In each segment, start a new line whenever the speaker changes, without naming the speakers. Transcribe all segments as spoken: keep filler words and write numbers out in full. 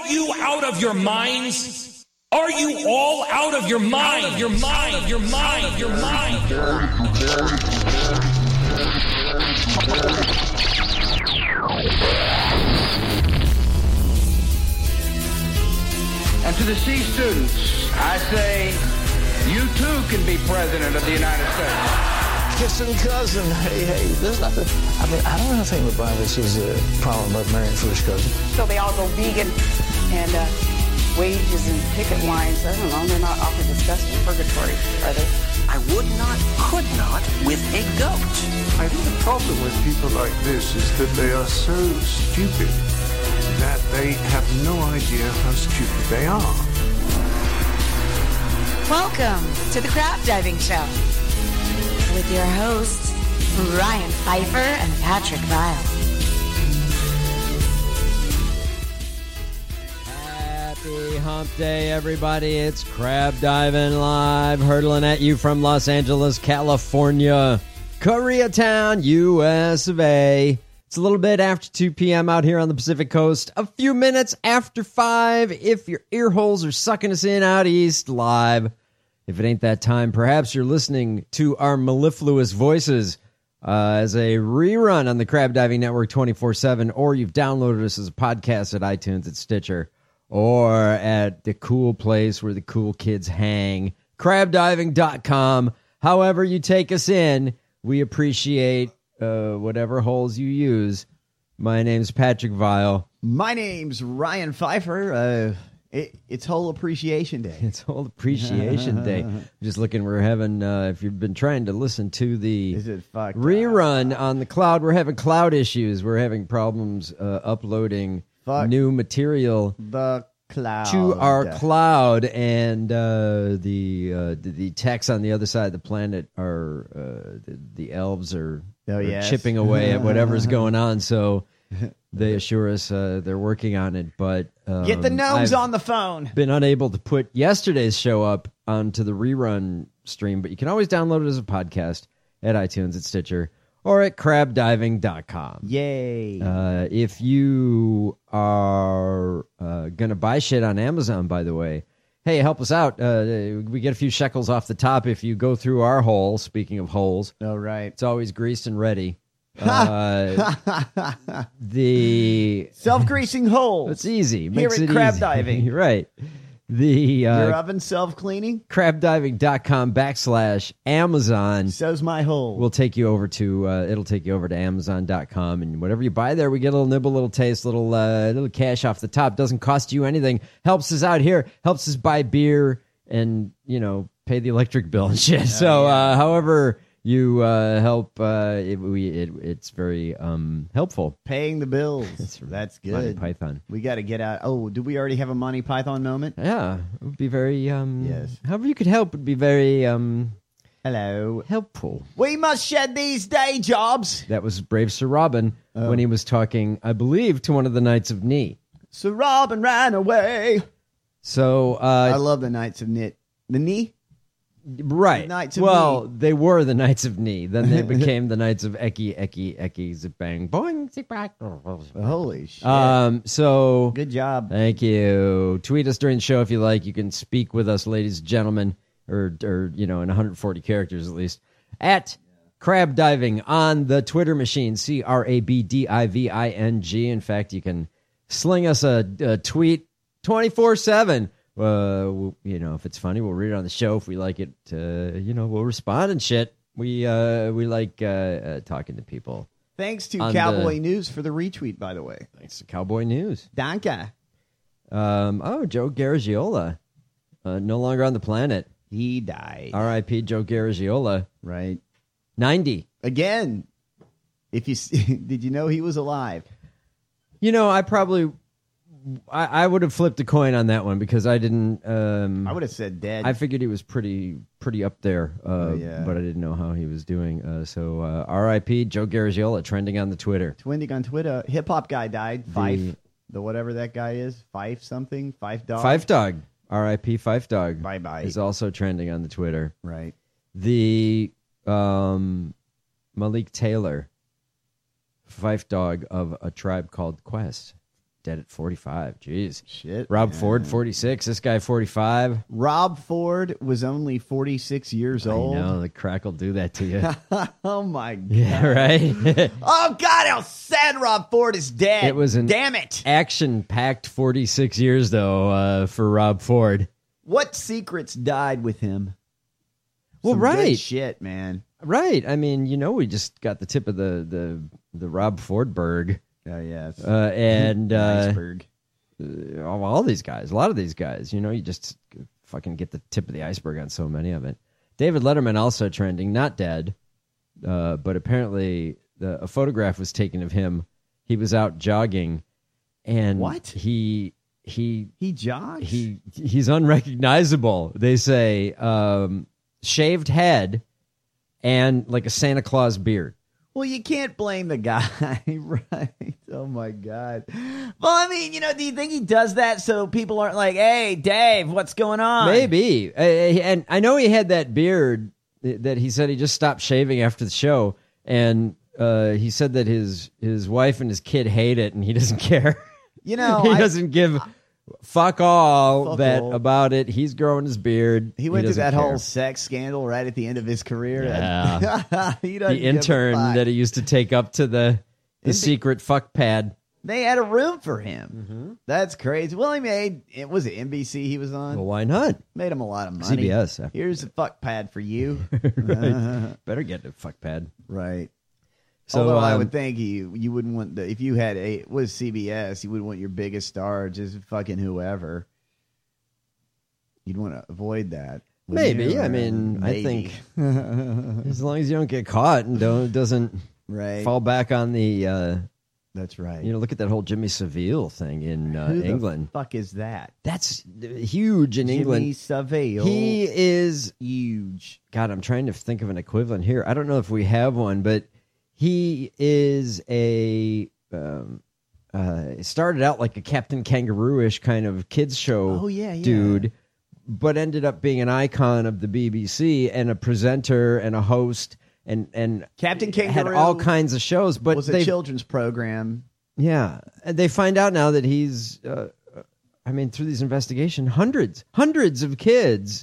you out of your minds? Are you all out of your mind? Out of your mind, of your mind, of your mind.
And to the C students, I say, you too can be president of the United States.
Kissing cousin, hey, hey, there's nothing. I mean, I don't know anything about this is a problem about marrying first cousin.
So they all go vegan and uh, wages and picket lines. I don't know, they're not awfully discussed in purgatory, are they?
I would not, could not with a goat.
I think the problem with people like this is that they are so stupid that they have no idea how stupid they are.
Welcome to the Crab Diving Show with your hosts, Ryan Pfeiffer and Patrick Vile.
Happy hump day, everybody. It's Crab Diving Live, hurtling at you from Los Angeles, California, Koreatown, U S of A. It's a little bit after two p.m. out here on the Pacific Coast, a few minutes after five if your ear holes are sucking us in out east live. If it ain't that time, perhaps you're listening to our mellifluous voices uh, as a rerun on the Crab Diving Network twenty-four seven, or you've downloaded us as a podcast at iTunes, at Stitcher, or at the cool place where the cool kids hang, crab diving dot com. However you take us in, we appreciate uh, whatever holes you use. My name's Patrick Vile.
My name's Ryan Pfeiffer. Uh, it, it's Whole Appreciation Day.
It's Whole Appreciation Day. Just looking, we're having, uh, if you've been trying to listen to the
Is it fucked
rerun
up?
on the cloud, we're having cloud issues. We're having problems uh, uploading
Fuck
new material
the cloud
to our cloud, and uh, the, uh, the the techs on the other side of the planet are uh, the, the elves are,
oh,
are
yes.
chipping away at whatever's going on. So they assure us uh, they're working on it. But um,
get the gnomes
I've
on the phone.
Been unable to put yesterday's show up onto the rerun stream, but you can always download it as a podcast at iTunes, at Stitcher, or at crab diving dot com.
Yay.
Uh, if you are uh, going to buy shit on Amazon, by the way, hey, help us out. Uh, we get a few shekels off the top if you go through our hole. Speaking of holes.
Oh, right.
It's always greased and ready. Uh, the
self-greasing holes.
It's easy.
Here
Makes
at
it
Crab
easy.
Diving.
Right. The uh,
Your oven self-cleaning?
crab diving dot com backslash Amazon.
So's my hole.
We'll take you over to, uh, it'll take you over to amazon dot com, and whatever you buy there, we get a little nibble, little taste, little, uh, little cash off the top. Doesn't cost you anything. Helps us out here. Helps us buy beer and, you know, pay the electric bill and shit. Oh, so, yeah. uh, however you uh, help, uh, it, we, it, it's very um, helpful.
Paying the bills. That's good.
Monty Python.
We got to get out. Oh, do we already have a Monty Python moment?
Yeah. It would be very, um,
yes.
However you could help would be very, um,
hello,
helpful.
We must shed these day jobs.
That was Brave Sir Robin
oh.
when he was talking, I believe, to one of the Knights of Ni.
Sir Robin ran away.
So, uh,
I love the Knights of Knit. The Ni?
Right.
The Knights of
well,
Ni.
they were the Knights of Ni. Then they became the Knights of Eki, Eki, Eki, Zip Bang, Boing, Zip Back.
Holy shit.
Um, so,
good job.
Thank you. Tweet us during the show if you like. You can speak with us, ladies and gentlemen, or, or you know, in one hundred forty characters at least, at Crab Diving on the Twitter machine, C R A B D I V I N G. In fact, you can sling us a, a tweet twenty-four seven. Uh, you know, if it's funny, we'll read it on the show. If we like it, uh, you know, we'll respond and shit. We uh, we like uh, uh, talking to people.
Thanks to Cowboy the, News for the retweet, by the way.
Thanks to Cowboy News.
Danke.
Um, oh, Joe Garagiola, uh, no longer on the planet.
He died.
R I P Joe Garagiola.
Right.
ninety.
Again. If you did you know he was alive?
You know, I probably... I, I would have flipped a coin on that one because I didn't. Um,
I would have said dead.
I figured he was pretty pretty up there, uh,
oh, yeah.
but I didn't know how he was doing. Uh, so uh, R I P Joe Garagiola, trending on the Twitter.
Trending on Twitter. Hip hop guy died. Fife, the, the whatever that guy is. Fife something. Fife Dog.
Fife Dog. R I P Fife Dog.
Bye bye.
Is also trending on the Twitter.
Right.
The um, Malik Taylor, Fife Dog of A Tribe Called Quest. dead at forty-five. Jeez.
Shit.
Rob
man.
Ford, forty-six. This guy, forty-five.
Rob Ford was only forty-six years old.
I know, the crack will do that to you.
Oh, my God.
Yeah, right?
Oh, God, how sad Rob Ford is dead.
It was an
Damn it.
action-packed forty-six years, though, uh, for Rob Ford.
What secrets died with him?
Well,
Some
right.
good shit, man.
Right. I mean, you know, we just got the tip of the, the, the Rob Fordberg.
Oh, yeah.
Uh, and uh,
iceberg.
Uh, all these guys, a lot of these guys, you know, you just fucking get the tip of the iceberg on so many of it. David Letterman also trending, not dead, uh, but apparently the, a photograph was taken of him. He was out jogging, and
what
he he
he jogs.
He he's unrecognizable. They say um, shaved head and like a Santa Claus beard.
Well, you can't blame the guy, right? Oh, my God. Well, I mean, you know, do you think he does that so people aren't like, hey, Dave, what's going on?
Maybe. Uh, and I know he had that beard that he said he just stopped shaving after the show. And uh, he said that his, his wife and his kid hate it and he doesn't care.
You know,
he
I,
doesn't give fuck all
fuck
that
all.
about it. He's growing his beard.
He went
he
through that
care.
whole sex scandal right at the end of his career.
Yeah.
he doesn't
the
give a
intern
fuck.
that he used to take up to the, the
the-
secret fuck pad.
They had a room for him.
Mm-hmm.
That's crazy. Well, he made, it was it N B C he was on?
Well, why not?
Made him a lot of money.
C B S. After
Here's a fuck pad for you.
right. Better get a fuck pad.
Right.
So
Although I
um,
would think you you wouldn't want the if you had a was C B S, you wouldn't want your biggest star just fucking whoever. You'd want to avoid that. wouldn't
Maybe.
you?
I mean, I
Maybe.
think as long as you don't get caught and don't doesn't
right.
fall back on the. Uh,
That's right.
you know, look at that whole Jimmy Savile thing in uh,
Who the
England.
fuck is that?
That's huge in
Jimmy
England.
Savile.
He is
huge.
God, I'm trying to think of an equivalent here. I don't know if we have one, but he is a. Um, uh, it started out like a Captain Kangaroo-ish kind of kids show
Oh, yeah, yeah.
dude, but ended up being an icon of the B B C and a presenter and a host and and
Captain
had
Kangaroo
all kinds of shows. But
was a
they,
children's program.
yeah, and they find out now that he's. Uh, I mean, through these investigations, hundreds, hundreds of kids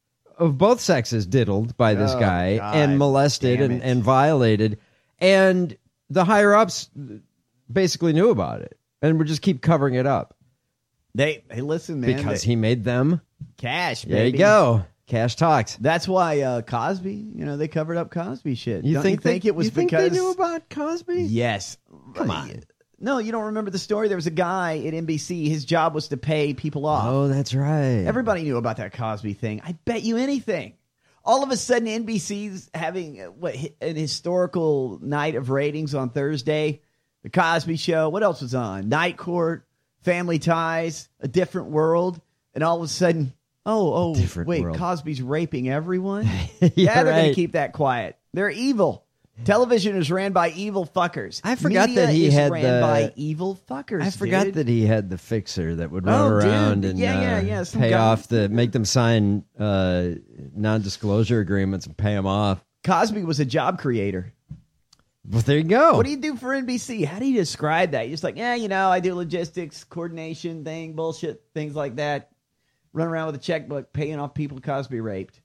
of both sexes diddled by this
Oh,
guy
God
and molested
damn
and,
it.
and violated, and the higher ups basically knew about it and would just keep covering it up
They hey, listen, man.
because
they,
he made them.
cash.
There you
baby.
go, cash talks.
That's why uh, Cosby. You know, they covered up Cosby shit.
You
Don't
think
you think
they,
it was
you think
because
they knew about Cosby?
Yes.
Come on.
No, you don't remember the story. There was a guy at N B C. His job was to pay people off.
Oh, that's right.
Everybody knew about that Cosby thing. I bet you anything. All of a sudden, N B C's having uh, what an historical night of ratings on Thursday. The Cosby Show. What else was on? Night Court, Family Ties, A Different World, and all of a sudden, oh, oh,
Different
wait,
World.
Cosby's raping everyone.
yeah,
yeah, they're going
right.
to keep that quiet. They're evil. Television is ran by evil fuckers.
I forgot
Media
that he
is
had
ran
the-
by evil fuckers.
I forgot
dude.
that he had the fixer that would run
Oh, dude.
around and
Yeah, yeah,
uh,
yeah, some
pay
guy-
off the make them sign uh, non-disclosure agreements and pay them off.
Cosby was a job creator.
Well, there you go.
What do you do for N B C? How do you describe that? You're just like, yeah, you know, I do logistics, coordination thing, bullshit, things like that. Run around with a checkbook, paying off people Cosby raped.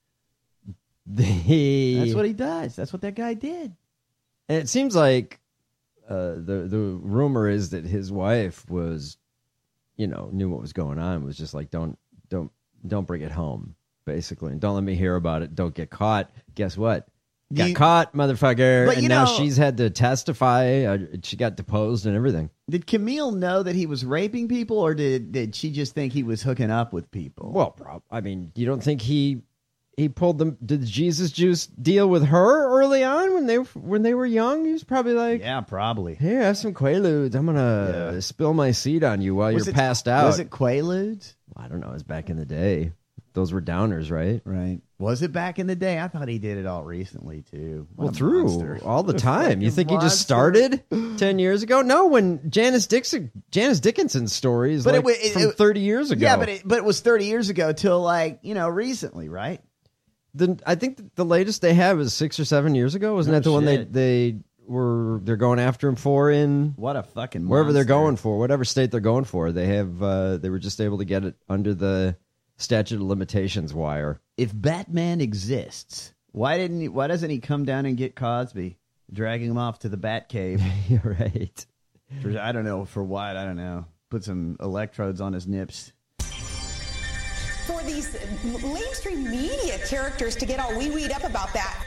The,
That's what he does. That's what that guy did.
and it seems like uh, the the rumor is that his wife was, you know, knew what was going on. Was just like, don't don't don't bring it home, basically, and don't let me hear about it. Don't get caught. Guess what? Got
You-
caught, motherfucker.
But
And
you
now
know-
she's had to testify. Uh, she got deposed and everything.
Did Camille know that he was raping people, or did, did she just think he was hooking up with people?
Well, prob- I mean, you don't think he he pulled them? Did the Jesus Juice deal with her early on when they when they were young? He was probably like,
yeah, probably.
"Here, have some Quaaludes. I'm gonna
Yeah.
spill my seed on you while
Was
you're
it-
passed out."
Was it Quaaludes?
I don't know. It was back in the day. Those were downers, right?
Right. Was it back in the day? I thought he did it all recently, too. What
Well,
a
through
monster.
all the
What a
time. You
fucking
think he just
monster.
started ten years ago? No, when Janice Dixon, Janice Dickinson's story is
But it
like
wa- it-
from
it-
thirty years ago.
Yeah, but it, but it was thirty years ago till, like, you know, recently, right?
The, I think the latest they have is six or seven years ago. Wasn't
Oh,
that the one they
shit.
they were they're going after him for in
What a fucking
wherever they're
monster.
going for, whatever state they're going for. They have uh, they were just able to get it under the statute of limitations wire.
If Batman exists, why didn't he, why doesn't he come down and get Cosby, dragging him off to the Batcave?
You're right.
For, I don't know for what. I don't know. Put some electrodes on his nips.
For these mainstream media characters to get all wee-weed up about that.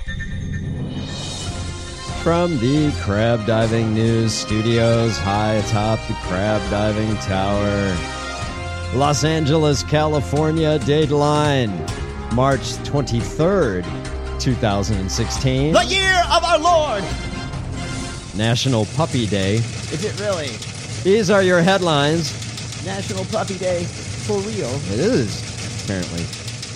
From the Crab Diving News Studios, high atop the Crab Diving Tower, Los Angeles, California, Dateline, March twenty-third, twenty sixteen.
The year of our Lord!
National Puppy Day.
Is it really?
These are your headlines.
National Puppy Day for real.
It is, apparently.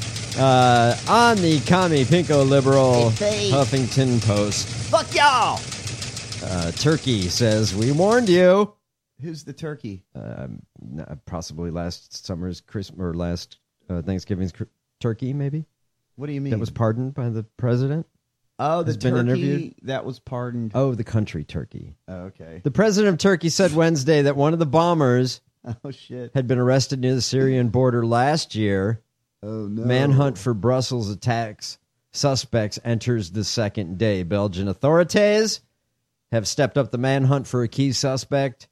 Uh, on the Commie Pinko Liberal
Hey, hey.
Huffington Post,
Fuck y'all!
uh, Turkey says, we warned you.
Who's the turkey?
Um, n- possibly last summer's Christmas or last uh, Thanksgiving's cr- turkey, maybe.
What do you mean?
That was pardoned by the president.
oh, the
has been
turkey
interviewed?
that was pardoned.
Oh, the country turkey.
Oh, okay.
The president of Turkey said Wednesday that one of the bombers
Oh shit.
had been arrested near the Syrian border last year.
Oh no.
Manhunt for Brussels attacks suspects enters the second day. Belgian authorities have stepped up the manhunt for a key suspect.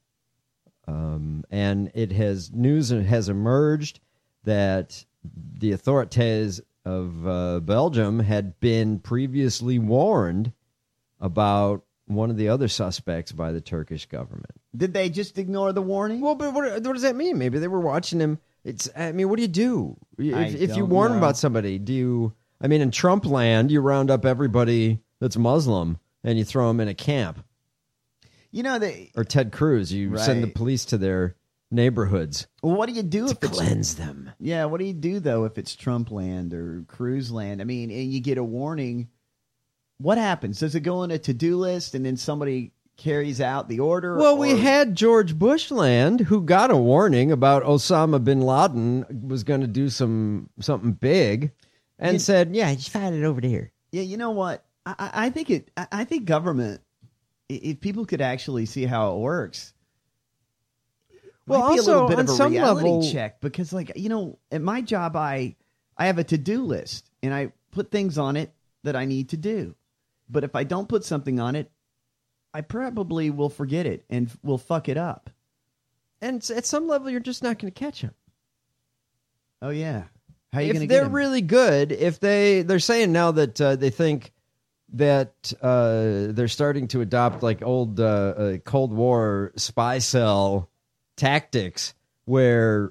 Um, and it has news has emerged that the authorities of uh, Belgium had been previously warned about one of the other suspects by the Turkish government.
Did they just ignore the warning?
Well, but what, what does that mean? Maybe they were watching him. It's. I mean, what do you do if,
I
if you
don't
warn
know.
about somebody? Do you? I mean, in Trump land, you round up everybody that's Muslim and you throw them in a camp.
You know, they,
Or Ted Cruz, you send the
Right.
police to their neighborhoods
well, what do you do
to
if it's
cleanse them.
Yeah, what do you do though if it's Trump land or Cruz land? I mean, and you get a warning. What happens? Does it go on a to-do list and then somebody carries out the order?
Well, we
or-
had George Bush land, who got a warning about Osama bin Laden was going to do some something big, and
You-
said, "Yeah, just find it over there."
Yeah, you know what? I, I I think it. I I think government. i- If people could actually see how it works,
Well,
might be
also,
a little bit
on
of a
some
reality
level-
check because, like, you know, at my job, I I have a to do list and I put things on it that I need to do. But if I don't put something on it, I probably will forget it and will fuck it up.
And s- at some level, you're just not going to catch them.
Oh yeah, how are you
If
going to
they're
get 'em?
really good, if they they're saying now that uh, they think that uh, they're starting to adopt like old uh, uh, Cold War spy cell tactics, where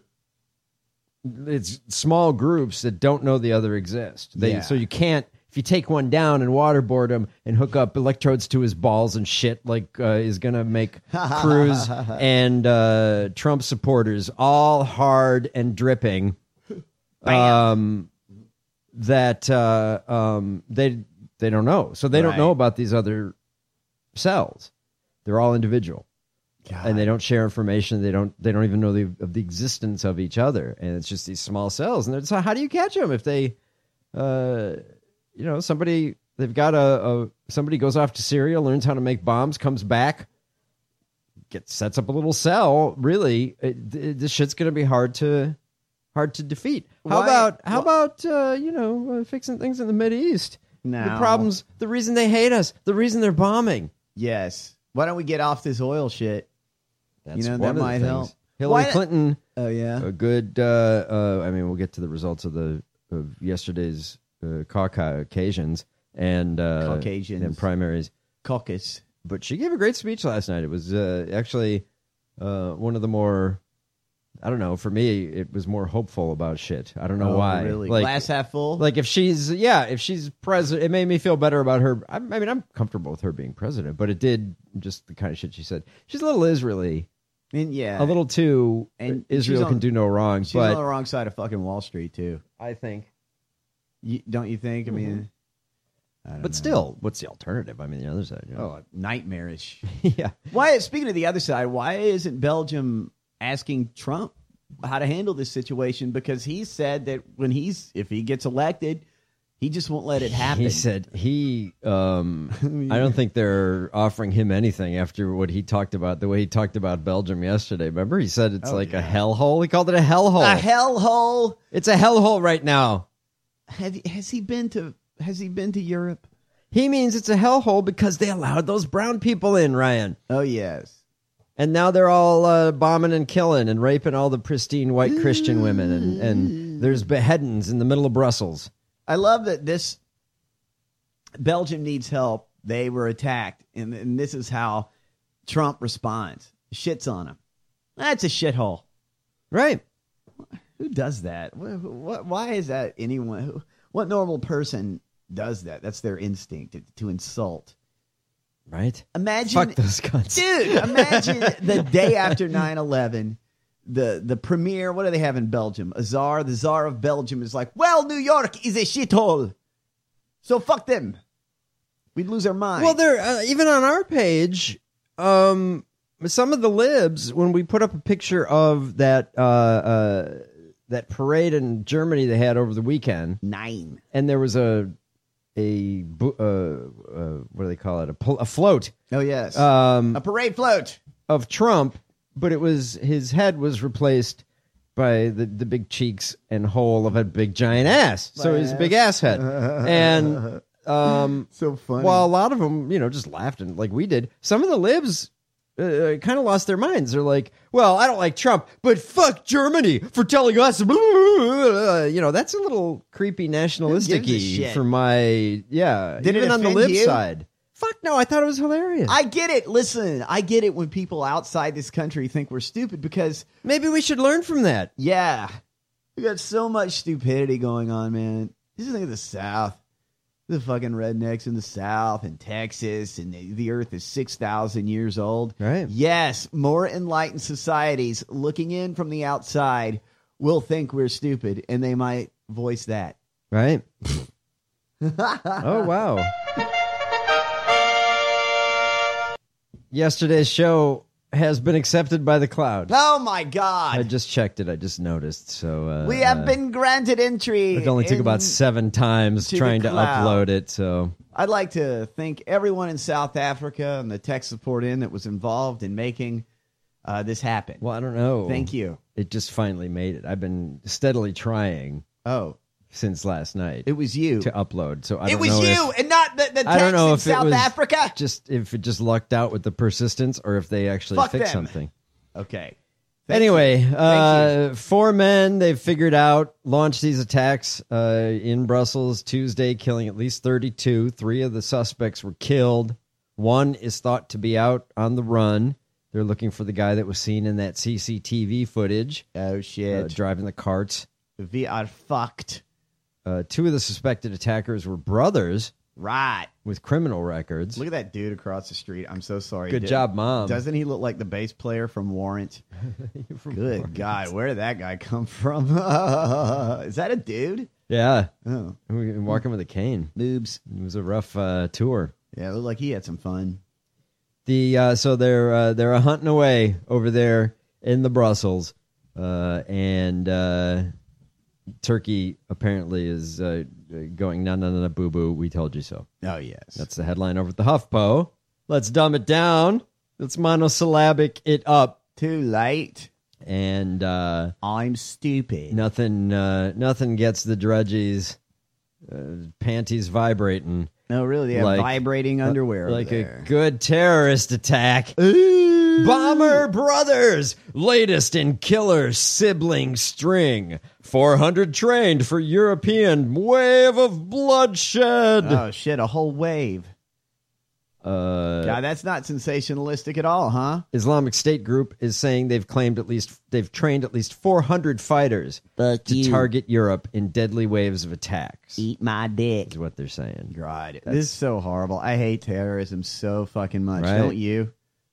it's small groups that don't know the other exist. They
Yeah.
so you can't. If you take one down and waterboard him and hook up electrodes to his balls and shit, like uh, is going to make Cruz and uh, Trump supporters all hard and dripping. Um, that uh, um, they they don't know, so they don't
Right.
know about these other cells. They're all individual, and they don't share information. They don't they don't even know the, of the existence of each other, and it's just these small cells. And they're- so, how do you catch them if they, uh, you know, somebody they've got a, a somebody goes off to Syria, learns how to make bombs, comes back, gets sets up a little cell. Really, it, it, this shit's going to be hard to. Hard to defeat. How
Why-
about how
wh-
about uh, you know uh, fixing things in the Mideast? The
No.
problems, the reason they hate us, the reason they're bombing.
Yes. Why don't we get off this oil shit?
That's
You know,
one
that
of the
might
things.
help.
Hillary
Why-
Clinton,
Oh yeah.
a good. Uh, uh, I mean, we'll get to the results of the of yesterday's uh, Caucasians and uh,
Caucasians.
and primaries.
Caucus.
But she gave a great speech last night. It was uh, actually uh, one of the more. I don't know. For me, it was more hopeful about shit. I don't know
Oh,
why.
Really?
Like,
Glass half full.
Like if she's yeah, if she's president, it made me feel better about her. I, I mean, I'm comfortable with her being president, but it did just the kind of shit she said. She's a little Israeli,
and yeah,
a little too.
And
Israel
she's on-
can do no wrong,
She's
but
on the wrong side of fucking Wall Street too.
I think.
You, don't you think? I mean, I don't
But
know.
still, what's the alternative? I mean, the other side. You know?
oh, nightmarish.
yeah.
Why? Speaking of the other side, why isn't Belgium asking Trump how to handle this situation? Because he said that when he's if he gets elected, He just won't let it happen.
He said he, um, I don't think they're offering him anything after what he talked about, the way he talked about Belgium yesterday. Remember? He said it's
Oh,
like
yeah.
a hellhole. He called it a hellhole.
A hellhole.
It's a hellhole right now.
Have, has he been to Has he been to Europe?
He means it's a hellhole because they allowed those brown people in, Ryan.
Oh, yes.
And now they're all uh, bombing and killing and raping all the pristine white Christian women. And, and there's beheadings in the middle of Brussels.
I love that this Belgium needs help. They were attacked, and, and this is how Trump responds. Shits on him. That's a shithole.
Right.
Who does that? What, what, why is that anyone? Who, what normal person does that? That's their instinct, to, to insult.
Right.
Imagine.
Fuck those cunts.
Dude, imagine the day after nine eleven. The the premier, what do they have in Belgium? A czar, the czar of Belgium is like, well, New York is a shithole, so fuck them. We'd lose our mind.
Well, they're uh, even on our page. Um, some of the libs, when we put up a picture of that uh, uh, that parade in Germany they had over the weekend,
nine,
and there was a a uh, uh, what do they call it? A, pl- a float.
Oh yes,
um,
a parade float
of Trump. But it was his head was replaced by the, the big cheeks and hole of a big giant ass. So he's a big ass head. And um,
so funny.
While a lot of them, you know, just laughed and like we did, some of the libs uh, kind of lost their minds. They're like, well, I don't like Trump, but fuck Germany for telling us. Blah, blah, blah. You know, that's a little creepy nationalistic-y for my, yeah,
Did
even
it
on the
offend
lib
you?
side. Fuck no, I thought it was hilarious.
I get it. Listen, I get it when people outside this country think we're stupid because
maybe we should learn from that.
Yeah. We got so much stupidity going on, man. Just think of the South. The fucking rednecks in the South and Texas, and the, the earth is six thousand years old.
Right.
Yes, more enlightened societies looking in from the outside will think we're stupid, and they might voice that.
Right. Oh, wow. Yesterday's show has been accepted by the cloud.
Oh, my God.
I just checked it. I just noticed. So uh,
we have
uh,
been granted entry.
It only took
in-
about seven times
to the
trying to
cloud.
upload it. So
I'd like to thank everyone in South Africa and the tech support in that was involved in making uh, this happen.
Well, I don't know.
Thank you.
It just finally made it. I've been steadily trying.
Oh.
Since last night.
It was you.
To upload. So I
it
don't
was
know
you
if,
and not the, the
I don't
techs
know
in
if
South
it was
Africa.
Just if it just lucked out with the persistence or if they actually
Fuck
fixed
them.
something.
Okay. Thank
Anyway,
you.
uh, four men they've figured out launched these attacks uh, in Brussels Tuesday, killing at least thirty-two. Three of the suspects were killed. One is thought to be out on the run. They're looking for the guy that was seen in that C C T V footage.
Oh, shit.
Uh, driving the carts.
We are fucked.
Uh, two of the suspected attackers were brothers.
Right.
With criminal records.
Look at that dude across the street. I'm so sorry.
Good
Did-
job, Mom.
Doesn't he look like the bass player from Warrant?
From
Good
Warrant.
God. Where did that guy come from? Is that a dude?
Yeah.
Oh.
We were walking with a cane.
Boobs.
It was a rough uh, tour.
Yeah, it looked like he had some fun.
The uh, so they're uh, they're hunting away over there in the Brussels, uh, and uh, Turkey apparently is uh, going no no no no boo boo. We told you so.
Oh yes,
that's the headline over at the HuffPo. Let's dumb it down. Let's monosyllabic it up.
Too late.
And uh,
I'm stupid.
Nothing uh, nothing gets the drudgies uh, panties vibrating.
No, really, they have
Like-
vibrating underwear.
like
over
a
there.
good terrorist attack. Bomber Brothers, latest in killer sibling string. four hundred trained for European wave of bloodshed.
Oh shit, a whole wave.
Uh,
God, that's not sensationalistic at all, huh?
Islamic State group is saying they've claimed at least they've trained at least four hundred fighters to
you.
target Europe in deadly waves of attacks.
Eat my dick.
Is what they're saying.
God, this is so horrible. I hate terrorism so fucking much.
Right?
Don't you?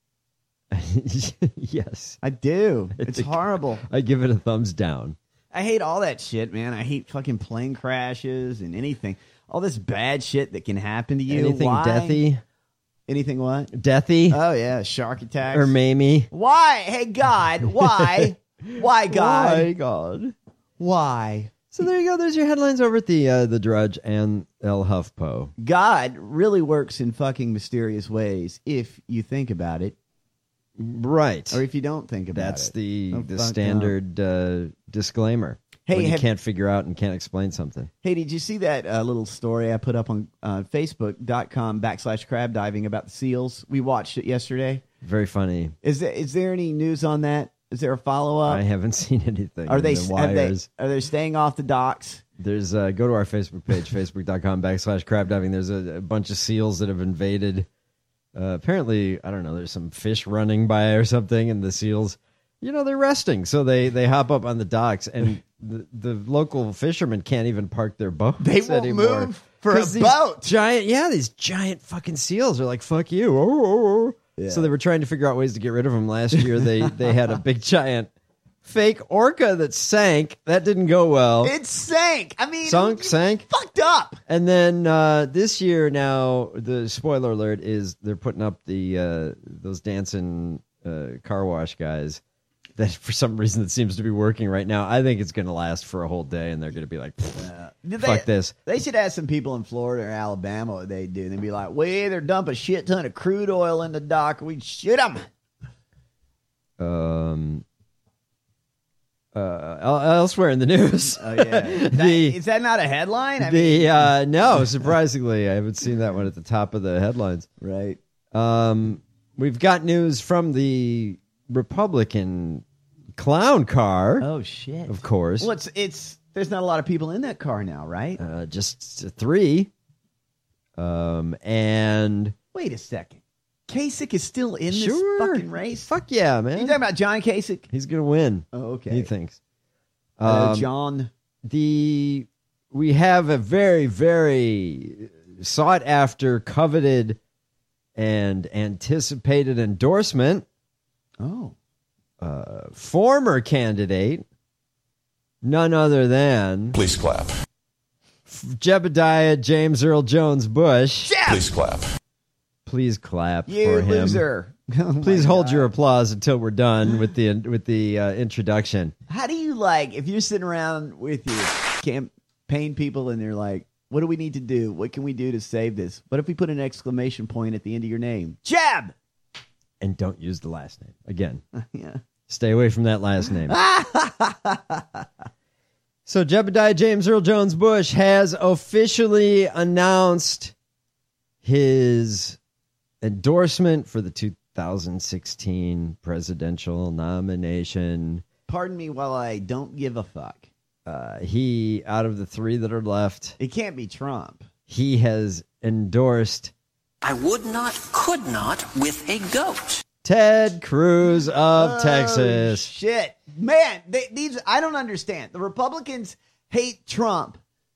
Yes,
I do.
I
It's
think-
horrible.
I give it a thumbs down.
I hate all that shit, man. I hate fucking plane crashes and anything. All this bad shit that can happen to you.
Anything
Why?
deathy?
Anything what?
Deathy?
Oh, yeah. Shark attacks.
Or Mamie?
Why? Hey, God. Why? Why, God?
Why, God?
Why?
So there you go. There's your headlines over at the uh, the Drudge and El HuffPo.
God really works in fucking mysterious ways if you think about it.
Right.
Or if you don't think about
That's
it.
the,
Oh,
the
fuck
standard uh, disclaimer.
Hey,
when you
have-
can't figure out and can't explain something.
Hey, did you see that uh, little story I put up on uh, Facebook.com backslash crab diving about the seals? We watched it yesterday.
Very funny.
Is there, is there any news on that? Is there a follow-up?
I haven't seen anything.
Are
in
they,
the
have they
wires.
are they staying off the docks?
There's uh, go to our Facebook page, facebook.com backslash crab diving. There's a, a bunch of seals that have invaded. Uh, apparently, I don't know, there's some fish running by or something, and the seals, you know, they're resting. So they, they hop up on the docks, and the, the local fishermen can't even park their boats
They won't
anymore.
move for a
'Cause these
boat.
Giant, yeah, these giant fucking seals are like, fuck you. Oh, oh, oh.
Yeah.
So they were trying to figure out ways to get rid of them. Last year, they, they had a big giant fake orca that sank. That didn't go well.
It sank. I mean,
Sunk,
it
sank.
fucked up.
And then uh, this year now, the spoiler alert is they're putting up the uh, those dancing uh, car wash guys that for some reason it seems to be working right now. I think it's going to last for a whole day, and they're going to be like, fuck
They-
this.
They should ask some people in Florida or Alabama what they do. They'd be like, "We either dump a shit ton of crude oil in the dock, or we shoot them."
Um, uh, el- elsewhere in the news,
Oh yeah, That-
the
is that not a headline? I mean,
the uh, no, surprisingly, I haven't seen that one at the top of the headlines.
right.
Um, we've got news from the Republican clown car,
Oh shit.
of course.
Well, it's it's. There's not a lot of people in that car now, right?
Uh, just three. Um, and
Wait a second. Kasich is still in
sure,
this fucking race.
Fuck yeah,
You
man.
talking about John Kasich?
He's gonna win.
Oh, okay.
He thinks.
Uh,
Um,
John.
the we have a very very sought after, coveted, and anticipated endorsement.
Oh.
Uh, former candidate, none other than
Please clap.
Jebediah James Earl Jones Bush.
Jeff!
Please clap.
Please clap
You
for him.
loser. Oh, my
Please hold
God.
your applause until we're done with the with the uh, introduction.
How do you like if you're sitting around with your campaign people and they're like, "What do we need to do? What can we do to save this? What if we put an exclamation point at the end of your name? Jab!"
And don't use the last name again.
Yeah.
Stay away from that last name. So Jebediah James Earl Jones Bush has officially announced his endorsement for the two thousand sixteen presidential nomination.
Pardon me while I don't give a fuck.
Uh, he, out of the three that are left,
It can't be Trump.
he has endorsed
I would not, could not with a goat.
Ted Cruz of
Oh,
Texas.
Shit. Man, they, these I don't understand. The Republicans hate Trump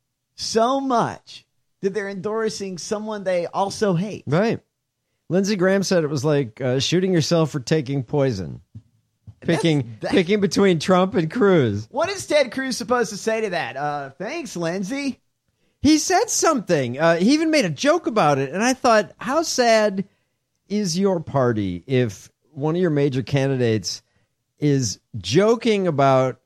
so much that they're endorsing someone they also hate.
Right. Lindsey Graham said it was like uh, shooting yourself for taking poison. Picking
that-
picking between Trump and Cruz.
What is Ted Cruz supposed to say to that? Uh, thanks, Lindsey.
He said something. Uh, he even made a joke about it. And I thought, how sad is your party if one of your major candidates is joking about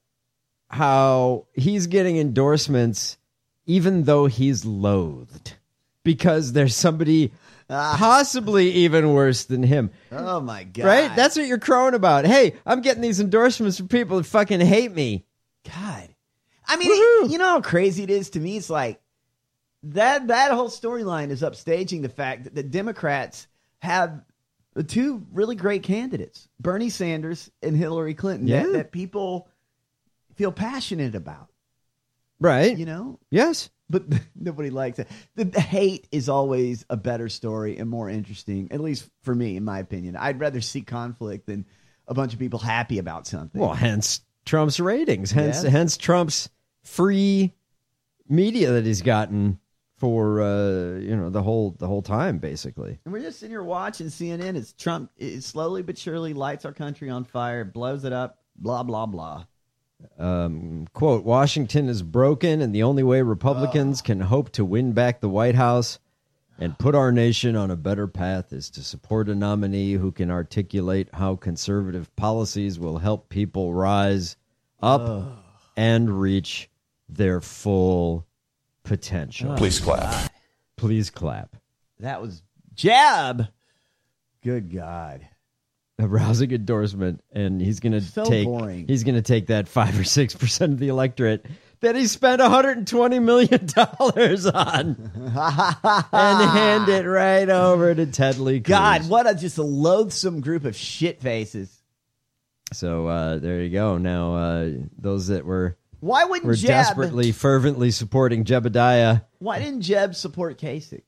how he's getting endorsements even though he's loathed because there's somebody possibly even worse than him.
Oh, my God.
Right? That's what you're crowing about. Hey, I'm getting these endorsements from people that fucking hate me.
God. I mean,
Woohoo.
it, you know how crazy it is to me? It's like that that whole storyline is upstaging the fact that the Democrats have two really great candidates, Bernie Sanders and Hillary Clinton,
Yeah.
that, that people feel passionate about,
Right?
you know?
Yes.
But nobody likes it. The, the hate is always a better story and more interesting, at least for me, in my opinion. I'd rather see conflict than a bunch of people happy about something.
Well, hence Trump's ratings. Hence,
Yeah.
hence Trump's free media that he's gotten for uh, you know the whole the whole time, basically.
And we're just sitting here watching C N N as Trump is slowly but surely lights our country on fire, blows it up, blah, blah, blah.
Um, quote, Washington is broken, and the only way Republicans can hope to win back the White House and put our nation on a better path is to support a nominee who can articulate how conservative policies will help people rise up and reach their full potential.
Please clap.
Please clap.
That was Jeb. Good God.
A rousing endorsement, and he's going to
So
take
boring.
he's going to take that five or six percent of the electorate that he spent one hundred twenty million dollars on and hand it right over to Ted Lee Cruz.
God, what a just a loathsome group of shit faces.
So uh, there you go. Now uh, those that were
Why wouldn't
were
Jeb
desperately, fervently supporting Jebediah.
Why didn't Jeb support Kasich?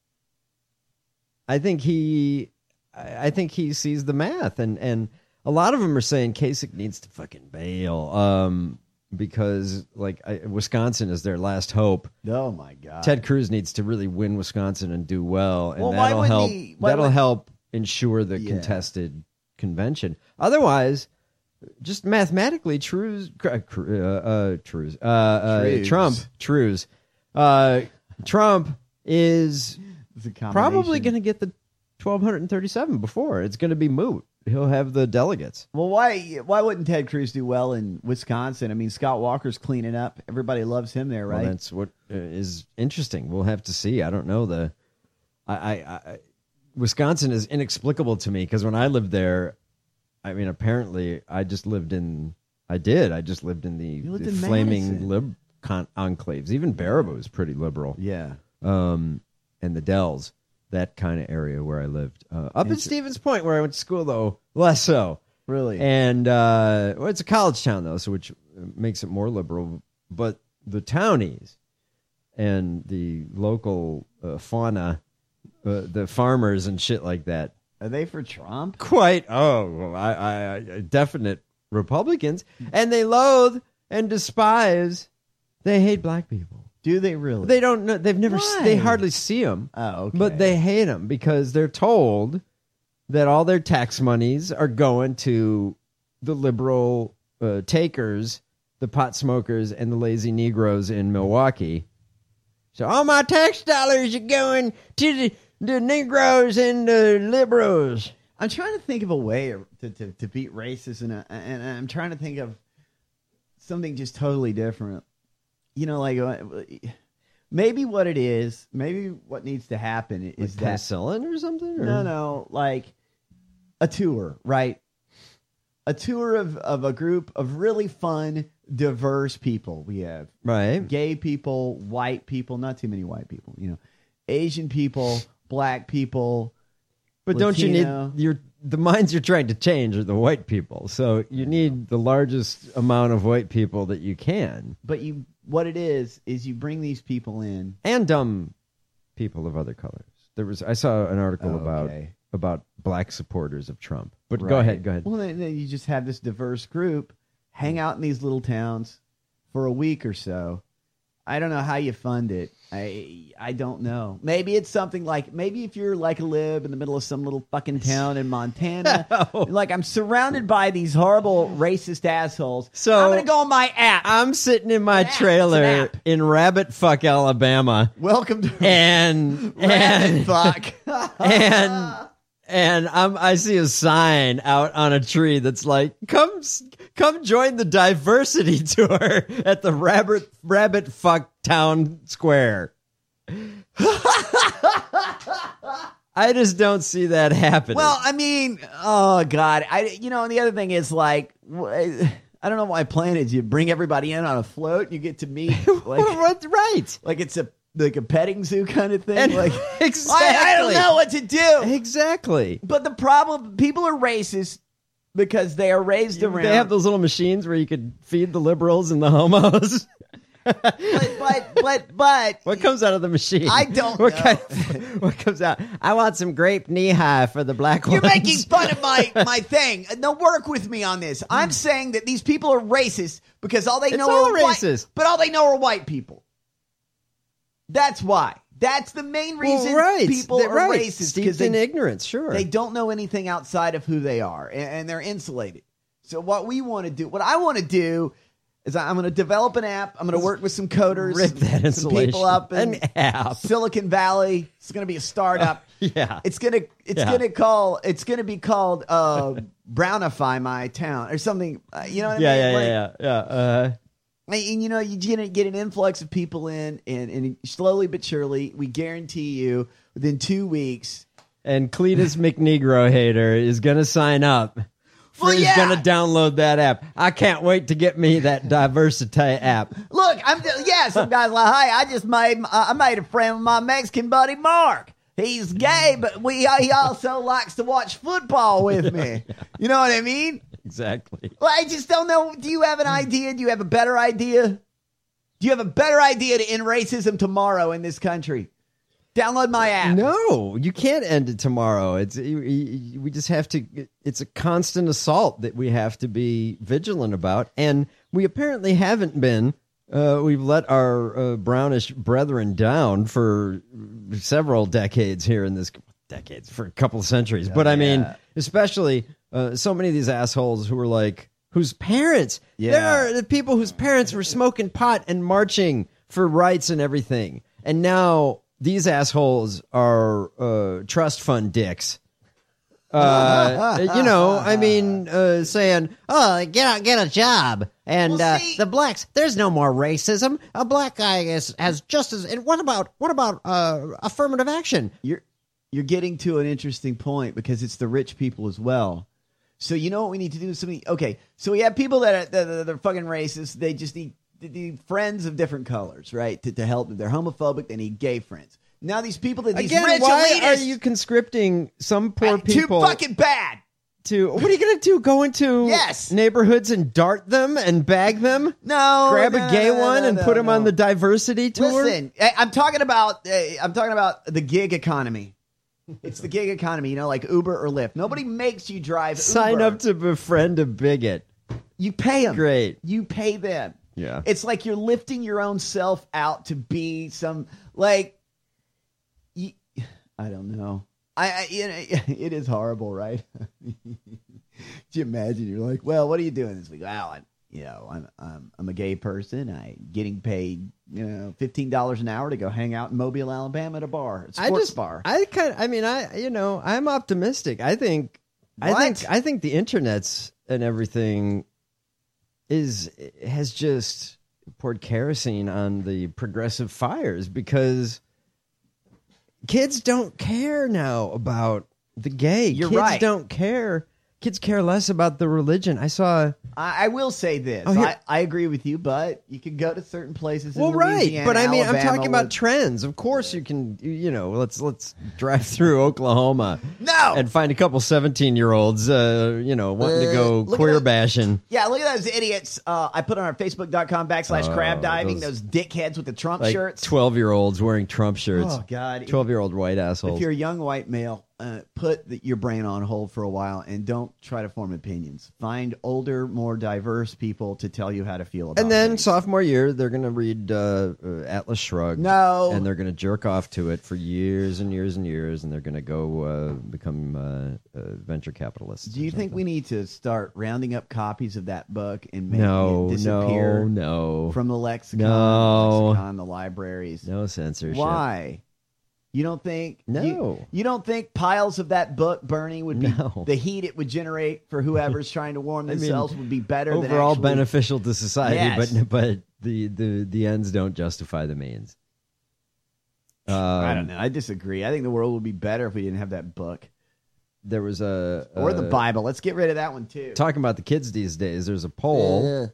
I think he, I I think he sees the math, and and a lot of them are saying Kasich needs to fucking bail, um, because like I, Wisconsin is their last hope.
Oh my God!
Ted Cruz needs to really win Wisconsin and do well, and
Well, why
that'll
wouldn't
help.
he- why
that'll
would-
help ensure the
Yeah.
contested convention. Otherwise, just mathematically, Cruz, uh, Cru- uh, uh, Cruz, uh, uh,
Cruz.
Trump, Cruz, uh, Trump is
It's a combination.
probably going to get the twelve thirty-seven before. It's going to be moot. He'll have the delegates.
Well, why why wouldn't Ted Cruz do well in Wisconsin? I mean, Scott Walker's cleaning up. Everybody loves him there, right?
Well, that's what uh, is interesting. We'll have to see. I don't know. The I, I, I Wisconsin is inexplicable to me because when I lived there, I mean, apparently I just lived in. I did. I just lived in the,
lived
the
in
flaming
Madison.
lib con- enclaves. Even Baraboo is pretty liberal.
Yeah.
Um, and the Dells, that kind of area where I lived. Uh, up in
Inter-
Stevens Point, where I went to school, though, less so.
Really?
And uh, well, it's a college town, though, so which makes it more liberal. But the townies and the local uh, fauna, uh, the farmers and shit like that,
Are they for Trump?
quite oh, I, I, I definite Republicans, and they loathe and despise. They hate black people.
Do they really?
They don't know. They've never.
Why?
They hardly see them.
Oh, okay.
But they hate them because they're told that all their tax monies are going to the liberal uh, takers, the pot smokers, and the lazy Negroes in Milwaukee. So all my tax dollars are going to the, the Negroes and the liberals.
I'm trying to think of a way to, to, to beat racism, and, and I'm trying to think of something just totally different. You know, like uh, maybe what it is, maybe what needs to happen is
Like
that
penicillin or something? Or?
no, no, like a tour, right? A tour of, of a group of really fun, diverse people. We have
Right.
gay people, white people, not too many white people, you know, Asian people, black people.
But don't you
Latino.
need your the minds you're trying to change are the white people. So you need the largest amount of white people that you can.
But you, what it is, is you bring these people in.
And dumb people of other colors. There was I saw an article
Oh,
about
okay.
about black supporters of Trump. But go
Right.
ahead, go ahead.
Well, then, then you just have this diverse group hang out in these little towns for a week or so. I don't know how you fund it. I I don't know. Maybe it's something like, maybe if you're like a lib in the middle of some little fucking town in Montana, like I'm surrounded by these horrible racist assholes.
So-
I'm gonna go on my app.
I'm sitting in my
app. It's an
trailer
app.
in Rabbit Fuck, Alabama,
Welcome to
and
Rabbit
and
Fuck.
and and I'm, I see a sign out on a tree that's like, "Come, s- come join the diversity tour at the Rabbit Rabbit Fuck Town Square." I just don't see that happening.
Well, I mean, oh God, I you know, and the other thing is like, wh- I don't know why plan is you bring everybody in on a float, and you get to meet like,
what, right?
like it's a like a petting zoo kind of thing.
And-
like
exactly.
I, I don't know what to do.
Exactly.
But the problem, people are racist because they are raised around.
They have those little machines where you could feed the liberals and the homos.
but but but but
What comes out of the machine?
I don't
what
know.
Kind of, what comes out? I want some grape knee high for the black
You're
ones.
making fun of my, my thing. No, work with me on this. I'm saying that these people are racist because all they
It's
know
all
are
racist.
white. But all they know are white people. That's why. That's the main reason
well, right.
people
They're
are
right.
racist
Steeped
because
in
they,
ignorance. Sure.
they don't know anything outside of who they are, and, and they're insulated. So what we want to do, what I want to do, is I'm going to develop an app. I'm going to work with some coders,
Rip that
some
insulation.
people up in
An app.
Silicon Valley. It's going to be a startup.
Yeah.
It's gonna it's
Yeah.
gonna call it's gonna be called uh, Brownify My Town or something. Uh, you know what I
yeah,
mean?
yeah,
Like,
yeah, yeah, yeah. Uh,
And, you know, you get, get an influx of people in, and, and slowly but surely, we guarantee you, within two weeks.
And Cletus McNegro hater is going to sign up.
Well,
He's
yeah.
going to download that app. I can't wait to get me that Diversity app.
Look, I'm yeah. Some guys like, hey, I just made I made a friend with my Mexican buddy Mark. He's gay, but we he also likes to watch football with me. You know what I mean?
Exactly.
Well, I just don't know. Do you have an idea? Do you have a better idea? Do you have a better idea to end racism tomorrow in this country? Download my app.
No, you can't end it tomorrow. It's we just have to. It's a constant assault that we have to be vigilant about, and we apparently haven't been. Uh, we've let our uh, brownish brethren down for several decades here in this decades for a couple of centuries.
Oh,
but I
yeah.
mean, especially uh, so many of these assholes who were like, whose parents,
Yeah.
there are the people whose parents were smoking pot and marching for rights and everything, and now. These assholes are uh, trust fund dicks. Uh, you know, I mean, uh, saying, "Oh, get out, get a job," and
Well,
uh,
see-
the blacks. There's no more racism. A black guy is, has just as. And what about what about uh, affirmative action?
You're you're getting to an interesting point because it's the rich people as well. So you know what we need to do? Something okay. So we have people that are that are, that are fucking racist. They just need. They need friends of different colors, right? To, to help them. They're homophobic. They need gay friends. Now these people that these
Again,
rich
why
elitists,
are you conscripting some poor
uh,
people
too fucking bad?
to? What are you going to do? Go into
Yes.
neighborhoods and dart them and bag them?
No,
Grab
no,
a gay
no, no,
one
no,
and
no,
put them
no.
on the diversity tour?
Listen, I- I'm talking about. Uh, I'm talking about the gig economy. It's the gig economy. You know, like Uber or Lyft. Nobody makes you drive.
Sign
Uber.
up to befriend a bigot.
You pay them.
Great.
You pay them.
Yeah.
It's like you're lifting your own self out to be some like. You, I don't know. I, I you know, it is horrible, right? Could you imagine? You're like, well, what are you doing this week? Well, I, you know, I'm I'm I'm a gay person. I getting paid, you know, fifteen dollars an hour to go hang out in Mobile, Alabama, at a bar, a sports
I just,
bar.
I kind of, I mean, I, you know, I'm optimistic. I think, I
What?
think, I think the internet's and everything is has just poured kerosene on the progressive fires because kids don't care now about the gay.
You're
kids
right.
don't care. Kids care less about the religion. I saw.
I, I will say this.
Oh, here-
I, I agree with you, but you can go to certain places.
Well,
in
right,
Louisiana,
but I mean, I'm
Alabama
talking about
with-
trends. Of course, you can. you- You know, let's let's drive through Oklahoma,
No!
and find a couple seventeen year olds, uh, you know, wanting to
Uh,
go
look at
queer
that-
bashing.
Yeah, look at those idiots. Uh, I put on our Facebook.com backslash
Oh,
crab diving,
those-
those, dickheads with the Trump
Like
shirts.
twelve year olds wearing Trump shirts.
Oh, God.
twelve year old white assholes.
If you're a young white male, uh, put the, your brain on hold for a while and don't try to form opinions. Find older, more diverse people to tell you how to feel about
And then
things.
sophomore year, they're going to read uh, uh, Atlas Shrugged.
No.
And they're going to jerk off to it for years and years and years, and they're going to go uh, become uh, uh, venture capitalists.
Do you
or
think
something.
we need to start rounding up copies of that book and making
No,
it disappear
no, no.
from the lexicon,
No.
lexicon, the libraries?
No censorship.
Why? You don't think?
No.
You, you don't think piles of that book burning would be
No.
the heat it would generate for whoever's trying to warm
I mean,
themselves would be better than
overall
actually,
beneficial to society,
Yes.
but but the, the the ends don't justify the means. Um,
I don't know. I disagree. I think the world would be better if we didn't have that book
There was a,
or the
a-
Bible. Let's get rid of that one too.
Talking about the kids these days, there's a poll,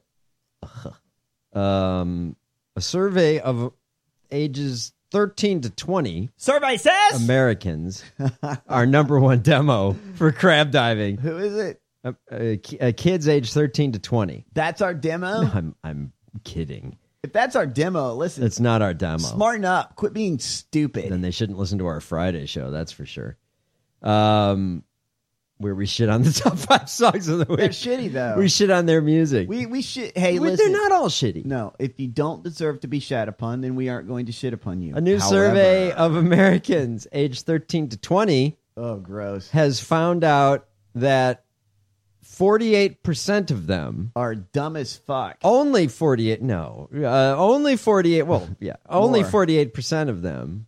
um, a survey of ages thirteen to twenty
Survey says
Americans, our number one demo for crab diving.
Who is it?
Uh, uh, ki- uh, kids age thirteen to twenty.
That's our demo.
No, I'm I'm kidding.
If that's our demo, listen.
It's not our demo.
Smarten up. Quit being stupid.
Then they shouldn't listen to our Friday show. That's for sure. Um, where we shit on the top five songs of the week.
They're shitty though.
We shit on their music.
we we should. Hey,
We-
listen.
they're not all shitty.
No, if you don't deserve to be shat upon, then we aren't going to shit upon you.
A new
However-
survey of Americans aged thirteen to twenty
Oh, gross.
has found out that forty-eight percent of them,
Are dumb as fuck.
only forty-eight, no, uh, only forty-eight, well, yeah, only
More.
forty-eight percent of them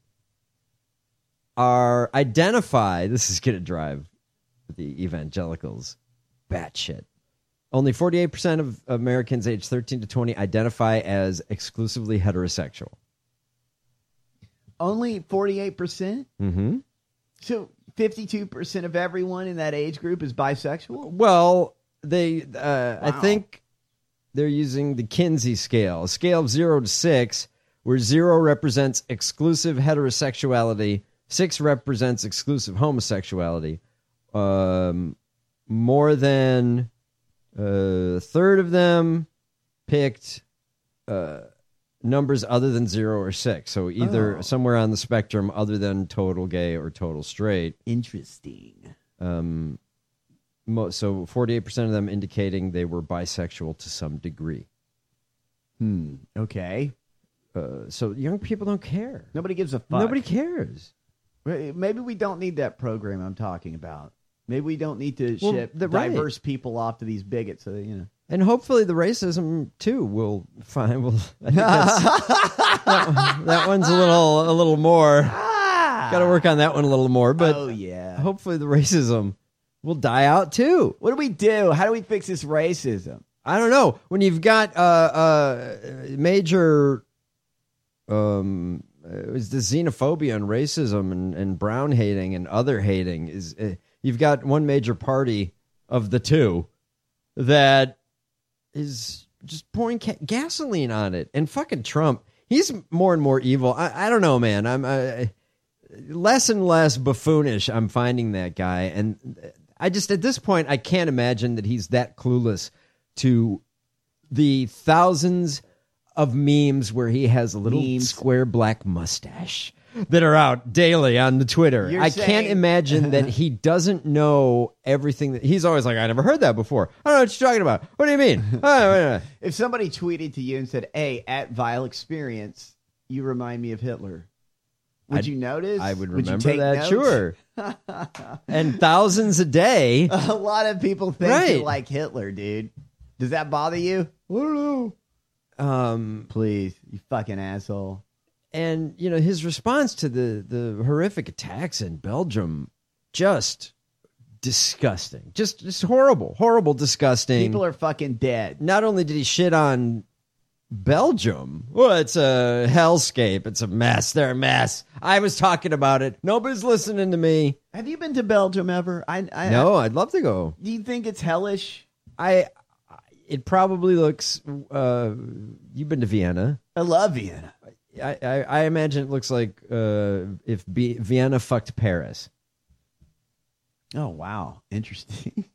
are identify, this is going to drive the evangelicals batshit, Only forty-eight percent of Americans aged thirteen to twenty identify as exclusively heterosexual.
Only forty-eight percent?
Mm-hmm.
So fifty-two percent of everyone in that age group is bisexual?
Well, they, uh,
Wow.
I think they're using the Kinsey scale, a scale of zero to six, where zero represents exclusive heterosexuality, six represents exclusive homosexuality. Um, more than uh, a third of them picked uh, numbers other than zero or six. So either
Oh.
somewhere on the spectrum other than total gay or total straight.
Interesting.
Um, mo- so forty-eight percent of them indicating they were bisexual to some degree.
Hmm. Okay.
Uh, so young people don't care.
Nobody gives a fuck.
Nobody cares.
Maybe we don't need that program I'm talking about. Maybe we don't need to
Well,
ship
the- right.
diverse people off to these bigots. So that, you know.
And hopefully the racism too will find. Will I think that's, that, that one's a little a little more. Got to work on that one a little more. But
oh yeah.
hopefully the racism will die out too.
What do we do? How do we fix this racism?
I don't know. When you've got uh, uh, major, um, it was the xenophobia and racism and, and brown hating and other hating is uh, you've got one major party of the two that is just pouring ca- gasoline on it, and fucking Trump, he's more and more evil. I, I don't know, man. I'm uh, less and less buffoonish. I'm finding that guy, and I just at this point I can't imagine that he's that clueless to the thousands of memes where he has a little
Memes.
square black mustache that are out daily on the Twitter.
You're
I
saying-
can't imagine that he doesn't know everything. That he's always like, I never heard that before. I don't know what you're talking about. What do you mean? Oh, wait, wait, wait.
If somebody tweeted to you and said, "Hey, at Vile Experience, you remind me of Hitler," would
I'd-
you notice?
I would
you
remember
take
that,
notes?
sure. And thousands a day.
A lot of people think
Right.
you like Hitler, dude. Does that bother you?
I don't know. Um,
Please, you fucking asshole.
and you know his response to the the horrific attacks in Belgium, just disgusting, just just horrible, horrible, disgusting.
People are fucking dead.
Not only did he shit on Belgium, well, it's a hellscape, it's a mess, they're a mess. I was talking about it. Nobody's listening to me.
Have you been to Belgium ever? I, I
No, I'd love to go.
Do you think it's hellish?
I. It probably looks. Uh, you've been to Vienna.
I love Vienna.
I, I, I imagine it looks like uh, if B- Vienna fucked Paris.
Oh wow, interesting.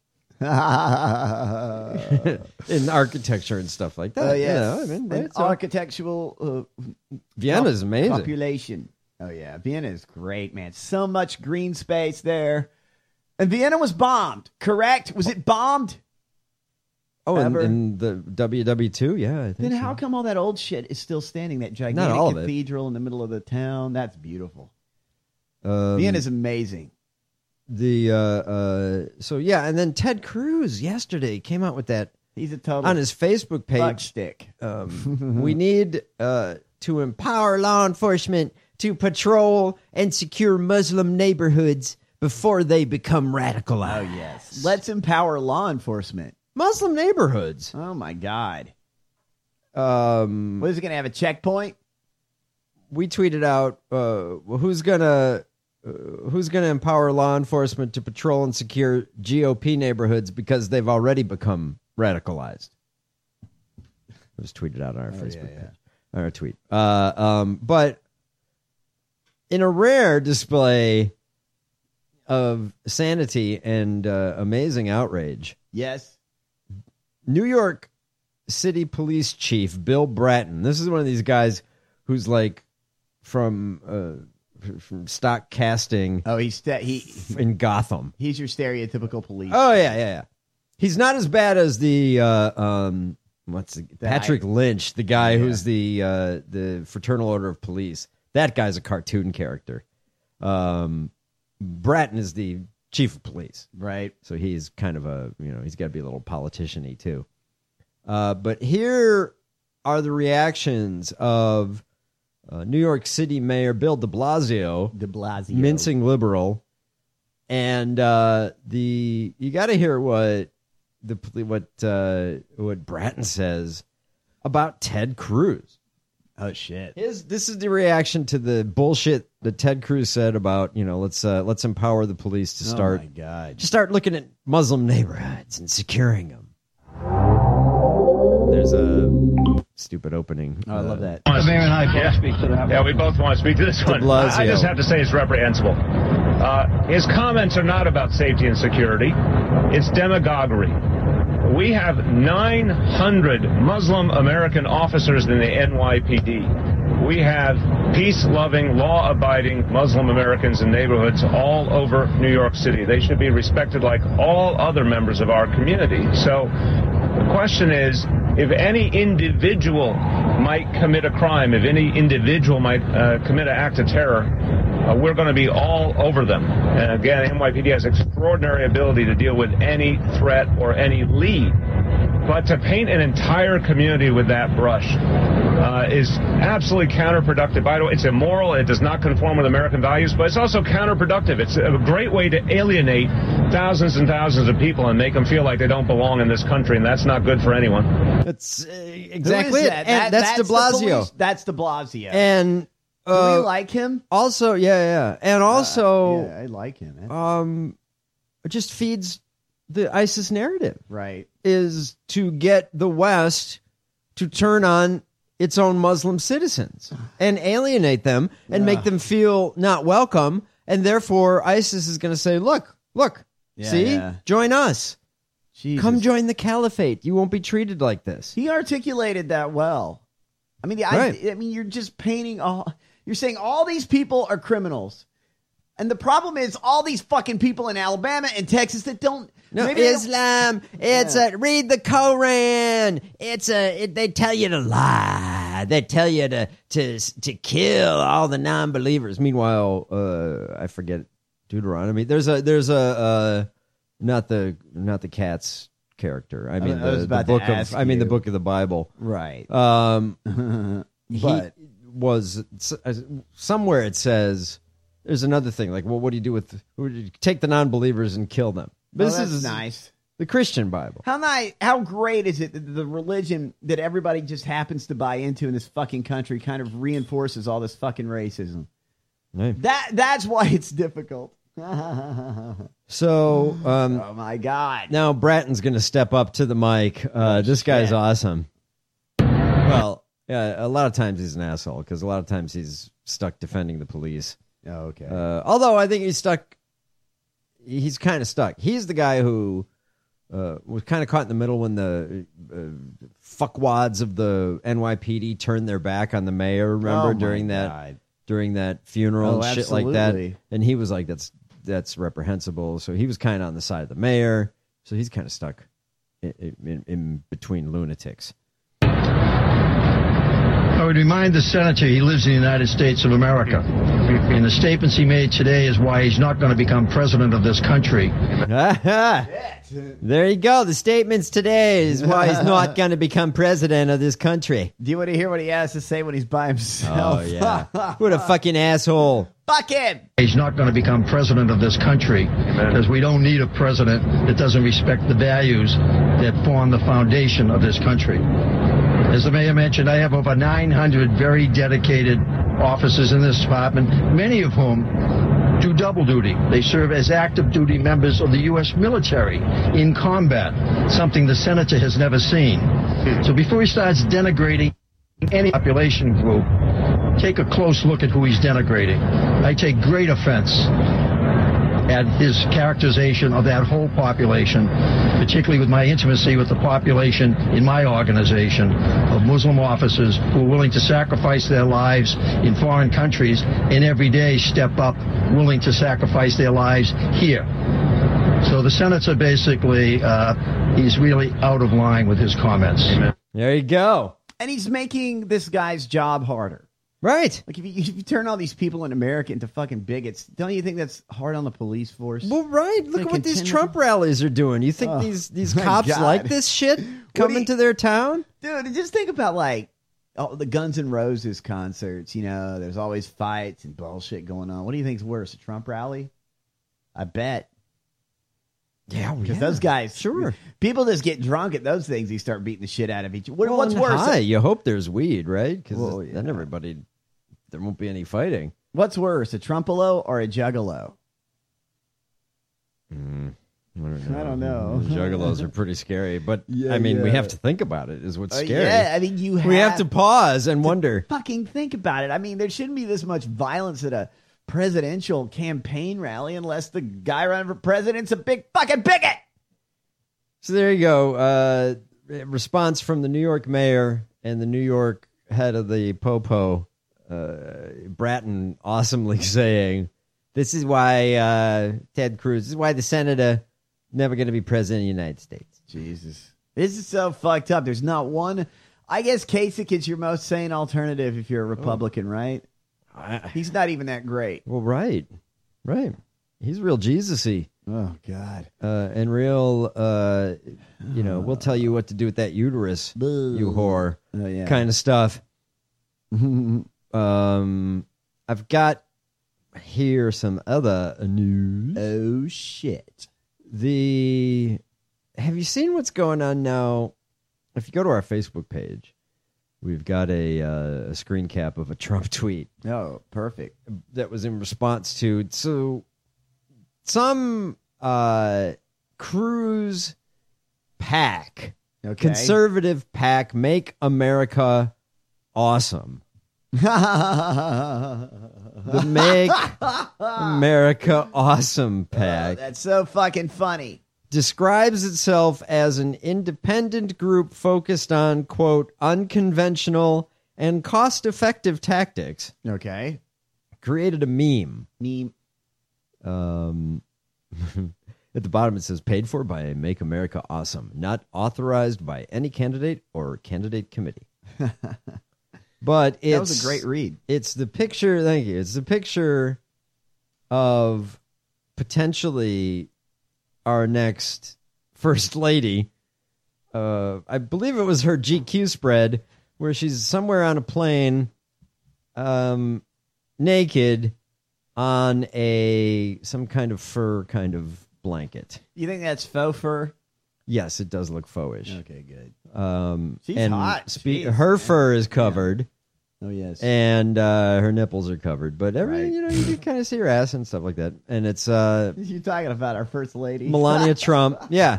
In architecture and stuff like that.
Oh yeah,
You know, I mean,
an
it's all-
architectural uh,
Vienna's
pop-
amazing.
population. Oh yeah, Vienna is great, man. So much green space there, and Vienna was bombed. Correct? Was it bombed?
Oh, and,
Ever?
and the W W two, yeah. I think
Then
so.
how come all that old shit is still standing? That gigantic
all of it.
cathedral in the middle of the town. That's beautiful.
Um,
Vienna's amazing.
the uh, uh, so yeah, and then Ted Cruz yesterday came out with that
He's a total
on his Facebook
fuck
page.
stick.
Um, we need uh, to empower law enforcement to patrol and secure Muslim neighborhoods before they become radicalized.
Oh yes, let's empower law enforcement.
Muslim neighborhoods.
Oh my God,
Um,
what is it going to have a checkpoint?
we tweeted out uh, who's gonna uh, who's gonna empower law enforcement to patrol and secure G O P neighborhoods because they've already become radicalized. It was tweeted out on our Facebook
yeah, yeah.
page, on our tweet. Uh, um, but in a rare display of sanity and uh, amazing outrage,
Yes.
New York City Police Chief Bill Bratton. This is one of these guys who's like from uh, from stock casting
Oh, he's sta- he
in Gotham.
he's your stereotypical police.
Oh yeah, yeah, yeah. He's not as bad as the uh, um, what's the, Patrick Lynch, the guy
Yeah.
who's the uh, the Fraternal Order of Police. That guy's a cartoon character. Um, Bratton is the chief of police.
Right.
So he's kind of a, you know, he's got to be a little politician-y too. Uh, but here are the reactions of uh, New York City Mayor Bill de Blasio,
De Blasio.
mincing liberal, and uh, the you got to hear what the what uh, what Bratton says about Ted Cruz.
Oh shit!
His this is the reaction to the bullshit that Ted Cruz said about, you know, let's uh, let's empower the police to start.
Oh my God!
Just start looking at Muslim neighborhoods and securing them. There's a stupid opening.
Oh, I love that.
The mayor and I both
yeah.
speak to that.
Yeah, we both want to speak to this one. I, I just have to say it's reprehensible. Uh, his comments are not about safety and security. It's demagoguery. We have nine hundred Muslim American officers in the N Y P D. We have peace-loving, law-abiding Muslim Americans in neighborhoods all over New York City. They should be respected like all other members of our community. So the question is, if any individual might commit a crime, if any individual might uh, commit an act of terror, uh, we're going to be all over them. And again, N Y P D has extraordinary ability to deal with any threat or any lead. But to paint an entire community with that brush uh, is absolutely counterproductive. By the way, it's immoral. It does not conform with American values, but it's also counterproductive. It's a great way to alienate thousands and thousands of people and make them feel like they don't belong in this country, and that's not good for anyone.
That's uh, exactly it.
That?
And
That,
that's,
that's
de Blasio.
The police, that's de Blasio.
And uh,
do we like him?
Also, yeah, yeah, and also,
uh, yeah, I like him. That's...
Um, it just feeds the ISIS narrative.
Right.
Is to get the West to turn on its own Muslim citizens and alienate them and
yeah.
make them feel not welcome. And therefore, ISIS is going to say, look, look,
yeah,
see,
yeah.
join us.
Jesus.
Come join the caliphate. You won't be treated like this.
He articulated that well. I mean, the,
right.
I, I mean, you're just painting all, you're saying all these people are criminals. And the problem is all these fucking people in Alabama and Texas that don't.
No,
maybe
Islam.
Don't,
it's
yeah.
a read the Koran. It's a. It, they tell you to lie. They tell you to to to kill all the non-believers. Meanwhile, uh, I forget Deuteronomy. There's a there's a uh, not the not the cat's character. I mean
I was
the,
about
the
to
book of.
ask
I mean the
you.
book of the Bible.
Right.
Um,
but
he was somewhere it says. There's another thing, like, well, what do you do with take the non-believers and kill them? But
oh,
this
that's
is
nice.
The Christian Bible.
How nice? How great is it that the religion that everybody just happens to buy into in this fucking country kind of reinforces all this fucking racism?
Right.
That that's why it's difficult.
So, um,
oh my God!
Now Bratton's going to step up to the mic. Uh, this guy's awesome. Well, yeah, a lot of times he's an asshole because a lot of times he's stuck defending the police.
Oh, okay.
Uh, although I think he's stuck. He's kind of stuck. He's the guy who uh, was kind of caught in the middle when the uh, fuckwads of the N Y P D turned their back on the mayor. Remember
Oh,
during
my
that
God.
during that funeral
Oh,
and shit like that.
absolutely.
And he was like, "That's that's reprehensible." So he was kind of on the side of the mayor. So he's kind of stuck in, in, in between lunatics.
I would remind the senator he lives in the United States of America. And the statements he made today is why he's not going to become president of this country.
There you go. The statements today is why he's not going to become president of this country.
Do you want to hear what he has to say when he's by himself?
Oh, yeah. What a fucking asshole.
Fuck him.
He's not going to become president of this country because we don't need a president that doesn't respect the values that form the foundation of this country. As the mayor mentioned, I have over nine hundred very dedicated officers in this department, many of whom do double duty. They serve as active duty members of the U S military in combat, something the senator has never seen. So before he starts denigrating any population group, take a close look at who he's denigrating. I take great offense at his characterization of that whole population, particularly with my intimacy with the population in my organization of Muslim officers who are willing to sacrifice their lives in foreign countries and every day step up willing to sacrifice their lives here. So the senator basically, uh, he's really out of line with his comments.
There you go.
And he's making this guy's job harder.
Right.
Like, if you, if you turn all these people in America into fucking bigots, don't you think that's hard on the police force?
Well, right. Look
They
at what these
continue-
Trump rallies are doing. You think
Oh,
these, these
my
cops
God.
like this shit coming
do you-
to their town?
Dude, just think about, like, oh, the Guns N' Roses concerts. You know, there's always fights and bullshit going on. What do you think's worse, a Trump rally? I bet.
Yeah,
because
yeah,
those guys,
sure.
People just get drunk at those things. You start beating the shit out of each other. What,
well,
what's worse?
High, you hope there's weed, right? Because
well, yeah.
then everybody, there won't be any fighting.
What's worse, a Trumpalo or a Juggalo?
Mm, I don't know.
I don't know.
The Juggalos are pretty scary, but
Yeah,
I mean,
yeah.
we have to think about it. Is what's
Uh,
scary.
yeah, I mean, you have
we have to pause and wonder.
Fucking think about it. I mean, there shouldn't be this much violence at a presidential campaign rally unless the guy running for president's a big fucking bigot.
So there you go. Uh, response from the New York mayor and the New York head of the Popo, uh, Bratton, awesomely saying, "This is why uh, Ted Cruz. This is why the senator never going to be president of the United States."
Jesus, this is so fucked up. There's not one. I guess Kasich is your most sane alternative if you're a Republican, right?
I,
He's not even that great.
well, right, right. He's real Jesus-y.
Oh God.
Uh, and real, uh, you know, we'll tell you what to do with that uterus, you whore,
Oh, yeah.
kind of stuff. um, I've got here some other news.
Oh shit!
The have you seen what's going on now? If you go to our Facebook page, we've got a, uh, a screen cap of a Trump tweet.
Oh, perfect.
That was in response to so. Some uh, Cruz PAC,
Okay.
conservative PAC, Make America Awesome. The Make America Awesome PAC
That's so fucking funny.
describes itself as an independent group focused on, quote, unconventional and cost-effective tactics.
Okay.
Created a meme.
Meme.
Um, at the bottom, it says, paid for by Make America Awesome, not authorized by any candidate or candidate committee. But it's,
That was a great read.
It's the picture, thank you. It's the picture of potentially our next first lady. Uh, I believe it was her G Q spread where she's somewhere on a plane, um, naked, on a some kind of fur kind of blanket.
You think that's faux fur?
Yes, it does look faux-ish.
Okay, good.
Um,
She's
and
hot.
spe-
Jeez,
her
man.
fur is covered.
Oh yes.
And uh, her nipples are covered, but every
Right.
you know you can kind of see her ass and stuff like that. And it's uh,
You talking about our first lady,
Melania Trump, yeah.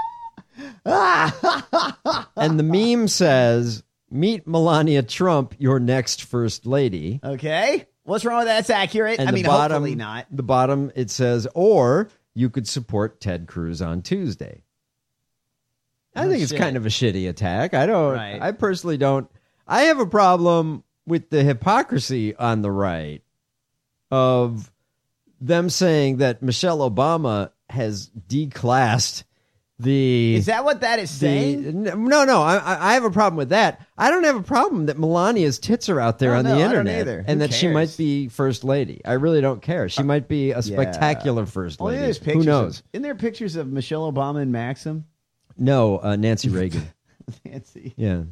And the meme says, "Meet Melania Trump, your next first lady."
Okay. What's wrong with that? That's accurate.
And
I
the
mean,
bottom,
hopefully not.
The bottom it says, "Or you could support Ted Cruz on Tuesday." I
Oh,
think it's
shit.
kind of a shitty attack. I don't.
Right.
I personally don't. I have a problem with the hypocrisy on the right of them saying that Michelle Obama has declassed the.
Is that what that is
the-
saying?
No, no. I, I have a problem with that. I don't have a problem that Melania's tits are out there
Oh,
on
no,
the
I don't
internet,
either.
and
Who
that she
cares?
might be first lady. I really don't care. She might be a spectacular first
Only
lady.
there's
Who
pictures
knows?
Of, isn't there pictures of Michelle Obama and Maxim?
No, uh, Nancy Reagan.
Nancy.
Yeah.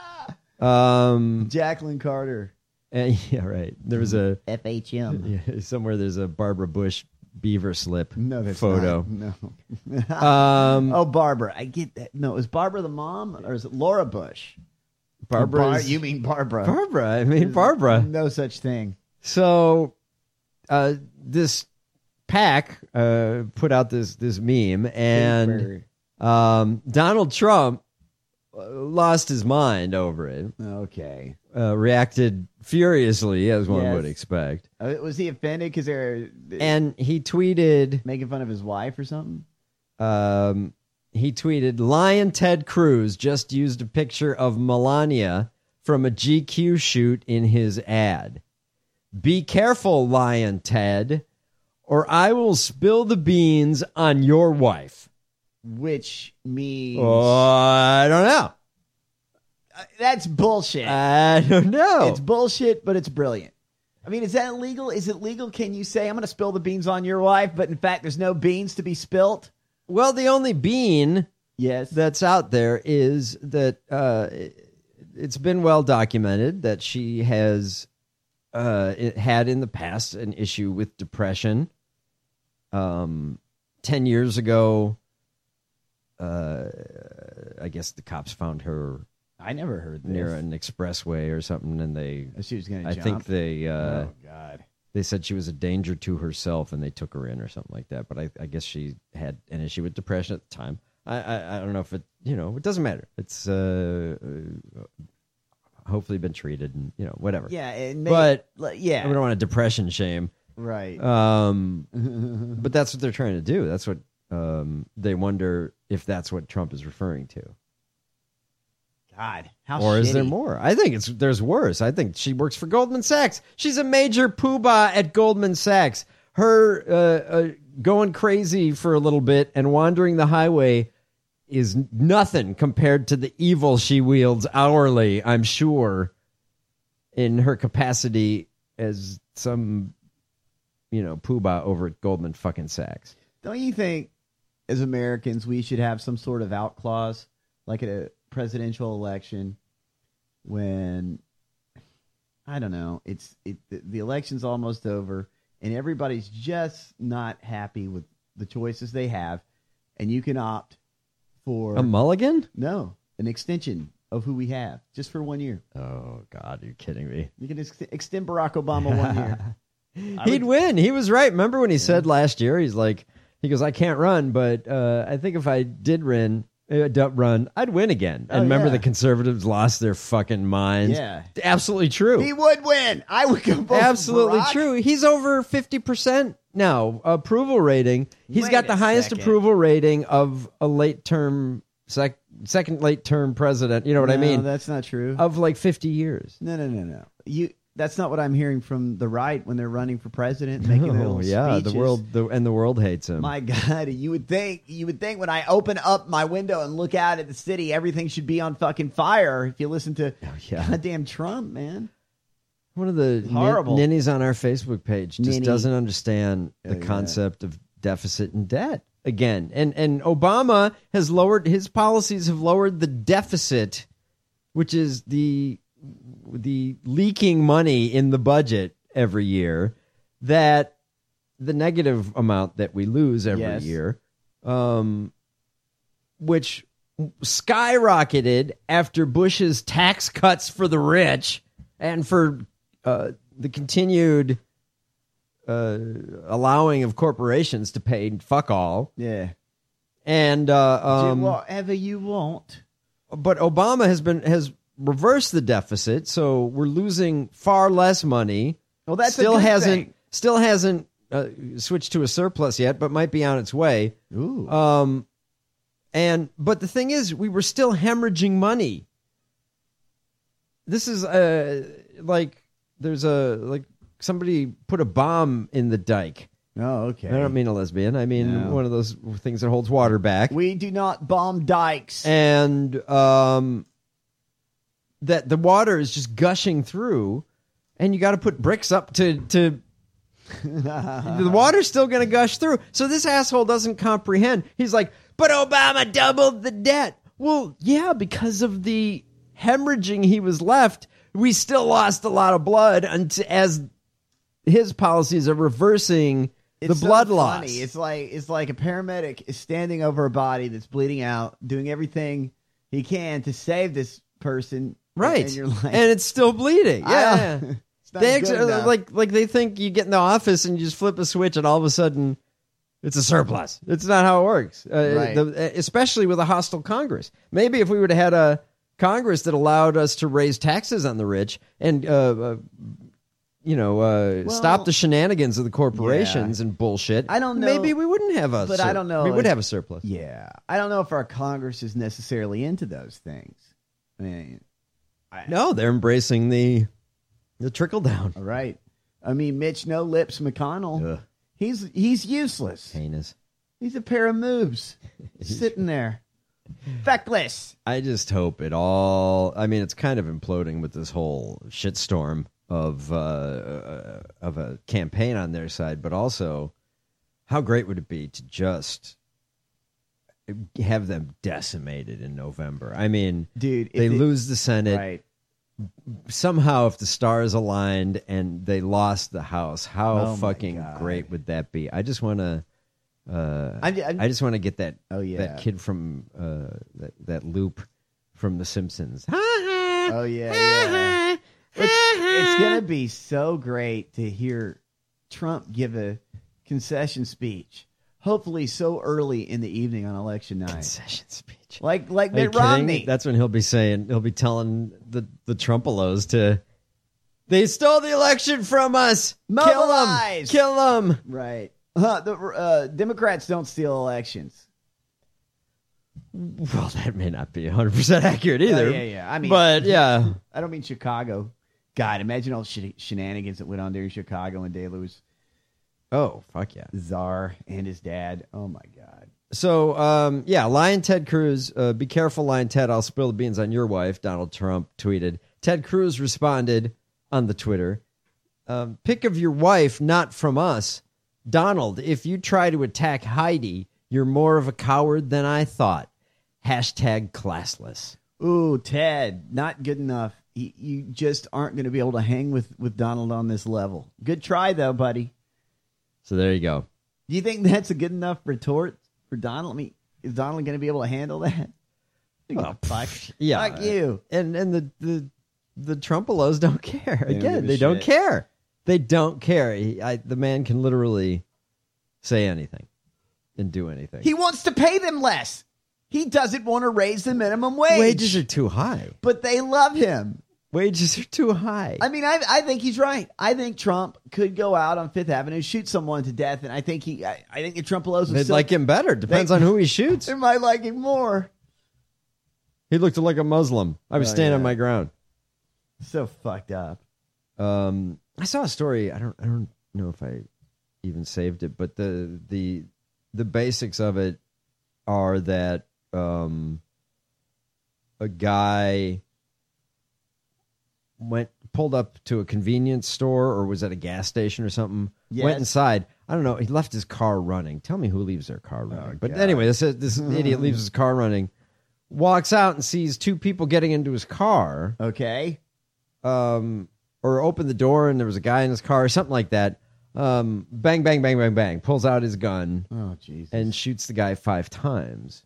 Um,
Jacqueline Carter.
uh, yeah, right. There was a
F H M.
yeah, somewhere. There's a Barbara Bush beaver slip
No, that's
photo.
not. No.
Um,
oh, Barbara. I get that. No, is Barbara the mom or is it Laura Bush?
Barbara.
Bar- you mean Barbara?
Barbara. I mean Barbara.
No such thing.
So, uh, this pack uh, put out this this meme, and um, Donald Trump uh, lost his mind over it.
Okay.
Uh, reacted furiously, as one
Yes.
would expect.
Uh, was he offended because they're
And he tweeted,
making fun of his wife or something?
um, he tweeted, Lion Ted Cruz just used a picture of Melania from a G Q shoot in his ad. Be careful, Lion Ted, or I will spill the beans on your wife.
Which means
Oh, I don't know.
Uh, that's bullshit.
I don't know.
It's bullshit, but it's brilliant. I mean, is that legal? Is it legal? Can you say, I'm going to spill the beans on your wife, but in fact, there's no beans to be spilt?
Well, the only bean
yes.
that's out there is that uh, it's been well documented that she has uh, it had in the past an issue with depression, um, ten years ago, uh, I guess the cops found her.
I never heard this.
Near an expressway or something, and they.
She was going to
I
jump?
think they. Uh,
oh God.
They said she was a danger to herself, and they took her in or something like that. But I, I guess she had an issue with depression at the time. I, I, I don't know if it, you know, it doesn't matter. It's uh, uh, hopefully been treated, and you know, whatever.
Yeah, it may,
but
yeah,
we don't want a depression shame,
right?
Um, but that's what they're trying to do. That's what um, they wonder if that's what Trump is referring to.
God, how
or
shitty.
Is there more? I think it's there's worse. I think she works for Goldman Sachs. She's a major poobah at Goldman Sachs. Her uh, uh, going crazy for a little bit and wandering the highway is nothing compared to the evil she wields hourly, I'm sure, in her capacity as some, you know, poobah over at Goldman fucking Sachs.
Don't you think, as Americans, we should have some sort of out clause, like at a presidential election, when I don't know, it's it the, the election's almost over and everybody's just not happy with the choices they have, and you can opt for
a mulligan?
No, an extension of who we have just for one year.
Oh God, you're kidding me.
You can ex- extend Barack Obama one year.
He'd would, win. He was right. Remember when he yeah. said last year, he's like, he goes, I can't run, but uh, I think if I did run, uh, run, I'd win again. And
oh,
remember
yeah.
the conservatives lost their fucking minds.
Yeah.
Absolutely true.
He would win. I would go vote
Absolutely
for
true. He's over fifty percent now approval rating. He's
Wait
got the highest
second.
approval rating of a late term, sec, second late term president. You know what
no,
I mean?
That's not true.
Of like fifty years.
No, no, no, no. You. That's not what I'm hearing from the right when they're running for president, and making their
oh,
little
yeah,
speeches.
the world, the, and the world hates him.
My God, you would think, you would think when I open up my window and look out at the city, everything should be on fucking fire. If you listen to
oh, yeah.
goddamn Trump, man.
One of the
horrible
nin- ninnies on our Facebook page just
Ninny.
doesn't understand the
oh,
concept yeah. of deficit and debt again. And and Obama has lowered his policies have lowered the deficit, which is the the leaking money in the budget every year, that the negative amount that we lose every
yes.
year, um, which skyrocketed after Bush's tax cuts for the rich and for uh, the continued uh, allowing of corporations to pay fuck all.
Yeah.
And uh, um,
do whatever you want.
But Obama has been has reversed the deficit, so we're losing far less money.
Well, that's
still
a good
hasn't
thing.
still hasn't uh, switched to a surplus yet, but might be on its way.
Ooh.
Um, and but the thing is, we were still hemorrhaging money. This is uh like there's a like somebody put a bomb in the dike.
Oh, okay.
I don't mean a lesbian. I mean
No.
one of those things that holds water back.
We do not bomb dikes.
And um, that the water is just gushing through, and you got to put bricks up to to. The water's still going to gush through. So this asshole doesn't comprehend. He's like, but Obama doubled the debt. Well, yeah, because of the hemorrhaging he was left, we still lost a lot of blood until, as his policies are reversing
It's
the
so
blood
funny.
loss.
It's like it's like a paramedic is standing over a body that's bleeding out, doing everything he can to save this person.
Right.
And you're like,
and it's still bleeding.
I
Yeah.
don't- it's not
They
good
ex-
enough.
like like they think you get in the office and you just flip a switch and all of a sudden it's a surplus. It's not how it works. Uh,
Right.
the, especially with a hostile Congress. Maybe if we would have had a Congress that allowed us to raise taxes on the rich and uh, uh, you know uh,
Well,
stop the shenanigans of the corporations and bullshit.
I don't know.
Maybe we wouldn't have a.
But
sur-
I don't know
We would
if-
have a surplus.
Yeah, I don't know if our Congress is necessarily into those things. I mean,
No, they're embracing the the trickle down.
all right. I mean, Mitch No Lips McConnell. He's he's useless.
Heinous.
He's a pair of moves sitting there, feckless.
I just hope it all. I mean, it's kind of imploding with this whole shitstorm of uh, uh, of a campaign on their side, but also, how great would it be to just have them decimated in November? I mean,
Dude, if
they
it-
lose the Senate.
Right.
Somehow, if the stars aligned and they lost the House, how
Oh, my
fucking
God.
great would that be? I just want to. Uh,
I'm, I'm,
I just want to get that.
Oh yeah,
that kid from uh, that that loop from The Simpsons.
Oh yeah, yeah. It's, it's gonna be so great to hear Trump give a concession speech. Hopefully, so early in the evening on election night.
Concession speech,
like like
Are you
Mitt Romney.
kidding? That's when he'll be saying he'll be telling the the Trumpelos to. They stole the election from us.
Mobilize.
Kill them. Kill them.
Right. Uh, the uh, Democrats don't steal elections.
Well, that may not be one hundred percent accurate either.
Uh, yeah, yeah. I mean,
but yeah.
I don't mean Chicago. God, imagine all the sh- shenanigans that went on there in Chicago and Day Lewis.
Oh, fuck yeah.
Czar and his dad. Oh, my God.
So, um, yeah, Lion Ted Cruz. Uh, be careful, Lion Ted. I'll spill the beans on your wife, Donald Trump tweeted. Ted Cruz responded on the Twitter, um, pick of your wife, not from us. Donald, if you try to attack Heidi, you're more of a coward than I thought. Hashtag classless.
Ooh, Ted, not good enough. You, you just aren't going to be able to hang with, with Donald on this level. Good try, though, buddy.
So there you go.
Do you think that's a good enough retort for Donald? I mean, is Donald going to be able to handle that?
Well,
fuck,
yeah,
fuck you.
And and the the the Trumpelos don't care.
They don't
Again,
give a
they don't
shit.
care. They don't care. He, I, the man can literally say anything and do anything.
He wants to pay them less. He doesn't want to raise the minimum wage.
Wages are too high.
But they love him.
Wages are too high.
I mean, I I think he's right. I think Trump could go out on Fifth Avenue, shoot someone to death, and I think he, I, I think the Trumpelos would
They'd
still,
like him better. Depends
they,
on who he shoots.
They might like him more.
He looked like a Muslim. I was
Oh,
standing
yeah.
on my ground.
So fucked up.
Um, I saw a story. I don't. I don't know if I even saved it, but the the the basics of it are that um, a guy went pulled up to a convenience store or was at a gas station or something.
Yes.
Went inside. I don't know. He left his car running. Tell me who leaves their car running.
Oh,
but
God.
anyway, this this idiot leaves his car running. Walks out and sees two people getting into his car.
Okay.
Um, or opened the door and there was a guy in his car or something like that. Um, bang, bang, bang, bang, bang. Pulls out his gun.
Oh, Jesus.
And shoots the guy five times.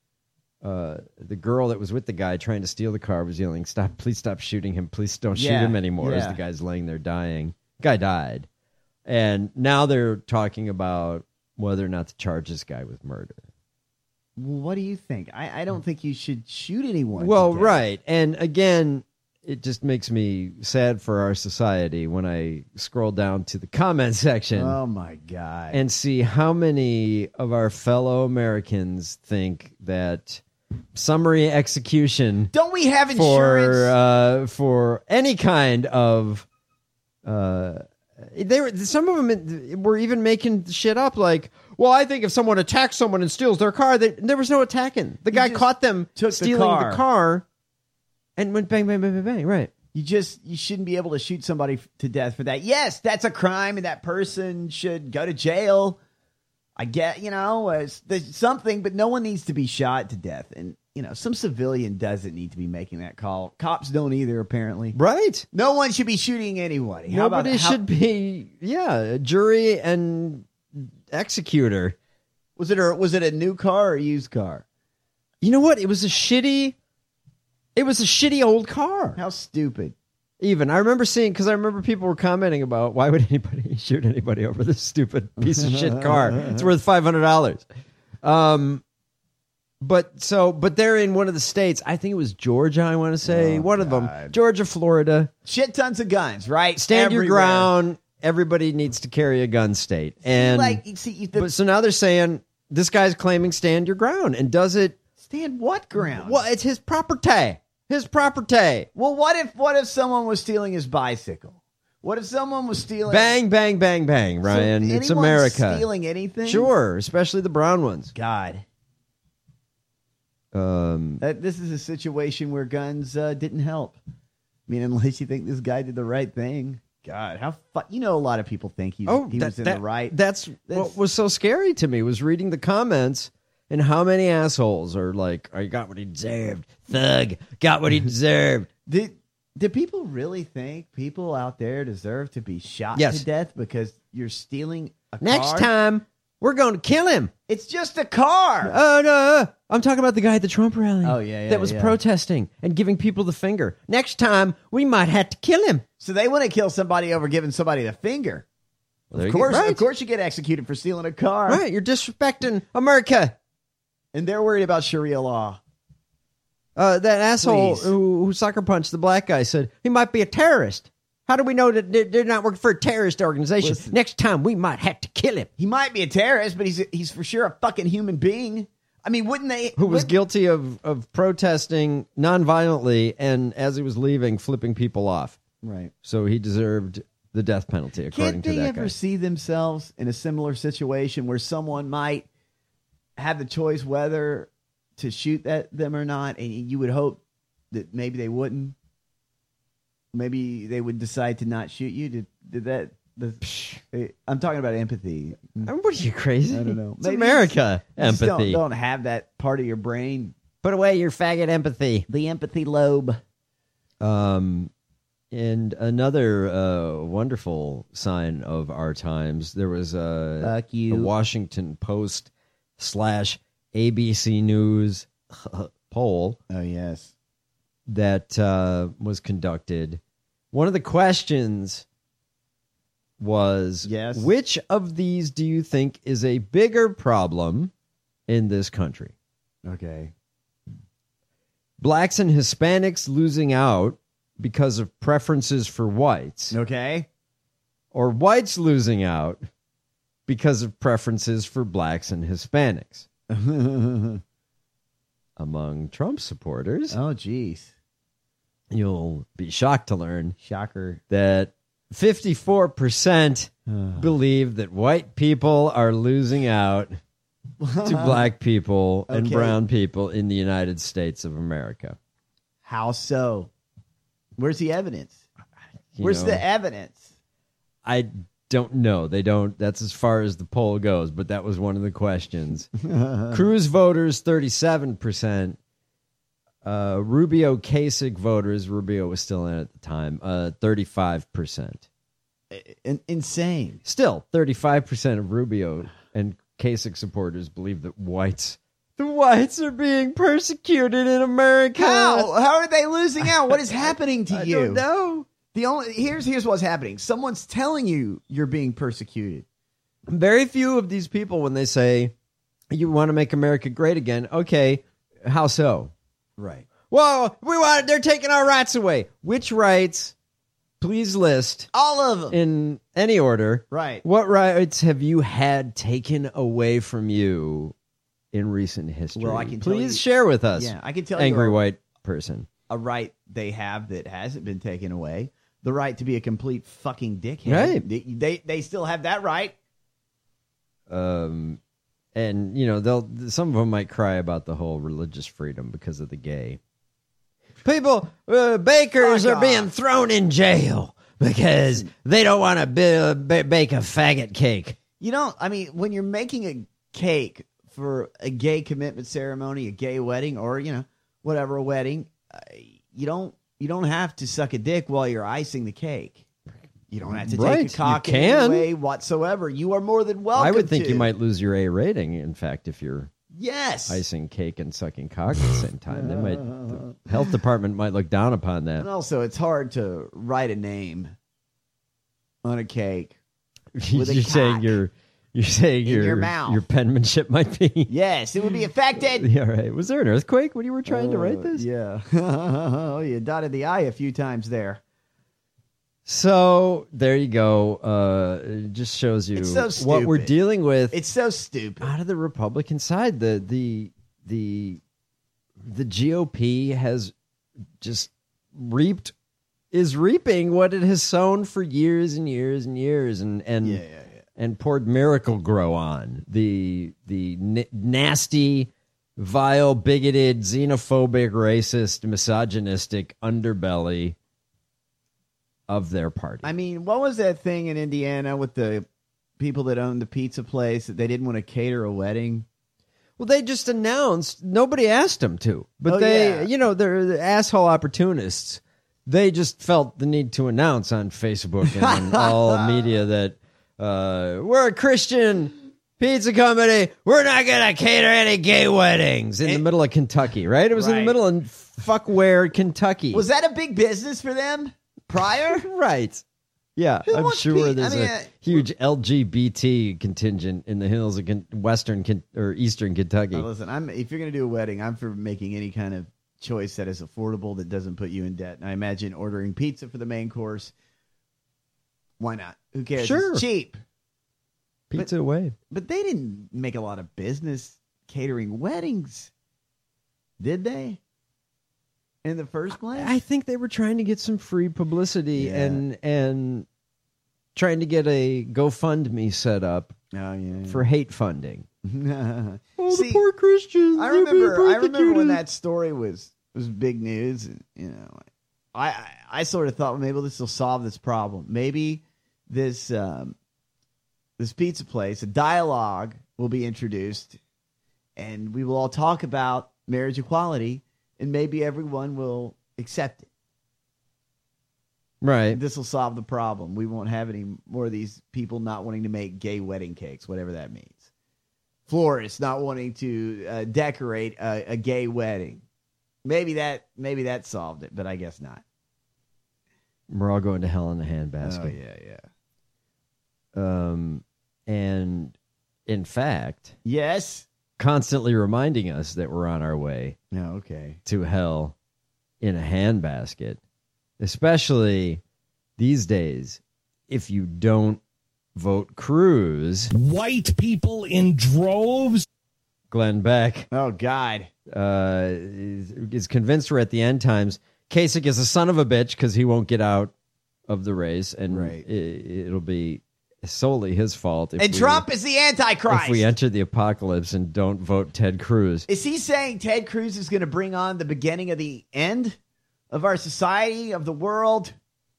Uh, the girl that was with the guy trying to steal the car was yelling, "Stop! Please stop shooting him! Please don't shoot
Yeah,
him anymore!" As
yeah.
the guy's laying there dying. Guy died, and now they're talking about whether or not to charge this guy with murder.
Well, what do you think? I, I don't think you should shoot anyone.
Well,
to death.
right, and again, it just makes me sad for our society when I scroll down to the comment section.
Oh my God!
And see how many of our fellow Americans think that summary execution
Don't we have
for
insurance?
uh, for any kind of uh, they were some of them were even making shit up like, well, I think if someone attacks someone and steals their car, they, there was no attacking. The guy
just
caught them
took the
stealing
car.
the car and went bang, bang, bang, bang, bang. Right.
You just you shouldn't be able to shoot somebody f- to death for that. Yes, that's a crime, and that person should go to jail. I get, you know, uh, there's something, but no one needs to be shot to death. And, you know, some civilian doesn't need to be making that call. Cops don't either, apparently.
Right.
No one should be shooting anybody. How about-
Nobody
how-
should be, yeah, a jury and executor.
Was it a, was it a new car or a used car?
You know what? It was a shitty, it was a shitty old car.
How stupid.
Even I remember seeing, because I remember people were commenting about why would anybody shoot anybody over this stupid piece of shit car? It's worth five hundred dollars. Um, but so, but they're in one of the states. I think it was Georgia. I want to say
Oh,
one of them,
God.
Georgia, Florida.
Shit tons of guns, right?
Stand your
Everywhere.
ground. Everybody needs to carry a gun. State and
like, you see, you- the-
but so now they're saying this guy's claiming stand your ground and does it.
Stand what ground?
Well, it's his property. His property.
Well, what if what if someone was stealing his bicycle? What if someone was stealing?
Bang, bang, bang, bang,
So
Ryan. It's
anyone
America.
Stealing anything?
Sure, especially the brown ones.
God,
Um,
that, this is a situation where guns uh, didn't help. I mean, unless you think this guy did the right thing. God, how fu- you know a lot of people think he,
oh,
he
that-
was in
that-
the right.
That's, what was so scary to me was reading the comments and how many assholes are like, "I got what he deserved." Thug got what he deserved.
Did do people really think people out there deserve to be shot
Yes.
to death because you're stealing a
Next
car?
time, We're going to kill him.
It's just a car.
Oh, uh, no. I'm talking about the guy at the Trump rally.
Oh, yeah, yeah,
That was
yeah.
protesting and giving people the finger. Next time, we might have to kill him.
So they want to kill somebody over giving somebody the finger.
Well,
of course,
right.
of course you get executed for stealing a car.
Right, you're disrespecting America.
And they're worried about Sharia law.
Uh, that asshole
Please.
who, who sucker punched the black guy said he might be a terrorist. How do we know that they're they're not working for a terrorist organization?
Listen.
Next time, we might have to kill him.
He might be a terrorist, but he's he's for sure a fucking human being. I mean, wouldn't they?
Who was
wouldn't-
guilty of, of protesting nonviolently and, as he was leaving, flipping people off.
Right.
So he deserved the death penalty, according
Can't
to
they
that
ever
guy.
see themselves in a similar situation where someone might have the choice whether to shoot at them or not, and you would hope that maybe they wouldn't? Maybe they would decide to not shoot you. Did did that? The, I'm talking about empathy.
What are you, crazy?
I don't know.
It's
Maybe
America.
you just
Empathy.
Don't, don't have that part of your brain.
Put away your faggot empathy.
The empathy lobe.
Um, and another uh, wonderful sign of our times, there was a,
Fuck you.
a Washington Post slash A B C News poll
Oh, yes.
that uh, was conducted. One of the questions was,
Yes.
which of these do you think is a bigger problem in this country?
Okay.
Blacks and Hispanics losing out because of preferences for whites,
Okay.
or whites losing out because of preferences for blacks and Hispanics. Among Trump supporters,
Oh, geez.
you'll be shocked to learn
Shocker.
that fifty-four percent believe that white people are losing out to black people and
Okay.
brown people in the United States of America.
How so? Where's the evidence?
You
Where's
know,
the evidence?
I don't know. They don't. That's as far as the poll goes, but that was one of the questions. Cruz voters, thirty-seven percent. Uh, Rubio Kasich voters, Rubio was still in at the time, uh, thirty-five percent.
In- insane.
Still, thirty-five percent of Rubio and Kasich supporters believe that whites, the whites are being persecuted in America.
How? How are they losing out? What is happening to
I
you?
don't know.
The only here's here's what's happening. Someone's telling you you're being persecuted.
Very few of these people, when they say, you want to make America great again, okay, how so?
Right.
Well, we want, they're taking our rights away. Which rights? Please list
All of them.
in any order.
Right.
What rights have you had taken away from you in recent history?
Well, I can tell
Please
you-
share with us.
Yeah, I can tell you
Angry
a-
white person.
A right they have that hasn't been taken away. The right to be a complete fucking dickhead.
Right.
They they, they still have that right.
Um, and you know, they'll some of them might cry about the whole religious freedom because of the gay people. Uh, bakers
Fuck
are being
off.
thrown in jail because they don't want to b- b- bake a faggot cake.
You know, I mean, when you're making a cake for a gay commitment ceremony, a gay wedding, or you know, whatever a wedding, uh, you don't you don't have to suck a dick while you're icing the cake. You don't have to
Right,
take a cock
you
in
can.
any way whatsoever. You are more than welcome.
I would think
to.
you might lose your A rating. In fact, if you're
Yes.
icing cake and sucking cock at the same time, they might. The health department might look down upon that.
And also, it's hard to write a name on a cake. with a
You're saying
cock
your you're saying
in
your
your mouth.
your penmanship might be.
Yes, it would be affected.
Yeah, right. Was there an earthquake when you were trying to write
Uh,
this?
Yeah. Oh, you dotted the I a few times there.
So there you go. Uh, it just shows you
It's so
what we're
stupid.
dealing with
It's so stupid.
out of the Republican side. The the the the G O P has just reaped is reaping what it has sown for years and years and years, and and
Yeah, yeah, yeah.
and poured Miracle Grow on the the n- nasty, vile, bigoted, xenophobic, racist, misogynistic underbelly of their party.
I mean, what was that thing in Indiana with the people that owned the pizza place that they didn't want to cater a wedding?
Well, they just announced. Nobody asked them to, but
Oh,
they,
yeah.
you know, they're the asshole opportunists. They just felt the need to announce on Facebook and on all media that uh, we're a Christian pizza company, we're not going to cater any gay weddings in and, the middle of Kentucky, right? It was right. in the middle of fuck where, Kentucky.
Was that a big business for them prior?
Right. Yeah,
Who
I'm sure
pe-
there's
I mean,
a
uh,
huge L G B T contingent in the hills of Ken- western Ken- or eastern Kentucky.
Uh, listen, I'm if you're going to do a wedding, I'm for making any kind of choice that is affordable that doesn't put you in debt. And I imagine ordering pizza for the main course. Why not? Who cares?
Sure.
It's cheap.
Pizza
but,
away.
But they didn't make a lot of business catering weddings, did they? In the first place?
I think they were trying to get some free publicity
yeah.
and and trying to get a GoFundMe set up
oh, yeah,
for hate funding.
oh,
See, the poor Christians.
I remember I remember when that story was was big news. And, you know, I, I I sort of thought, well, maybe this will solve this problem. Maybe this um, this pizza place, a dialogue will be introduced, and we will all talk about marriage equality. And maybe everyone will accept it.
Right.
This will solve the problem. We won't have any more of these people not wanting to make gay wedding cakes, whatever that means. Florists not wanting to uh, decorate a, a gay wedding. Maybe that maybe that solved it, but I guess not.
We're all going to hell in a handbasket.
Oh, yeah,
yeah. Um, and in fact...
Yes?
Constantly reminding us that we're on our way
no, okay.
to hell in a handbasket, especially these days. If you don't vote Cruz,
white people in droves.
Glenn Beck,
oh God,
uh, is, is convinced we're at the end times. Kasich is a son of a bitch because he won't get out of the race, and
right.
it, it'll be solely his fault. If
and
we,
Trump is the Antichrist.
If we enter the apocalypse and don't vote Ted Cruz.
Is he saying Ted Cruz is going to bring on the beginning of the end of our society, of the world?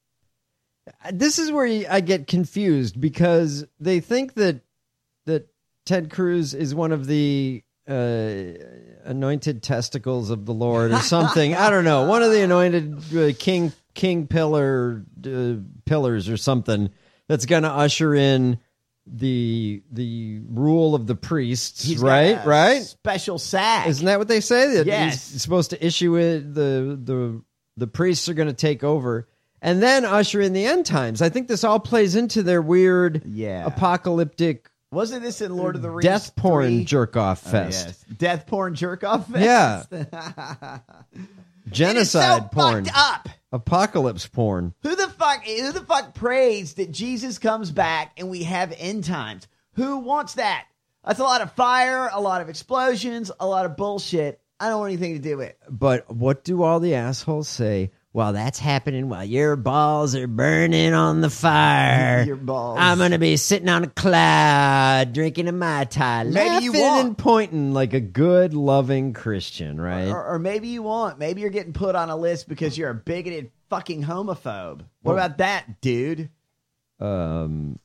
This is where I get confused because they think that that Ted Cruz is one of the uh, anointed testicles of the Lord or something. I don't know. One of the anointed uh, king king pillar uh, pillars or something. That's going to usher in the the rule of the priests,
He's
right?
got a
right?
Special sack.
Isn't that what they say? That
yes.
He's supposed to issue it. The the the priests are going to take over, and then usher in the end times. I think this all plays into their weird,
yeah.
apocalyptic.
Wasn't this in Lord of the Rings?
Death porn
three?
jerk off fest.
Oh, yes. Death porn jerk off fest.
Yeah. Genocide
so
porn.
Fucked up.
Apocalypse porn.
Who the fuck? Who the fuck prays that Jesus comes back and we have end times? Who wants that? That's a lot of fire, a lot of explosions, a lot of bullshit. I don't want anything to do with it.
But what do all the assholes say? Well, that's happening while your balls are burning on the fire.
Your balls.
I'm going to be sitting on a cloud, drinking a Mai Tai,
Maybe
laughing
you won't.
and pointing like a good, loving Christian, right?
Or, or maybe you won't. Maybe you're getting put on a list because you're a bigoted fucking homophobe. What
Well,
about that, dude?
Um,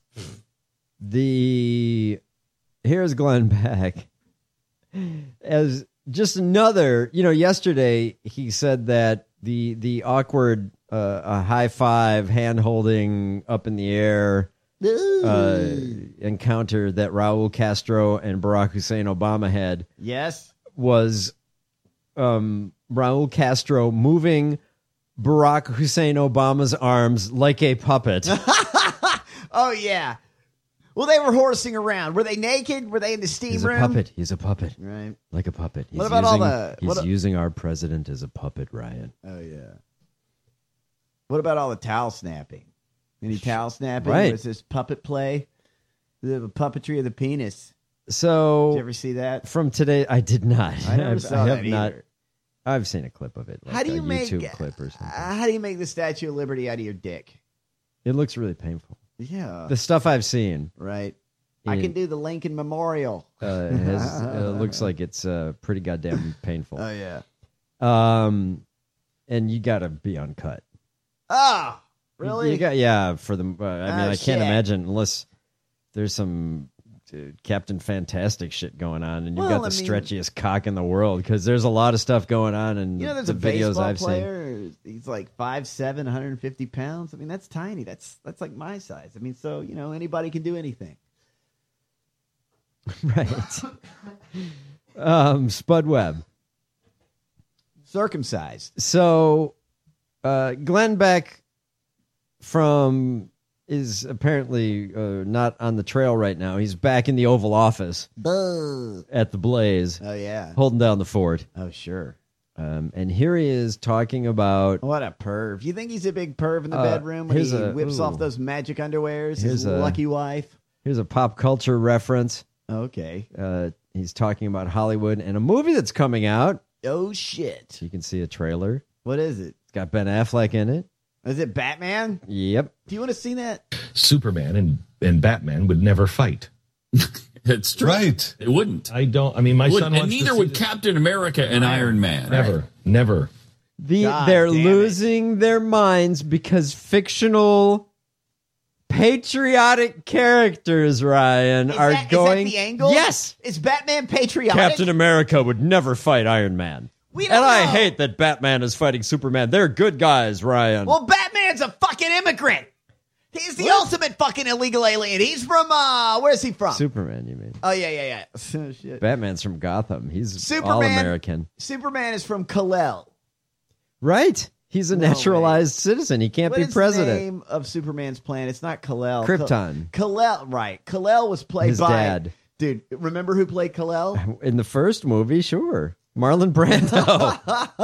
the here's Glenn Beck as just another. You know, yesterday he said that the the awkward uh, a high five, hand holding up in the air uh, encounter that Raul Castro and Barack Hussein Obama had.
Yes,
was um, Raul Castro moving Barack Hussein Obama's arms like a puppet.
Oh, yeah. Well, they were horsing around. Were they naked? Were they in the steam
He's
room?
a puppet. He's a puppet.
Right.
Like a puppet. He's
What about
using,
all the-
He's
what-
using our president as a puppet, Ryan.
Oh, yeah. What about all the towel snapping? Any towel snapping?
Right.
Was this puppet play? The puppetry of the penis.
So,
Did you ever see that?
From today, I did not.
I never
I've,
saw
I have
that
not.
either.
I've seen a clip of it. Like
How do you
a
make
YouTube clip or something?
Uh, how do you make the Statue of Liberty out of your dick?
It looks really painful.
Yeah.
The stuff I've seen.
Right. I
it-
can do the Lincoln Memorial.
Uh, has, uh, looks like it's uh, pretty goddamn painful.
Oh, yeah.
Um, and you got to be uncut.
Oh, really?
You got yeah. For the, uh, I mean,
Oh,
I can't
shit.
imagine unless there's some uh, Captain Fantastic shit going on, and you've
Well,
got the
I mean-
stretchiest cock in the world because there's a lot of stuff going on, and
You know, there's
the
a
videos
baseball
I've seen.
player. He's like five seven, one hundred fifty pounds. I mean, that's tiny. That's that's like my size. I mean, so you know, anybody can do anything.
Right. um, Spud Webb.
Circumcised.
So, uh, Glenn Beck from is apparently uh, not on the trail right now. He's back in the Oval Office
Buh.
at the Blaze.
Oh, yeah.
Holding down the fort.
Oh, sure.
Um, and here he is talking about...
What a perv. You think he's a big perv in the
Uh,
bedroom when he
here's a-
whips
ooh.
off those magic underwears,
Here's
his
a-
lucky wife?
Here's a pop culture reference.
Okay.
Uh, he's talking about Hollywood and a movie that's coming out.
Oh, shit.
You can see a trailer.
What is it?
It's got Ben Affleck in it.
Is it Batman?
Yep.
Do you want to see that?
Superman and, and Batman would never fight.
It's true.
Right.
It wouldn't.
I don't. I mean, my
Would-
son
and
wants to
neither
see
would
this.
Captain America and Iron Man.
Never. Never.
The,
God
they're
damn it.
losing their minds because fictional patriotic characters, Ryan,
Is
are
that,
going.
Is that the angle?
Yes.
Is Batman patriotic?
Captain America would never fight Iron Man.
We don't
And I
know.
hate that Batman is fighting Superman. They're good guys, Ryan.
Well, Batman's a fucking immigrant. He's the
What?
ultimate fucking illegal alien. He's from, uh, where's he from?
Superman, you mean?
Oh, yeah, yeah, yeah. Oh, shit.
Batman's from Gotham. He's
Superman-
all American.
Superman is from Kal-El.
Right. He's a
No
naturalized citizen. He can't
What
be
is
president.
the name of Superman's planet? It's not Kal-El.
Krypton.
Kal-El, right. Kal-El was played
His
by...
dad.
Dude, remember who played Kal-El?
In the first movie, sure. Marlon Brando.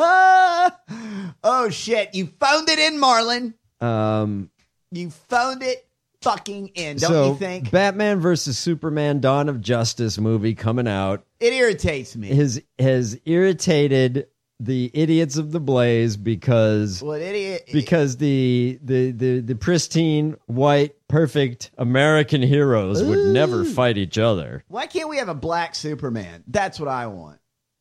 Oh, shit. You found it in, Marlon.
um,
You found it fucking in, don't
so,
you think?
Batman versus Superman Dawn of Justice movie coming out
It irritates me.
has, has irritated the idiots of the Blaze because...
What idiot?
Because the, the, the, the pristine, white, perfect American heroes would never fight each other.
Why can't we have a black Superman? That's what I want.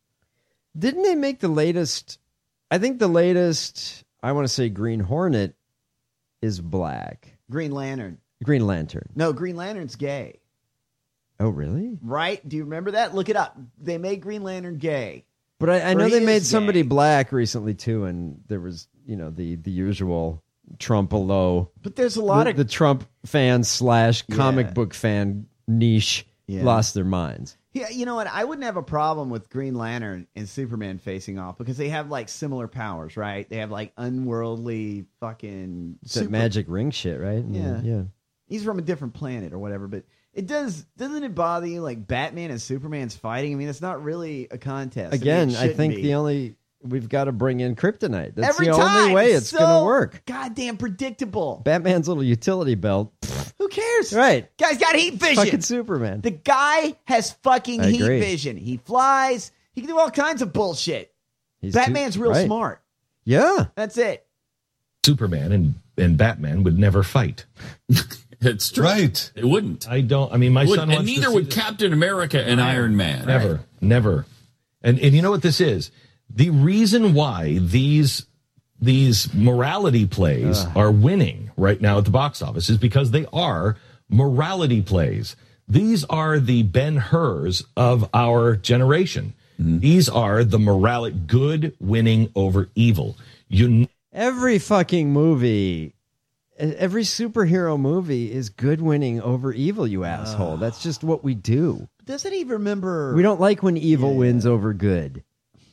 Didn't they make the latest? I think the latest, I want to say Green Hornet is black.
Green Lantern.
Green Lantern.
No, Green Lantern's gay.
Oh, really?
Right? Do you remember that? Look it up. They made Green Lantern gay.
But I, I
Or
know
he
they
is
made somebody
gay.
black recently, too, and there was, you know, the, the usual Trump below.
But there's a lot
the,
of...
The Trump fan slash comic
Yeah.
book fan niche
Yeah.
lost their minds.
Yeah, you know what? I wouldn't have a problem with Green Lantern and Superman facing off because they have like similar powers, right? They have like unworldly fucking
It's that
super-
magic ring shit, right?
Yeah.
Yeah.
He's from a different planet or whatever, but it does doesn't it bother you like Batman and Superman's fighting? I mean, it's not really a contest. I mean,
Again,
it
I
shouldn't
think
be.
the only we've got to bring in kryptonite. That's
Every
the
time,
only way it's
so
going to work.
Goddamn predictable.
Batman's little utility belt.
Who cares?
Right.
Guy's got heat vision.
Fucking Superman.
The guy has fucking
I
heat
agree.
vision. He flies. He can do all kinds of bullshit.
He's
Batman's
too-
real
right.
smart.
Yeah.
That's it.
Superman and, and Batman would never fight.
It's true.
Right.
It wouldn't.
I don't. I mean, my
Would-
son
and
wants to
neither
see
would
this.
Captain America and Iron Man.
Never, never. And and you know what this is? The reason why these these morality plays are winning right now at the box office is because they are morality plays. These are the Ben-Hurs of our generation. These are the morality, good winning over evil. You
Every fucking movie, every superhero movie is good winning over evil, you asshole. That's just what we do.
Doesn't he remember?
We don't like when evil
Yeah.
wins over good.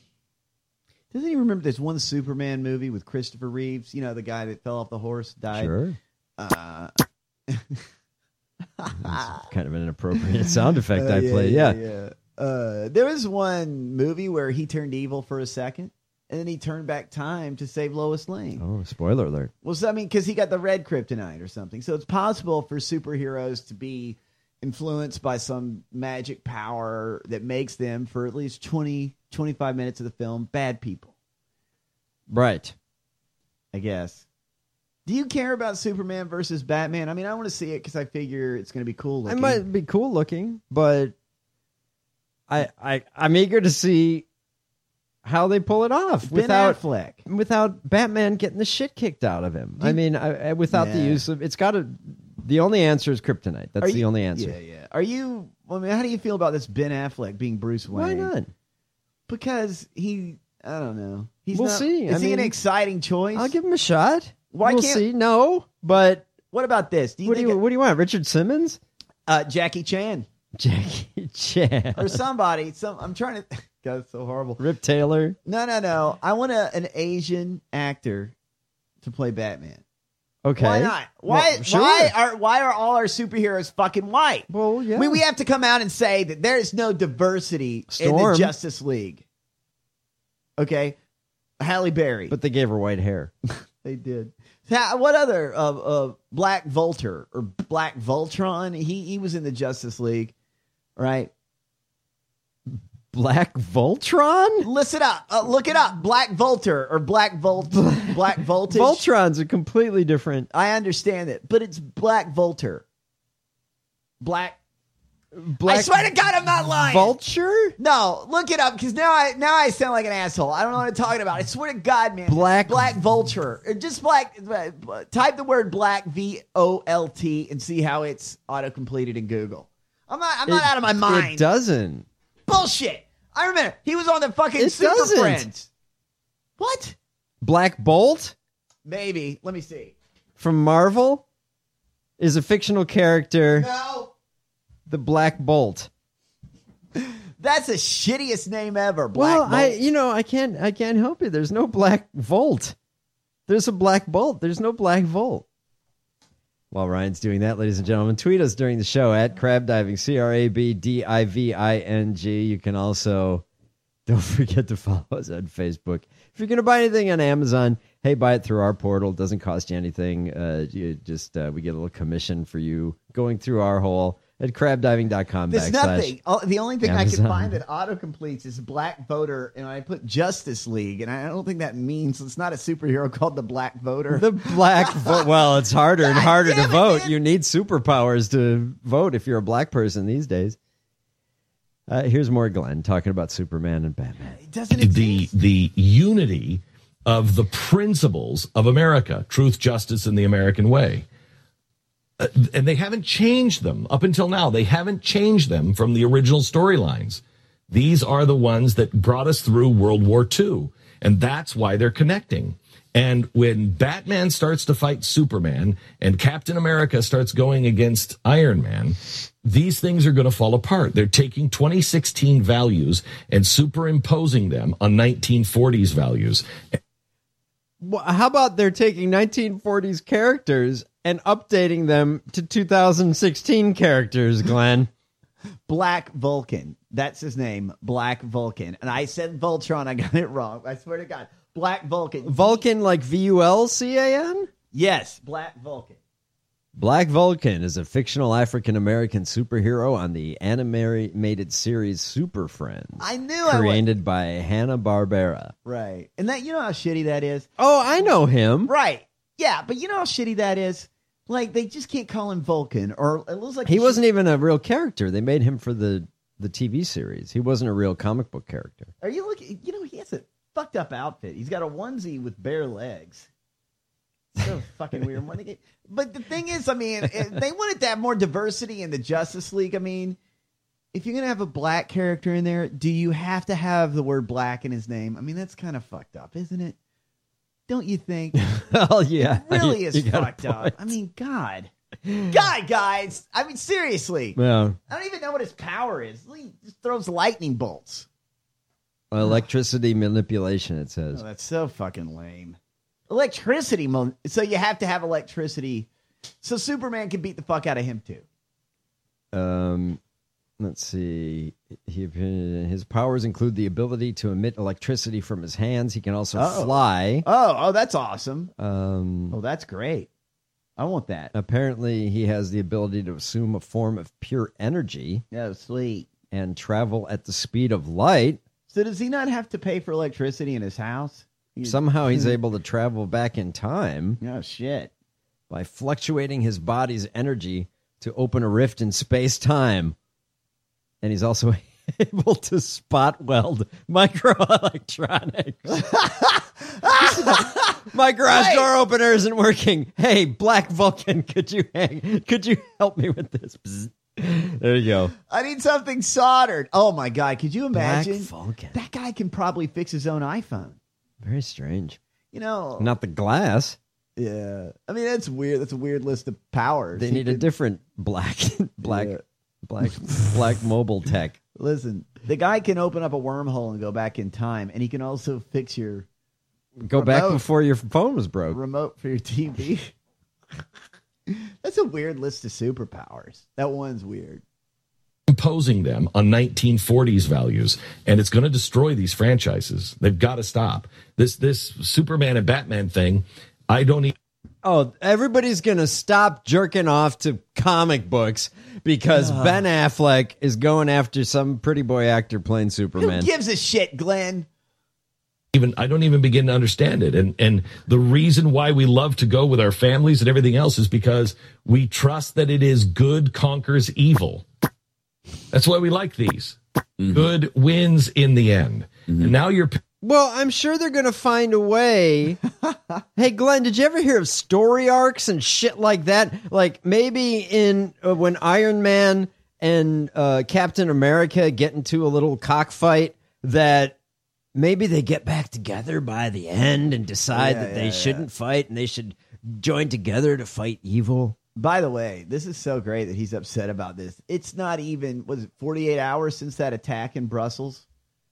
Doesn't he remember this one Superman movie with Christopher Reeves? You know, the guy that fell off the horse, died.
Sure.
Uh,
That's kind of an inappropriate sound effect
Uh,
I play. Yeah.
yeah. Uh, there was one movie where he turned evil for a second, and then he turned back time to save Lois Lane.
Oh, spoiler alert.
Well, so, I mean, because he got the red kryptonite or something. So it's possible for superheroes to be influenced by some magic power that makes them, for at least twenty, twenty-five minutes of the film, bad people.
Right.
I guess. Do you care about Superman versus Batman? I mean, I want to see it because I figure it's going to be cool looking.
It might be cool looking, but I, I, I'm eager to see how they pull it off
Ben
without
Affleck.
without Batman getting the shit kicked out of him.
Do
I
you-
mean, I, I- without the
Yeah.
use of it's got to. The only answer is kryptonite. That's
Are
the
you-
only answer.
Yeah, yeah. Are you? I mean, how do you feel about this Ben Affleck being Bruce Wayne?
Why not?
Because he, I don't know. He's
We'll
not-
see.
Is
I
he an
mean,
exciting choice?
I'll give him a shot.
Why
we'll
can't-
see. No, but
What about this? Do you
what do
think?
you what do you want? Richard Simmons?
uh, Jackie Chan.
Jackie Chan.
Or somebody. Some I'm trying to God, it's so horrible.
Rip Taylor.
No, no, no. I want a, an Asian actor to play Batman.
Okay.
Why not? Why
Well, sure.
why are why are all our superheroes fucking white?
Well, yeah.
I mean, we have to come out and say that there is no diversity in
Storm.
the Justice League. Okay? Halle Berry.
But they gave her white hair.
They did. Ha- What other uh, uh, Black Vulture or Black Voltron? He he was in the Justice League, right?
Black Voltron?
Listen up. Uh, look it up. Black Vulture or Black Volt Black Voltage.
Voltron's a completely different.
I understand it, but it's Black Vulture. Black.
Black
I swear to God, I'm not lying.
Vulture?
No, look it up because now I now I sound like an asshole. I don't know what I'm talking about. I swear to God, man.
Black
Black Vulture. Or just black. uh, Type the word Black V O L T and see how it's auto completed in Google. I'm not. I'm not
It-
out of my mind.
It doesn't.
Bullshit. I remember he was on the fucking
It
Super
doesn't.
Friends. What?
Black Bolt
Maybe. Let me see.
from Marvel is a fictional character.
No.
The Black Bolt.
That's the shittiest name ever. Black
Well,
Bolt.
I you know I can't I can't help it. There's no Black Volt. There's a Black Bolt. There's no Black Volt. While Ryan's doing that, ladies and gentlemen, tweet us during the show at Crab Diving, C R A B D I V I N G. You can also, don't forget to follow us on Facebook. If you're going to buy anything on Amazon, hey, buy it through our portal. It doesn't cost you anything. Uh, you just uh, we get a little commission for you going through our hole at crab diving dot com.
There's nothing. Oh, the only thing I
Amazon.
can find that auto completes is Black Voter, and I put Justice League, and I don't think that means it's not a superhero called the Black Voter.
The Black Vote. Well, it's harder and
God
harder to
damn it,
vote.
man.
You need superpowers to vote if you're a black person these days. Uh, here's more Glenn talking about Superman and Batman.
It doesn't
the
exist.
the unity of the principles of America, truth, justice, and the American way. Uh, and they haven't changed them up until now. They haven't changed them from the original storylines. These are the ones that brought us through World War Two. And that's why they're connecting. And when Batman starts to fight Superman and Captain America starts going against Iron Man, these things are going to fall apart. They're taking twenty sixteen values and superimposing them on nineteen forties values.
Well, how about they're taking nineteen forties characters and updating them to two thousand sixteen characters, Glenn?
Black Vulcan. That's his name. Black Vulcan. And I said Voltron. I got it wrong. I swear to God. Black Vulcan.
Vulcan like V U L C A N?
Yes. Black Vulcan.
Black Vulcan is a fictional African-American superhero on the animated series Super Friends.
I knew I would.
Created by Hanna-Barbera.
Right. And that, you know how shitty that is?
Oh, I know him.
Right. Yeah, but you know how shitty that is? Like, they just can't call him Vulcan. Or it looks like
He wasn't even a real character. They made him for the, the T V series. He wasn't a real comic book character.
Are you looking? You know, he has a fucked up outfit. He's got a onesie with bare legs. So fucking weird. But the thing is, I mean, if they wanted to have more diversity in the Justice League. I mean, if you're going to have a black character in there, do you have to have the word black in his name? I mean, that's kind of fucked up, isn't it? Don't you think?
Oh, yeah.
It really
You-
is
you got a
fucked up.
point.
I mean, God. God, guys. I mean, seriously.
Yeah.
I don't even know what his power is. He just throws lightning bolts.
Electricity manipulation, it says.
Oh, that's so fucking lame. Electricity. Mo- so you have to have electricity. So Superman can beat the fuck out of him, too.
Um, let's see. He, his powers include the ability to emit electricity from his hands. He can also
Oh.
fly.
Oh, oh, that's awesome.
Um,
Oh, that's great. I want that.
apparently, he has the ability to assume a form of pure energy
Oh, sweet.
and travel at the speed of light.
So does he not have to pay for electricity in his house? He-
Somehow, he's able to travel back in time
Oh, shit.
by fluctuating his body's energy to open a rift in space-time. And he's also able to spot weld microelectronics. My garage
Wait.
door opener isn't working. Hey, Black Vulcan, could you hang? Could you help me with this? Bzz. There you go.
I need something soldered. Oh, my God. Could you
Black
imagine?
Vulcan.
That guy can probably fix his own iPhone.
Very strange.
You know.
Not the glass.
Yeah. I mean, that's weird. That's a weird list of powers.
They
He
need a
could-
different black black
Yeah.
Black Black Mobile Tech.
Listen, the guy can open up a wormhole and go back in time, and he can also fix your
Go
remote,
back before your phone was broke.
remote for your T V. That's a weird list of superpowers. That one's weird.
Imposing them on nineteen forties values, and it's going to destroy these franchises. They've got to stop this. This Superman and Batman thing. I don't even.
Oh, everybody's going to stop jerking off to comic books because
Ugh.
Ben Affleck is going after some pretty boy actor playing Superman.
Who gives a shit, Glenn?
Even I don't even begin to understand it. And and the reason why we love to go with our families and everything else is because we trust that it is good conquers evil. That's why we like these. Mm-hmm. Good wins in the end. Mm-hmm. And now you're.
Well, I'm sure they're going to find a way. Hey, Glenn, did you ever hear of story arcs and shit like that? Like maybe in uh, when Iron Man and uh, Captain America get into a little cockfight, that maybe they get back together by the end and decide
Yeah,
that they
yeah,
shouldn't
yeah.
fight and they should join together to fight evil.
By the way, this is so great that he's upset about this. It's not even, was it forty-eight hours since that attack in Brussels?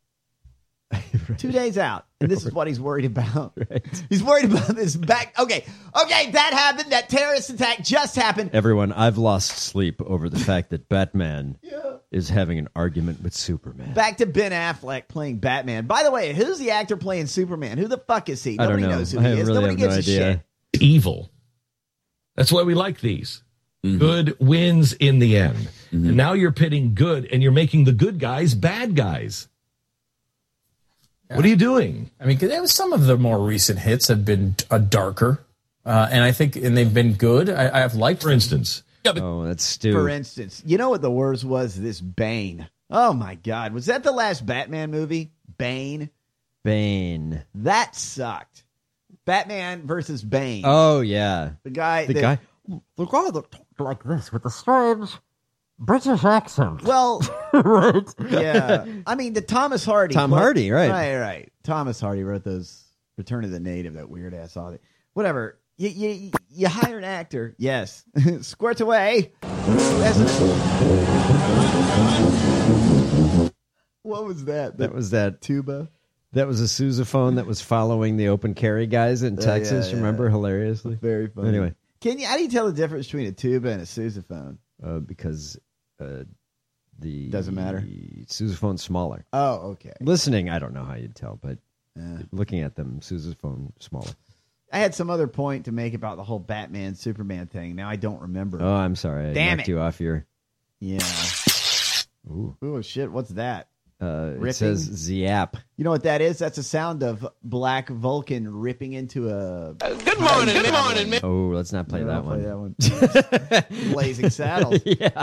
Right. Two days out. And this is what he's worried about. Right. He's worried about this back. Okay. Okay. That happened. That terrorist attack just happened.
Everyone, I've lost sleep over the fact that Batman yeah. is having an argument with Superman.
Back to Ben Affleck playing Batman. By the way, who's the actor playing Superman? Who the fuck is he?
I
Nobody
don't know.
knows who
I
he is.
really
Nobody
have
gives
no
a
idea.
shit.
Evil. That's why we like these. Mm-hmm. Good wins in the end. Mm-hmm. And now you're pitting good, and you're making the good guys bad guys. Yeah. What are you doing?
I mean, cause some of the more recent hits have been uh, darker, uh, and I think, and they've been good. I, I have liked,
for instance.
Yeah, but, oh, that's stupid.
For instance, you know what the worst was? This Bane. Oh my God, was that the last Batman movie? Bane.
Bane.
That sucked. Batman versus Bane.
Oh yeah,
the guy.
The
that,
guy. The guy that talked like this with the strange British accent.
Well,
right.
Yeah. I mean, the Thomas Hardy.
Tom
but,
Hardy, right.
Right, right. Thomas Hardy wrote those Return of the Native, that weird ass audio. Whatever. You, you, you hire an actor. Yes. Squirts away. What was that?
That was that
tuba?
That was a sousaphone that was following the open carry guys in
uh,
Texas.
yeah,
You
yeah.
remember? Hilariously.
Very funny.
Anyway.
Can you, how do you tell the difference between a tuba and a sousaphone?
Uh, because uh, the
doesn't matter.
Sousaphone's smaller.
Oh, okay.
Listening, I don't know how you'd tell, but
yeah.
looking at them, sousaphone smaller.
I had some other point to make about the whole Batman Superman thing. Now I don't remember.
Oh, I'm sorry. I
Damn
knocked
it.
you off your.
Yeah.
Ooh.
Oh shit! What's that?
Uh,
Ripping?
it says Zap.
You know what that is? That's a sound of Black Vulcan ripping into a.
Uh, good morning, good morning, man.
Oh, let's not play,
No,
that,
play
one.
that one. Blazing Saddles.
Yeah.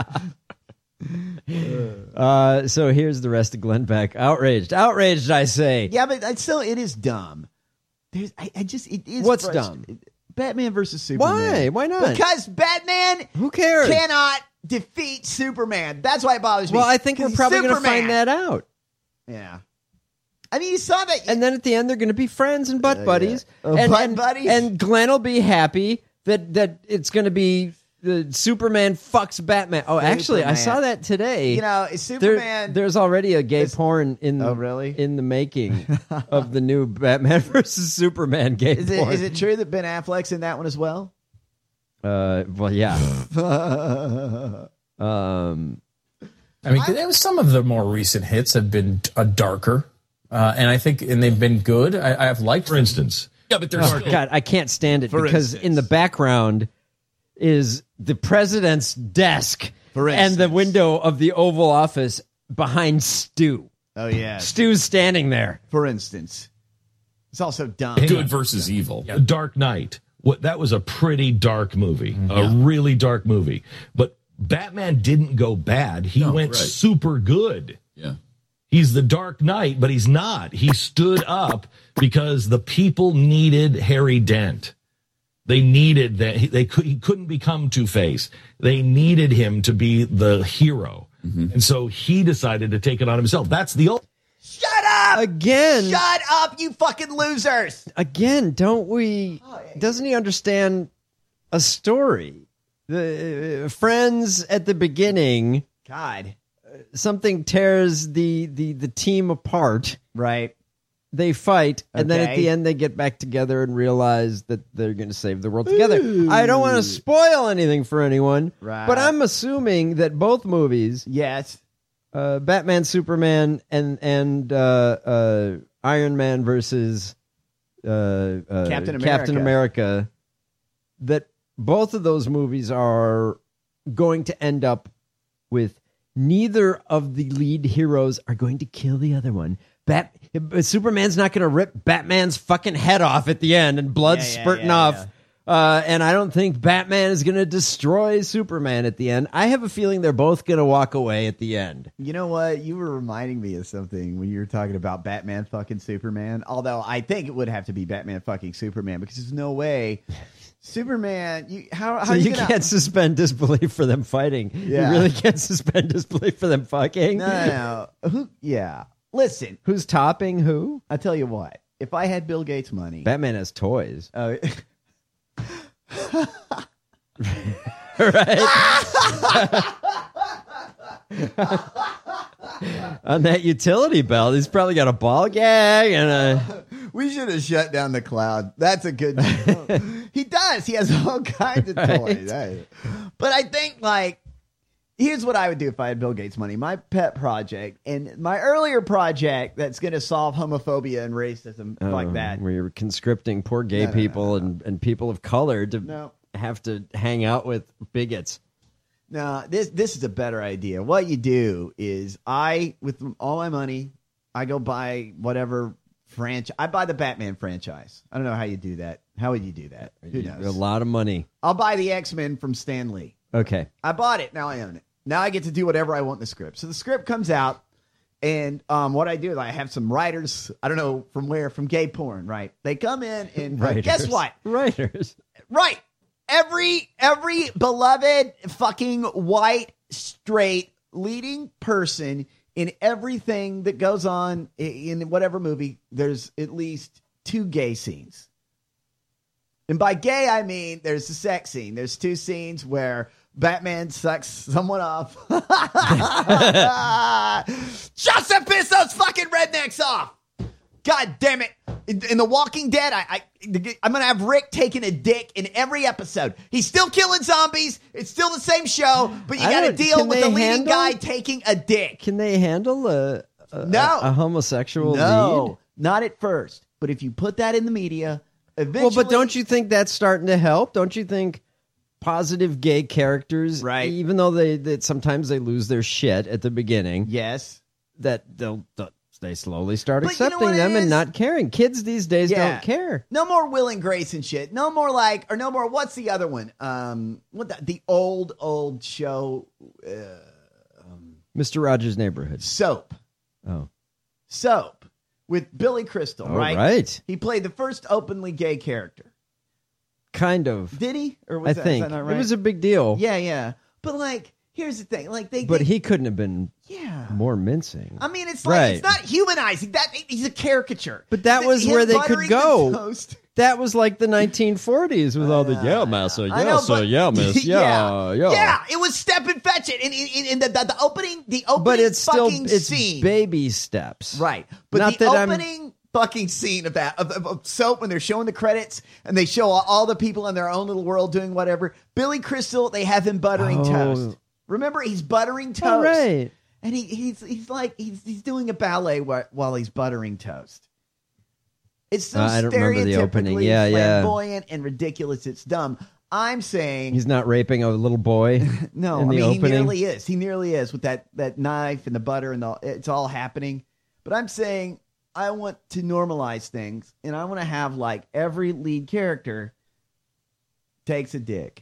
Uh, so here's the rest of Glenn Beck. Outraged, outraged, I say.
Yeah, but it's still, it is dumb. There's, I, I just, it is.
What's
frust-
dumb?
Batman versus Superman.
Why? Why not?
Because Batman.
Who cares?
Cannot defeat Superman. That's why it bothers me.
Well, I think we're probably going to find that out.
Yeah. I mean, you saw that.
And then at the end, they're going to be friends and butt
Uh,
buddies.
yeah. Uh,
and,
butt
and,
buddies?
And Glenn will be happy that, that it's going to be uh, Superman fucks Batman. Oh, actually, I
Superman.
saw that today.
You know,
There-
Superman.
there's already a gay porn in
Oh, really?
in the making of the new Batman versus Superman gay
is it,
porn.
is it true that Ben Affleck's in that one as well?
Uh, well, yeah. um,
I mean, cause some of the more recent hits have been uh, darker, uh, and I think, and they've been good. I, I have liked,
for instance. Yeah, but there's
oh God, I can't stand it
For
because
instance.
in the background is the president's desk
For
and the
instance.
window of the Oval Office behind Stu.
Oh, yeah.
Stu's standing there.
For instance. It's also dumb.
Good versus evil.
The Dark Knight. What that was a pretty dark movie, mm-hmm. a really dark movie. But Batman didn't go bad. He
No,
went
right.
super good.
Yeah.
He's the Dark Knight, but he's not. He stood up because the people needed Harry Dent. They needed that. He, they could, he couldn't become Two-Face. They needed him to be the hero. Mm-hmm. And so he decided to take it on himself. That's the old.
Shut up!
Again.
Shut up, you fucking losers!
Again, don't we? Doesn't he understand a story? The uh, friends at the beginning
God.
Something tears the, the, the team apart.
Right.
They fight, and
Okay.
then at the end they get back together and realize that they're going to save the world together. I don't want to spoil anything for anyone,
Right.
but I'm assuming that both movies,
yes,
uh, Batman, Superman, and and uh, uh, Iron Man versus uh, uh,
Captain America.
Captain America, that both of those movies are going to end up with neither of the lead heroes are going to kill the other one. Bat Superman's not going to rip Batman's fucking head off at the end and blood's
Yeah, yeah,
spurting
yeah,
off.
yeah.
Uh, and I don't think Batman is going to destroy Superman at the end. I have a feeling they're both going to walk away at the end.
You know what? You were reminding me of something when you were talking about Batman fucking Superman. Although I think it would have to be Batman fucking Superman because there's no way Superman. You how how
So
are you,
you
gonna,
can't suspend disbelief for them fighting.
Yeah.
You really can't suspend disbelief for them fucking.
No, no, no. Who? Yeah. Listen,
Who's topping who?
I tell you what. If I had Bill Gates' money,
Batman has toys.
uh,
On that utility belt, he's probably got a ball gag and a.
we should have shut down the cloud. That's a good. He does. He has all kinds of
Right.
toys. Hey. But I think like. Here's what I would do if I had Bill Gates' money. My pet project and my earlier project that's going to solve homophobia and racism like
Oh,
that.
where you're conscripting poor gay
No, no,
people
no, no,
And, and people of color to
No.
have to hang out with bigots.
No, this this is a better idea. What you do is I, with all my money, I go buy whatever franchise. I buy the Batman franchise. I don't know how you do that. How would you do that? Who
You-
knows?
A lot of money.
I'll buy the X-Men from Stan Lee.
Okay.
I bought it. Now I own it. Now I get to do whatever I want in the script. So the script comes out, and um, what I do is I have some writers, I don't know from where, from gay porn, right? They come in and uh,
Writers.
guess what?
Writers.
Right. Every every beloved fucking white straight leading person in everything that goes on i- in whatever movie, there's at least two gay scenes. And by gay, I mean there's a sex scene. There's two scenes where Batman sucks someone off. Just to piss those fucking rednecks off. God damn it. In, in The Walking Dead, I, I, I'm going to have Rick taking a dick in every episode. He's still killing zombies. It's still the same show, but you
I
got to
don't-
deal
can
with
they
the leading
handle-
guy taking a dick.
Can they handle a, a,
No.
a, a homosexual
No,
lead?
not at first. But if you put that in the media, eventually...
Well, but don't you think that's starting to help? Don't you think positive gay characters,
Right.
even though they that sometimes they lose their shit at the beginning,
Yes.
that they'll, they'll they slowly start
But you know
accepting
what it
them and
is?
not caring. Kids these days
Yeah.
don't care.
No more Will and Grace and shit. No more like, or no more, what's the other one? Um, what the, the old, old show, uh,
Mister Rogers' Neighborhood.
Soap.
Oh,
Soap with Billy Crystal,
All
right?
right.
He played the first openly gay character.
kind of.
Did he? Or was
I
that, is
think
that not right?
it was a big deal.
Yeah, yeah. But like, here's the thing. Like they,
But
they-
he couldn't have been
yeah.
more mincing.
I mean, it's like
Right.
it's not humanizing. That he's a caricature.
But that was
Him
where they
buttering
could
the
go.
toast.
That was like the nineteen forties with all the yeah, massa,
I
yeah,
know,
sir,
but-
yeah, miss, yeah, yeah.
yeah. It was step and fetch it, and in, in, the, the the opening, the opening,
But it's still
fucking
it's
scene,
baby steps,
right? But
Not
the
that I'm-
opening fucking scene of that of, of, of Soap when they're showing the credits and they show all, all the people in their own little world doing whatever. Billy Crystal, they have him buttering
Oh.
toast. Remember, he's buttering toast,
All right.
and he he's he's like he's he's doing a ballet while, while he's buttering toast. It's so
Uh, I don't remember the opening.
stereotypically
Yeah, yeah.
flamboyant and ridiculous. It's dumb. I'm saying
He's not raping a little boy.
no.
in
I
the
mean,
opening.
he nearly is. He nearly is with that that knife and the butter and the. It's all happening. But I'm saying I want to normalize things, and I want to have like every lead character takes a dick.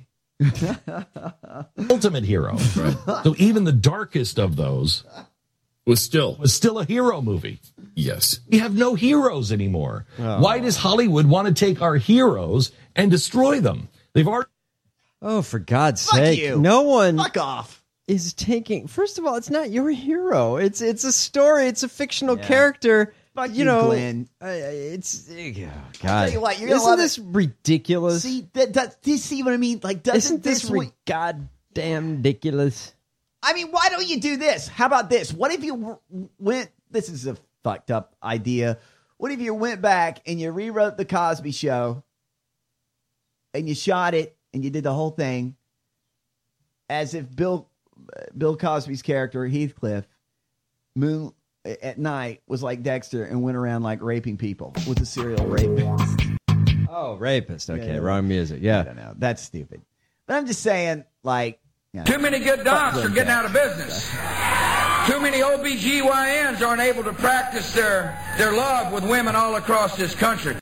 Ultimate hero. So even the darkest of those
was still
was still a hero movie.
Yes.
We have no heroes anymore.
Oh.
Why does Hollywood want to take our heroes and destroy them? They've already.
Oh, for God's
Fuck
sake!
you.
No one
Fuck off.
is taking. First of all, it's not your hero. It's it's a story. It's a fictional
Yeah.
character.
Fuck
you
you,
know,
Glenn.
uh, it's oh, God.
tell you what, you're gonna
Isn't
love
this ridiculous?
See that? that do you see what I mean? Like, doesn't
Isn't this
this?
ri- goddamn ridiculous?
I mean, why don't you do this? How about this? What if you w- went, this is a fucked up idea. What if you went back and you rewrote the Cosby Show and you shot it and you did the whole thing as if Bill Bill Cosby's character, Heathcliff, moon at night was like Dexter and went around like raping people with a serial rapist.
Oh, rapist. Okay,
Yeah, yeah.
wrong music. Yeah.
I don't know. That's stupid. But I'm just saying, like, you know,
Too many good docs are getting out of business. Too many O B G Y Ns aren't able to practice their, their love with women all across this country.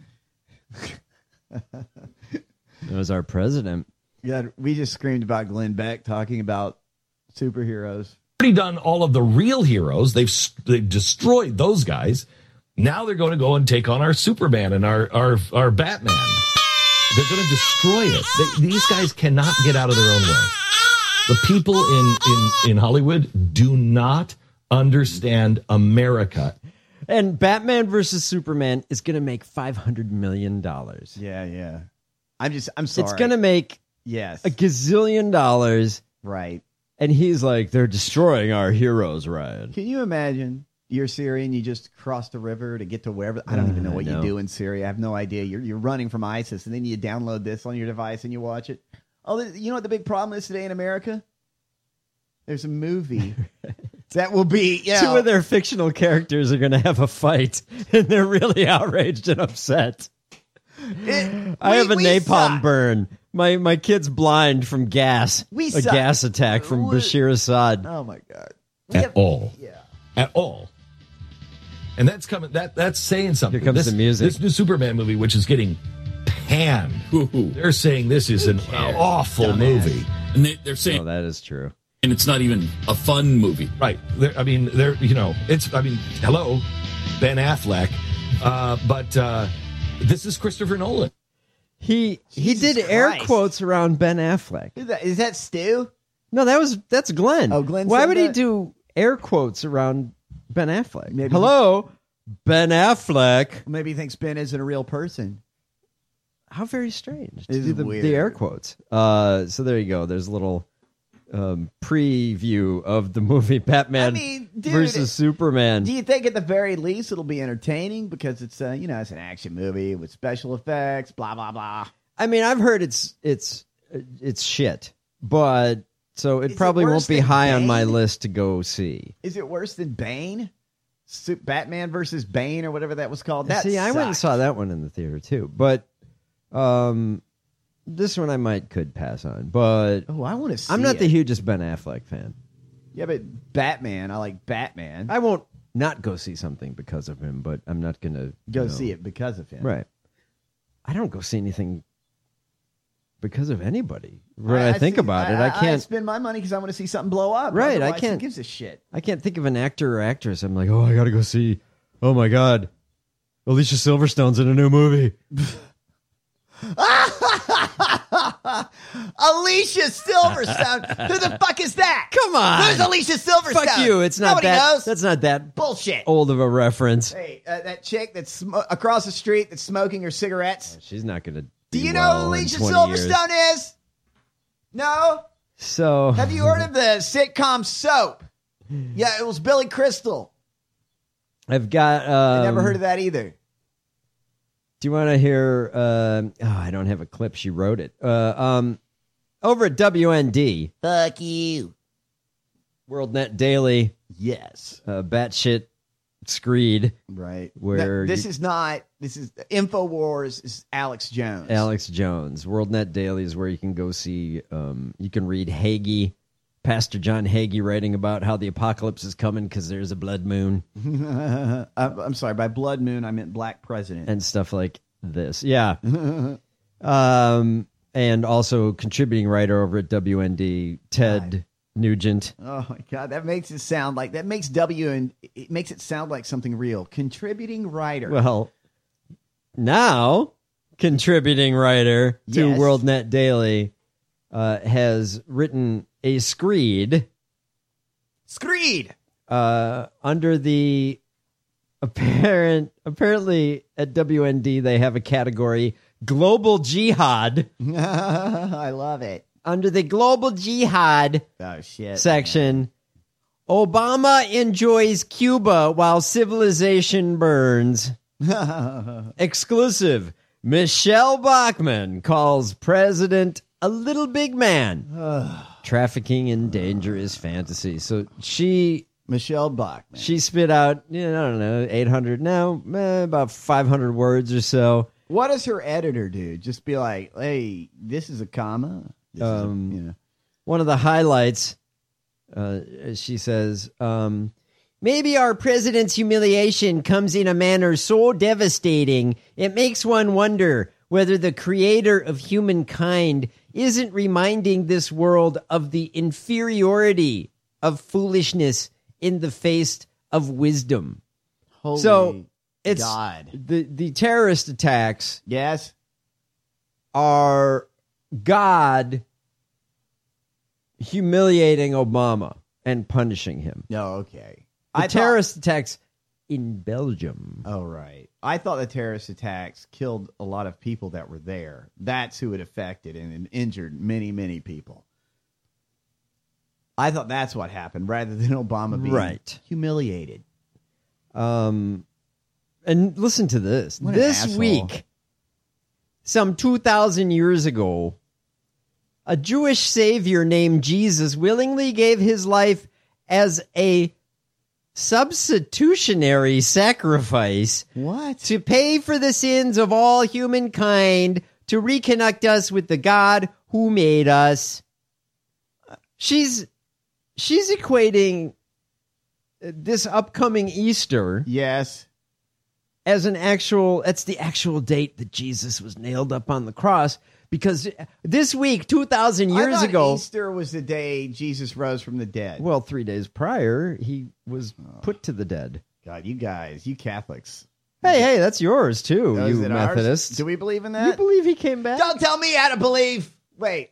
It was our president.
Yeah, we just screamed about Glenn Beck talking about superheroes.
Already done all of the real heroes. They've they've destroyed those guys. Now they're going to go and take on our Superman and our our, our Batman. They're going to destroy it. They, these guys cannot get out of their own way. The people in, in, in Hollywood do not understand America.
And Batman versus Superman is going to make five hundred million dollars.
Yeah, yeah. I'm just, I'm sorry.
It's going to make
yes.
a gazillion dollars.
Right.
And he's like, they're destroying our heroes, Ryan.
Can you imagine you're Syrian, you just cross the river to get to wherever? I don't
Uh,
even know what
I know.
you do in Syria. I have no idea. You're you're running from ISIS, and then you download this on your device and you watch it. Oh, you know what the big problem is today in America? There's a movie that will be, you
Two
know,
of their fictional characters are going to have a fight, and they're really outraged and upset.
it,
I
we-
have a
we
napalm
suck.
burn. My my kid's blind from gas.
We
a
suck.
gas attack from
We-
Bashir Assad.
Oh my God. We
At
have-
all.
Yeah.
At all. And that's coming. That that's saying something.
Here comes
this,
the music.
This new Superman movie, which is getting panned. They're saying this is an awful
Dumbass.
movie.
And they, they're saying,
Oh, that is true.
and it's not even a fun movie.
Right. They're, I mean, they're you know, it's. I mean, hello, Ben Affleck, uh, but uh, this is Christopher Nolan.
He he
Jesus
did air
Christ.
quotes around Ben Affleck.
Is that, is that Stu?
No, that was that's Glenn.
Oh, Glenn
Why
said
would he
that?
do air quotes around Ben Affleck?
Maybe
Hello, Ben Affleck.
Maybe he thinks Ben isn't a real person.
How very strange.
It
To
is
do the,
weird.
the air quotes. Uh, so there you go. There's a little um, preview of the movie Batman
I mean, dude,
versus Superman.
Do you think at the very least it'll be entertaining because it's uh, you know, it's an action movie with special effects, blah blah blah.
I mean, I've heard it's it's it's shit, but so it
Is it
probably
worse
won't be
than
high on my
Bane?
list to go see.
Is it worse than Bane? Su- Batman versus Bane or whatever that was called. That
See, I went and
sucked.
saw that one in the theater too, but um, this one I might could pass on. But
Oh, I want to see.
I'm not
it.
the hugest Ben Affleck fan.
Yeah, but Batman, I like Batman.
I won't not go see something because of him, but I'm not gonna
Go
you know,
see it because of him.
Right. I don't go see anything because of anybody. When I, think
see-
about it, I
I
can't.
spend my money because I want to see something blow up.
Right, I
Otherwise, who
can't-
gives a shit?
I can't think of an actor or actress. I'm like, oh, I got to go see. Oh my god, Alicia Silverstone's in a new movie.
Alicia Silverstone. Who the fuck is that?
Come on.
Who's Alicia Silverstone?
Fuck you. It's not
Nobody
that.
knows.
That's not that
bullshit.
old of a reference.
Hey, uh, that chick that's sm- across the street that's smoking her cigarettes.
She's not going to.
Do you
well
know who
in
Alicia
twenty years.
Silverstone is? No.
So
Have you heard of the sitcom Soap? Yeah, it was Billy Crystal.
I've got. Um,
I never heard of that either.
Do you want to hear? Uh, oh, I don't have a clip. She wrote it. Uh, um, over at W N D,
Fuck you.
WorldNet Daily,
Yes.
uh, batshit screed.
Right.
Where
No, this
you-
is not. This is InfoWars. Is Alex Jones.
Alex Jones. WorldNet Daily is where you can go see. Um, you can read Hagee, Pastor John Hagee, writing about how the apocalypse is coming because there's a blood moon
I'm, I'm sorry. By blood moon, I meant black president.
and stuff like this. Yeah. um, and also contributing writer over at W N D, Ted Nugent.
Oh my God, that makes it sound like that makes W and it makes it sound like something real. Contributing writer.
Well, now contributing writer to
Yes.
WorldNet Daily uh, has written a screed
Screed.
uh, under the apparent. Apparently, at W N D they have a category Global Jihad.
I love it.
Under the Global Jihad
Oh shit.
section, Obama enjoys Cuba while civilization burns. Exclusive. Michelle Bachmann calls president a little big man. Trafficking in dangerous fantasy. So she...
Michelle Bachmann.
She spit out, you know, I don't know, eight hundred, no, eh, about five hundred words or so.
What does her editor do? Just be like, hey, this is a comma? This
Um,
is a, you know.
One of the highlights, uh, she says, um, maybe our president's humiliation comes in a manner so devastating, it makes one wonder whether the creator of humankind isn't reminding this world of the inferiority of foolishness in the face of wisdom.
Holy
so it's
God.
The, the terrorist attacks
yes.
are God humiliating Obama and punishing him.
No, okay.
The
I
terrorist attacks in Belgium.
Oh, right. I thought the terrorist attacks killed a lot of people that were there. That's who it affected and injured many, many people. I thought that's what happened rather than Obama being
Right.
humiliated.
Um, and listen to this.
What an
This
asshole.
week, some two thousand years ago, a Jewish savior named Jesus willingly gave his life as a substitutionary sacrifice.
What?
To pay for the sins of all humankind, to reconnect us with the God who made us. She's she's equating this upcoming Easter,
yes,
as an actual, that's the actual date that Jesus was nailed up on the cross, because this week, two thousand years
I thought
ago,
Easter was the day Jesus rose from the dead.
well, three days prior, he was put to the dead.
God, you guys, you Catholics.
Hey, hey, that's yours too,
Oh, is
you
it ours?
Methodists.
Do we believe in that?
You believe he came back?
Don't tell me how to believe. Wait.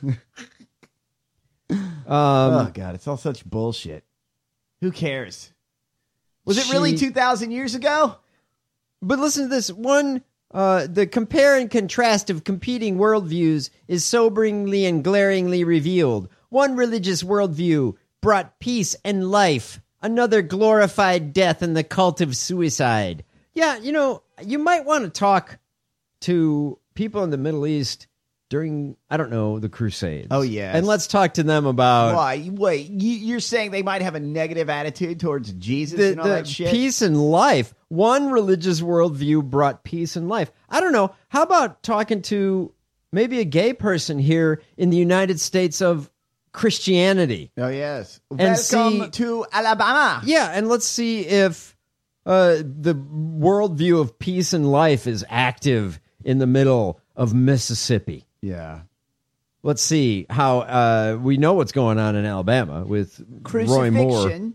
Um,
oh, God, it's all such bullshit. Who cares? Was it really
She-
two thousand years ago?
But listen to this. One, uh, the compare and contrast of competing worldviews is soberingly and glaringly revealed. One religious worldview brought peace and life. Another glorified death and the cult of suicide. Yeah, you know, you might want to talk to people in the Middle East during, I don't know, the Crusades.
Oh, yes.
And let's talk to them about
Why? Wait, you, you're saying they might have a negative attitude towards Jesus
the,
and all
the
that shit?
peace and life. One religious worldview brought peace and life. I don't know. How about talking to maybe a gay person here in the United States of Christianity?
Oh, yes.
And
Welcome
see-
to Alabama.
Yeah, and let's see if uh, the worldview of peace and life is active in the middle of Mississippi.
Yeah.
Let's see how uh, we know what's going on in Alabama with Roy Moore.
Crucifixion.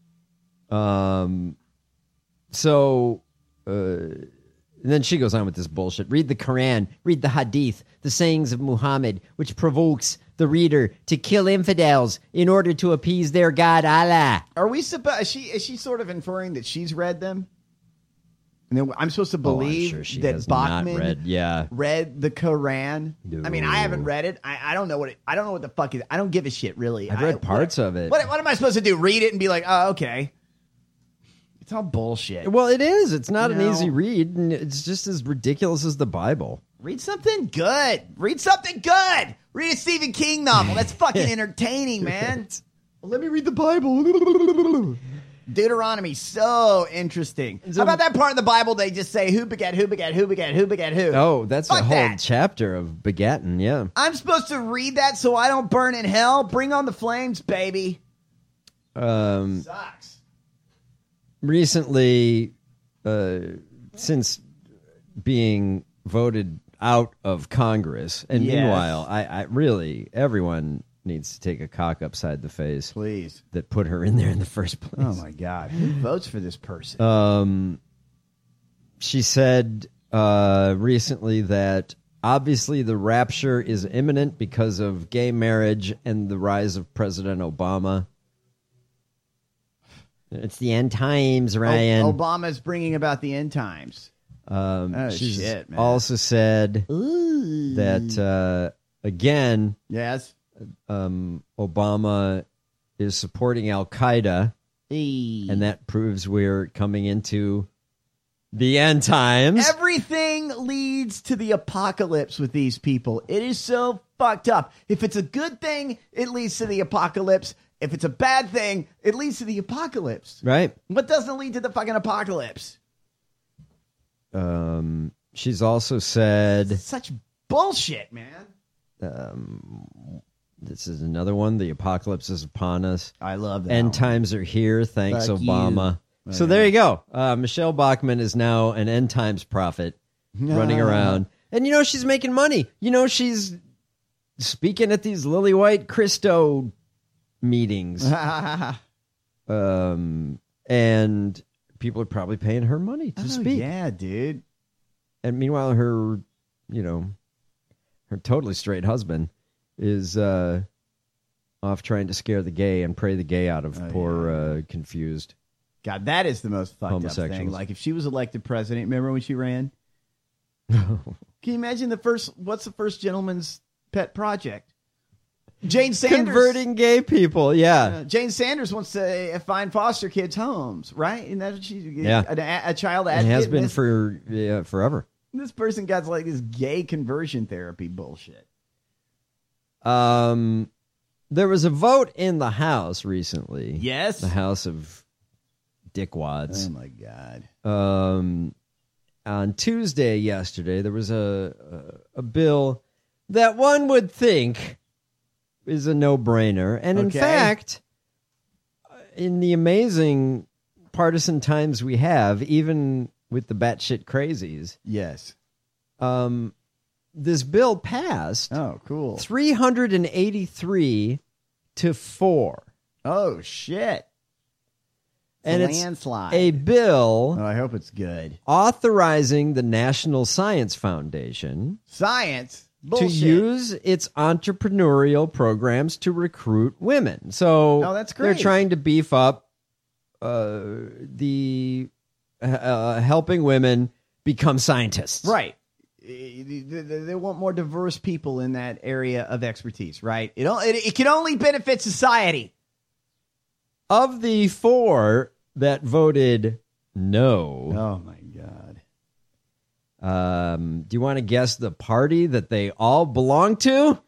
Um, so, uh, and then she goes on with this bullshit. Read the Quran, read the Hadith, the sayings of Muhammad, which provokes the reader to kill infidels in order to appease their God Allah.
Are we supposed? Is she is she sort of inferring that she's read them? And then I'm supposed to
Oh, I'm
believe
sure she
that
has not
Bachman
read- yeah.
read the Quran. I mean, I haven't read it. I, I don't know what it. I don't know what the fuck is. I don't give a shit really.
I've
I-
read parts
what,
of it.
What, what am I supposed to do? Read it and be like, oh, okay. It's all bullshit.
Well, it is. It's not an
No.
easy read, and it's just as ridiculous as the Bible.
Read something good. Read something good. Read a Stephen King novel. That's fucking entertaining, man. Well, let me read the Bible. Deuteronomy, so interesting. How about that part of the Bible they just say, who begat, who begat, who begat, who begat, who?
Oh, that's
Fuck
a whole
that.
chapter of begatting, yeah.
I'm supposed to read that so I don't burn in hell? Bring on the flames, baby.
Um,
Sucks.
recently, uh, since being voted out of Congress, and
Yes.
meanwhile, I, I really, everyone needs to take a cock upside the face.
Please.
That put her in there in the first place.
Oh, my God. Who votes for this person?
Um, she said uh, recently that obviously the rapture is imminent because of gay marriage and the rise of President Obama. It's the end times, Ryan.
O- Obama's bringing about the end times.
Um,
Oh,
she's
shit, man.
also said that, uh, again,
Yes.
um, Obama is supporting Al-Qaeda,
Hey.
and that proves we're coming into the end times.
Everything leads to the apocalypse with these people. It is so fucked up. If it's a good thing, it leads to the apocalypse. If it's a bad thing, it leads to the apocalypse.
Right.
What doesn't lead to the fucking apocalypse?
Um, she's also said...
Such bullshit, man.
Um, this is another one. The apocalypse is upon us.
I love that
End
one.
times are here. Thanks,
Fuck
Obama.
you.
So there you go. Uh, Michelle Bachmann is now an end times prophet running around. And you know, she's making money. You know, she's speaking at these Lily White Christo meetings. um, and people are probably paying her money to
oh,
speak.
Yeah, dude.
And meanwhile, her, you know, her totally straight husband is uh, off trying to scare the gay and pray the gay out of
oh,
poor,
yeah.
uh, confused.
God, that is the most fucked up
Homosexuals.
thing. Like, if she was elected president, remember when she ran? Can you imagine the first, what's the first gentleman's pet project? Jane Sanders.
Converting gay people, yeah.
Uh, Jane Sanders wants to uh, find foster kids homes, right? And that's what she,
Yeah.
a, a child
It
advocate.
has been
this,
for yeah, forever.
this person got like this gay conversion therapy bullshit.
Um, there was a vote in the House recently.
Yes.
The House of Dickwads.
Oh, my God.
Um, on Tuesday, yesterday, there was a, a, a bill that one would think is a no-brainer. And in
Okay.
fact, in the amazing partisan times we have, even with the batshit crazies,
Yes.
um, this bill passed
Oh, cool.
three hundred eighty-three to four.
Oh, shit.
And
a
it's
landslide.
a bill
Oh, I hope it's good.
authorizing the National Science Foundation
Science? Bullshit.
to use its entrepreneurial programs to recruit women. So
Oh, that's
they're
great.
trying to beef up uh, the uh, helping women become scientists.
Right. They, they- they want more diverse people in that area of expertise, right? It, o- it, it can only benefit society.
Of the four that voted no,
Oh, my God.
um, do you want to guess the party that they all belong to?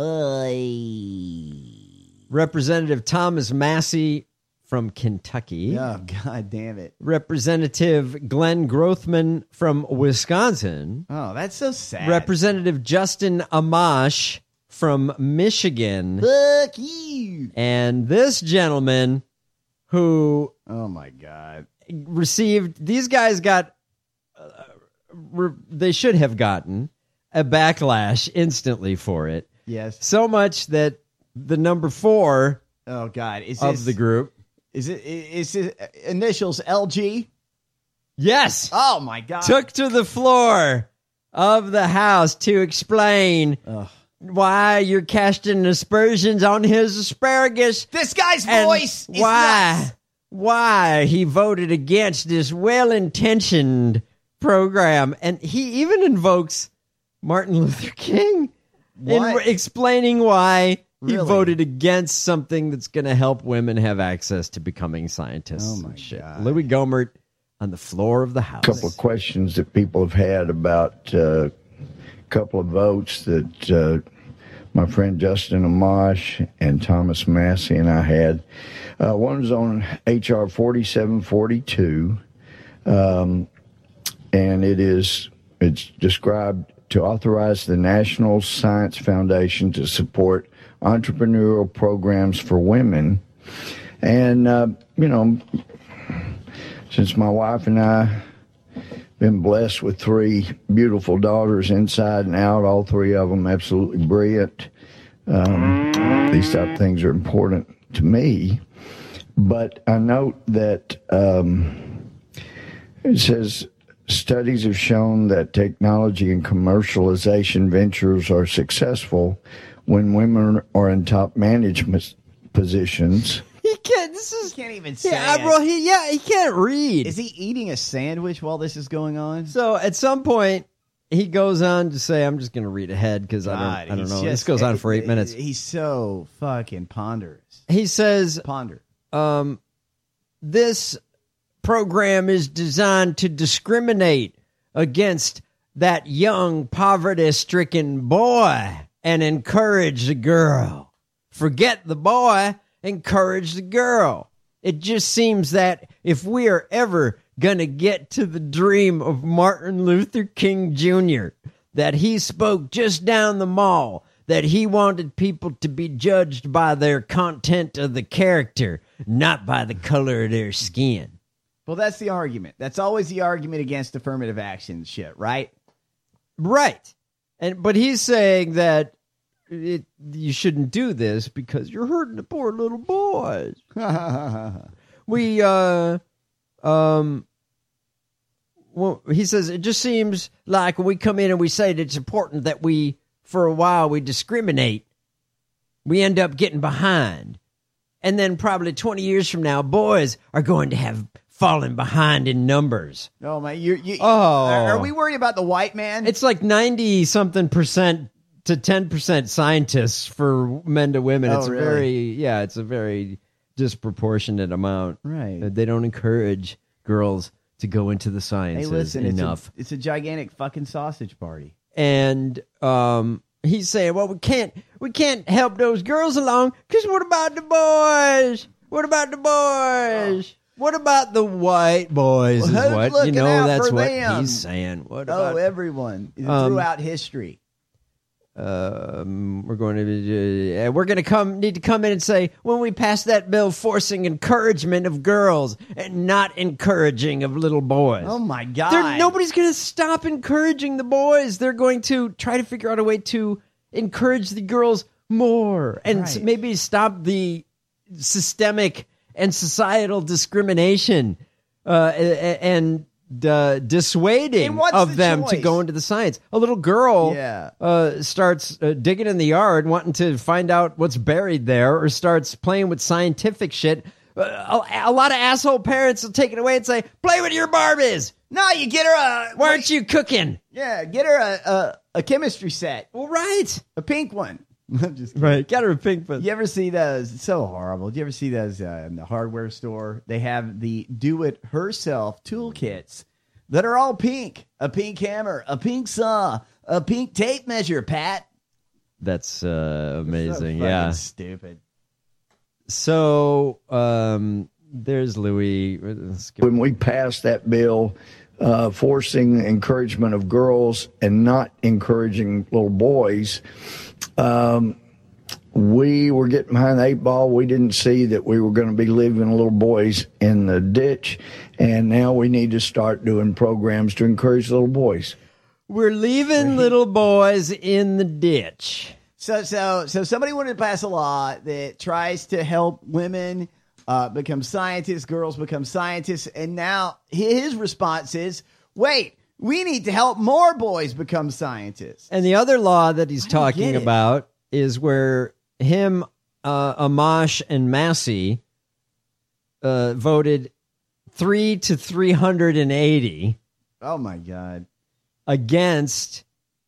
Representative Thomas Massey from Kentucky.
Oh, God damn it.
Representative Glenn Grothman from Wisconsin.
Oh, that's so sad.
Representative Justin Amash from Michigan.
Fuck you.
And this gentleman who
Oh, my God.
received, these guys got, uh, re, they should have gotten a backlash instantly for it.
Yes.
So much that the number four
Oh, God. Is
of
this,
the group.
Is it is it initials L G?
Yes.
Oh, my God.
Took to the floor of the House to explain
Ugh.
why you're casting aspersions on his asparagus.
This guy's
and
voice is
why,
nuts.
why he voted against this well-intentioned program. And he even invokes Martin Luther King in
What?
re- explaining why he
Really?
voted against something that's going to help women have access to becoming scientists.
Oh, my
and shit.
God.
Louis Gohmert on the floor of the House.
A couple of questions that people have had about uh, a couple of votes that uh, my friend Justin Amash and Thomas Massey and I had. Uh, one was on H R forty-seven forty-two, um, and it is it's described to authorize the National Science Foundation to support entrepreneurial programs for women. And, uh, you know, since my wife and I been blessed with three beautiful daughters inside and out, all three of them absolutely brilliant, um, these type of things are important to me. But I note that um, it says studies have shown that technology and commercialization ventures are successful when women are in top management positions.
He can't. This is.
He can't even say
Yeah,
it.
bro. He yeah. He can't read.
Is he eating a sandwich while this is going on?
So at some point, he goes on to say, I'm just going to read ahead because I don't, I don't know. Just, this goes on for eight minutes.
He's so fucking ponderous.
He says,
Ponder.
Um, this program is designed to discriminate against that young, poverty-stricken boy and encourage the girl. Forget the boy, encourage the girl. It just seems that if we are ever going to get to the dream of Martin Luther King Junior, that he spoke just down the mall, that he wanted people to be judged by their content of the character, not by the color of their skin.
Well, that's the argument. That's always the argument against affirmative action shit, right?
Right. And but he's saying that it, you shouldn't do this because you're hurting the poor little boys. we, uh, um, well, he says it just seems like when we come in and we say that it's important that we, for a while, we discriminate, we end up getting behind. And then probably twenty years from now, boys are going to have fallen behind in numbers.
Oh, man. You're, you,
oh.
Are, are we worried about the white man?
It's like ninety-something percent to ten percent scientists for men to women.
Oh,
it's a
really?
very, yeah, it's a very disproportionate amount.
Right.
They don't encourage girls to go into the sciences
hey, listen,
enough.
It's a, it's a gigantic fucking sausage party.
And um, he's saying, well, we can't, we can't help those girls along because what about the boys? What about the boys? Oh. What about the white boys?
Well,
is what you know. That's what
them?
he's saying. What
oh,
about
everyone
um,
throughout history?
Um, we're going to be, uh, we're going to come need to come in and say when we pass that bill forcing encouragement of girls and not encouraging of little boys.
Oh my God!
They're, nobody's going to stop encouraging the boys. They're going to try to figure out a way to encourage the girls more and
right.
maybe stop the systemic and societal discrimination uh, and uh, dissuading of
the
them
choice?
to go into the science. A little girl
yeah.
uh, starts uh, digging in the yard, wanting to find out what's buried there, or starts playing with scientific shit. Uh, a, a lot of asshole parents will take it away and say, play with your Barbies.
No, you get her a...
Why aren't you cooking?
Yeah, get her a, a, a chemistry set.
Well, right.
A pink one. I'm just
right, got her a pink one.
You ever see those? It's so horrible. Do you ever see those uh, in the hardware store? They have the do-it-herself toolkits that are all pink. A pink hammer, a pink saw, a pink tape measure, Pat.
That's uh, amazing,
so
yeah.
Stupid.
So, um, there's Louis.
When we passed that bill uh, forcing encouragement of girls and not encouraging little boys, Um, we were getting behind the eight ball. We didn't see that we were going to be leaving little boys in the ditch, and now we need to start doing programs to encourage little boys.
We're leaving little boys in the ditch.
So, so, so somebody wanted to pass a law that tries to help women uh, become scientists, girls become scientists, and now his response is, wait, we need to help more boys become scientists.
And the other law that he's talking about is where him, uh, Amash, and Massey uh, voted three to three hundred and eighty.
Oh my God!
Against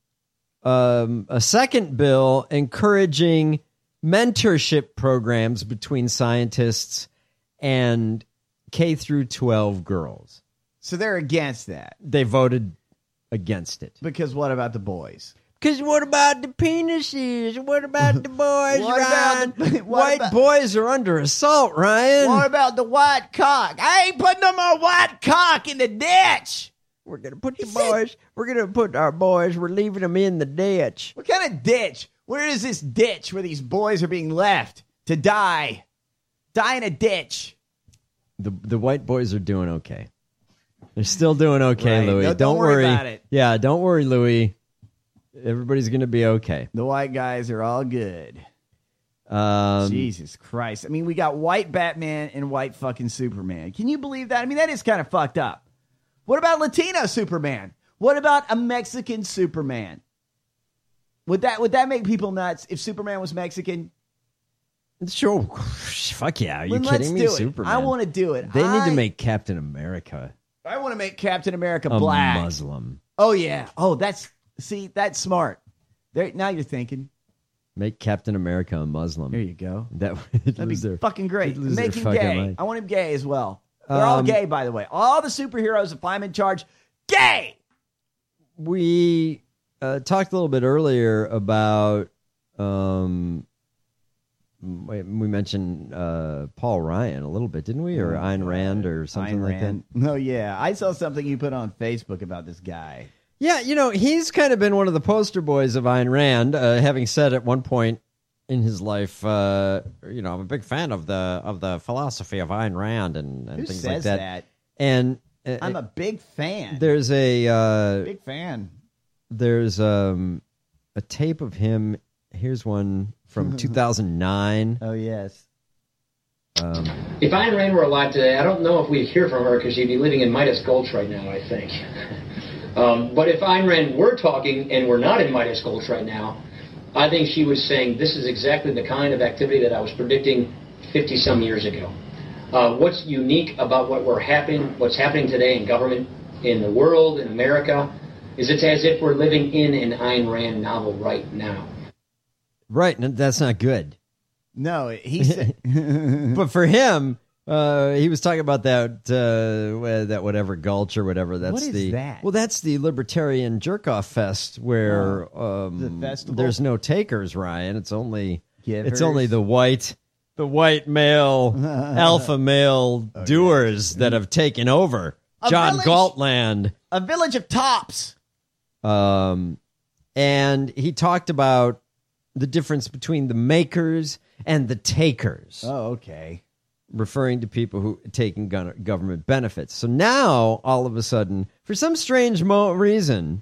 um, a second bill encouraging mentorship programs between scientists and K through twelve girls.
So they're against that.
They voted against it.
Because what about the boys?
Because what about the penises? What about the boys,
what
Ryan?
About the, what
white
about,
boys are under assault, Ryan.
What about the white cock? I ain't putting no more white cock in the ditch.
We're going to put the boys, we're going to put our boys, we're leaving them in the ditch.
What kind of ditch? Where is this ditch where these boys are being left to die? Die in a ditch.
The, the white boys are doing okay. They're still doing okay, right. Louis. No,
don't,
don't
worry
worry
about it.
Yeah, don't worry, Louis. Everybody's going to be okay.
The white guys are all good.
Um,
Jesus Christ. I mean, we got white Batman and white fucking Superman. Can you believe that? I mean, that is kind of fucked up. What about Latino Superman? What about a Mexican Superman? Would that would that make people nuts if Superman was Mexican?
Sure. Fuck yeah. Are you
well,
kidding me?
Do
Superman.
I want to do it.
They
I,
need to make Captain America.
I want to make Captain America
a
black.
Muslim.
Oh, yeah. Oh, that's See, that's smart. There, now you're thinking.
Make Captain America a Muslim.
There you go.
That
That'd be
their,
fucking great.
lose
Make
their
him
fucking
gay.
mind.
I want him gay as well. They're all
Um,
gay, by the way. All the superheroes, if I'm in charge, gay.
We uh, talked a little bit earlier about. Um, we we mentioned uh, Paul Ryan a little bit, didn't we? Or
Oh,
Ayn Rand or something
Ayn
like
Rand.
that.
Oh, yeah. I saw something you put on Facebook about this guy.
Yeah, you know, he's kind of been one of the poster boys of Ayn Rand, uh, having said at one point in his life, uh, you know, I'm a big fan of the of the philosophy of Ayn Rand and, and
Who
things
says
like that.
that?
And uh,
I'm a big fan.
there's a uh,
Big fan.
there's um, a tape of him. Here's one from two thousand nine.
Oh, yes.
Um,
If Ayn Rand were alive today, I don't know if we'd hear from her because she'd be living in Midas Gulch right now, I think. um, but if Ayn Rand were talking and we're not in Midas Gulch right now, I think she was saying this is exactly the kind of activity that I was predicting fifty-some years ago. Uh, what's unique about what we're happening, what's happening today in government, in the world, in America, is it's as if we're living in an Ayn Rand novel right now.
right, and that's not good.
No, he said.
But for him, uh, he was talking about that uh, that whatever Gulch or whatever. That's
What is
the
that?
well, that's the libertarian jerk off fest where um,
The festival?
there's no takers, Ryan. It's only
Givers?
it's only the white the white male alpha male doers that have taken over.
A
John
village-
Galtland.
A village of tops.
Um, and he talked about the difference between the makers and the takers,
Oh, okay.
referring to people who are taking gun- government benefits. So now, all of a sudden, for some strange mo- reason,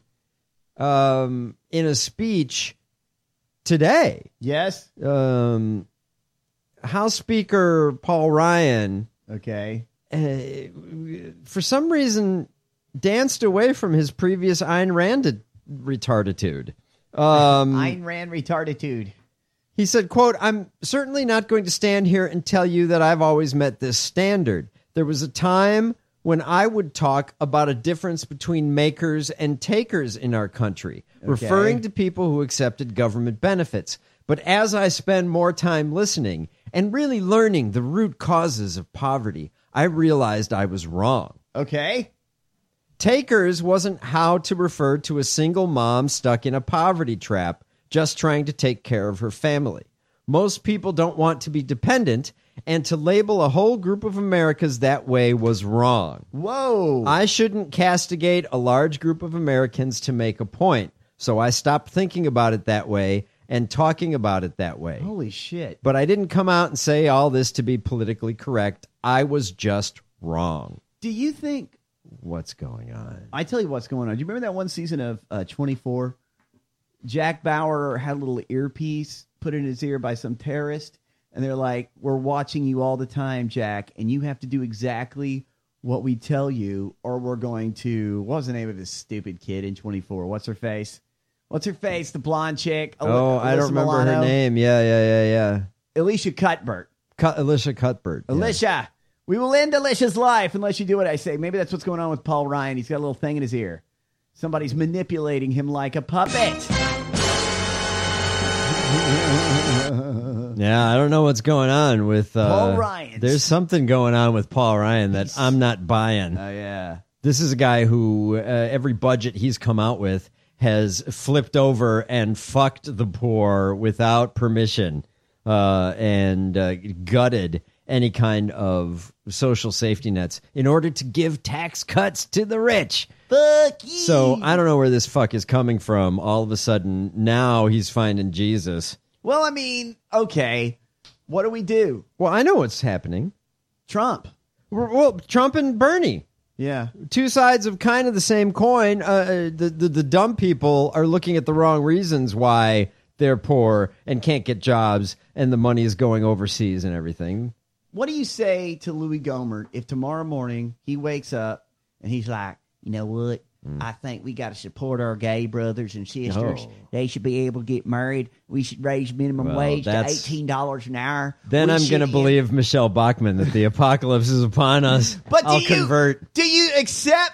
um, in a speech today,
Yes.
um, House Speaker Paul Ryan,
Okay.
uh, for some reason, danced away from his previous Ayn Rand retarditude. Um,
Ayn Rand retarditude.
He said, quote, I'm certainly not going to stand here and tell you that I've always met this standard. There was a time when I would talk about a difference between makers and takers in our country,
Okay.
referring to people who accepted government benefits. But as I spend more time listening and really learning the root causes of poverty, I realized I was wrong.
Okay.
Takers wasn't how to refer to a single mom stuck in a poverty trap, just trying to take care of her family. Most people don't want to be dependent, and to label a whole group of Americans that way was wrong.
Whoa.
I shouldn't castigate a large group of Americans to make a point, so I stopped thinking about it that way and talking about it that way.
Holy shit.
But I didn't come out and say all this to be politically correct. I was just wrong.
Do you think...
What's going on?
I tell you what's going on. Do you remember that one season of uh, twenty-four? Jack Bauer had a little earpiece put in his ear by some terrorist, and they're like, we're watching you all the time, Jack, and you have to do exactly what we tell you, or we're going to... What was the name of this stupid kid in twenty-four? What's her face? What's her face? The blonde chick?
Oh,
Al-
I don't
Alyssa
remember her
Milano?
name. Yeah, yeah, yeah, yeah.
Alicia Cuthbert.
Cut, Alicia Cuthbert. yeah.
Alicia, we will end Alicia's life unless you do what I say. Maybe that's what's going on with Paul Ryan. He's got a little thing in his ear. Somebody's manipulating him like a puppet.
Yeah, I don't know what's going on with uh,
Paul Ryan.
There's something going on with Paul Ryan that I'm not buying.
Oh, yeah.
This is a guy who uh, every budget he's come out with has flipped over and fucked the poor without permission uh, and uh, gutted any kind of social safety nets in order to give tax cuts to the rich.
Fuck you.
So I don't know where this fuck is coming from. All of a sudden, now he's finding Jesus.
Well, I mean, okay. What do we do?
Well, I know what's happening.
Trump.
Well, Trump and Bernie.
Yeah.
Two sides of kind of the same coin. Uh, the, the, the dumb people are looking at the wrong reasons why they're poor and can't get jobs and the money is going overseas and everything.
What do you say to Louis Gohmert if tomorrow morning he wakes up and he's like, you know what? Mm. I think we got to support our gay brothers and sisters.
Oh.
They should be able to get married. We should raise minimum
Well,
wage to
that's-
eighteen dollars an hour.
Then
We
I'm
should
going to
end-
believe Michelle Bachmann that the apocalypse is upon us.
But do
I'll
you,
convert.
Do you accept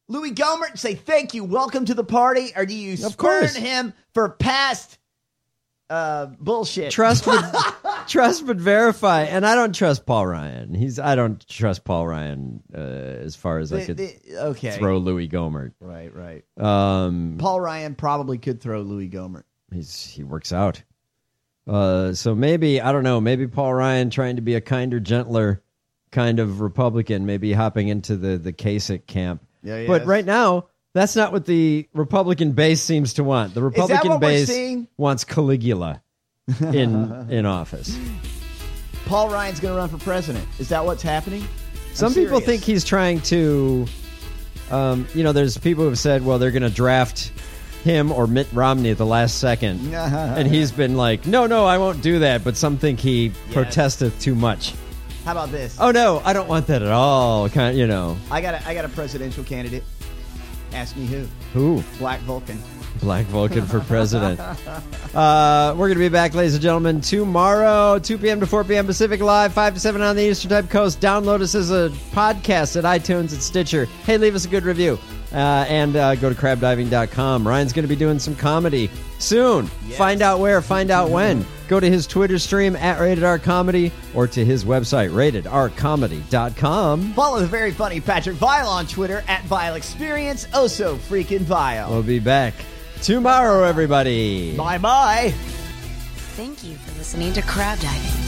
Louis Gohmert and say thank you, welcome to the party, or do you
Of
spurn
course.
him for past uh, bullshit?
Trust but trust but verify, and I don't trust Paul Ryan. He's I don't trust Paul Ryan uh, as far as I
The-
could
the- okay.
throw Louis Gohmert.
Right, right.
Um,
Paul Ryan probably could throw Louis Gohmert.
He's he works out. Uh, so maybe I don't know. Maybe Paul Ryan trying to be a kinder, gentler kind of Republican, maybe hopping into the the Kasich camp.
Yeah,
But
yes.
right now, that's not what the Republican base seems to want. The Republican
what we're
base
seeing?
wants Caligula in in office.
Paul Ryan's going to run for president. Is that what's happening? I'm
Some people
serious.
think he's trying to. Um, you know, there's people who have said, well, they're going to draft him or Mitt Romney at the last second. And he's been like, no, no, I won't do that. But some think he protesteth too much.
How about this?
Oh, no, I don't want that at all. Kind of, you know.
I got a, I got a presidential candidate. Ask me who.
Who?
Black Vulcan.
Black Vulcan for president. Uh, we're going to be back, ladies and gentlemen, tomorrow, two p.m. to four p.m. Pacific Live, five to seven on the Eastern Time Coast. Download us as a podcast at iTunes and Stitcher. Hey, leave us a good review. Uh, and uh, go to crab diving dot com. Ryan's going to be doing some comedy soon.
Yes.
Find out where, find out when. Go to his Twitter stream at Rated R Comedy or to his website, rated r comedy dot com.
Follow the very funny Patrick Vile on Twitter at Vile Experience. Oh, so freaking vile.
We'll be back tomorrow, everybody.
Bye bye.
Thank you for listening to Crab Diving.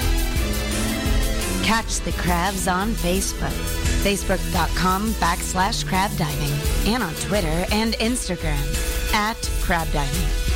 Catch the crabs on Facebook. Facebook.com backslash crab diving. And on Twitter and Instagram at crab diving.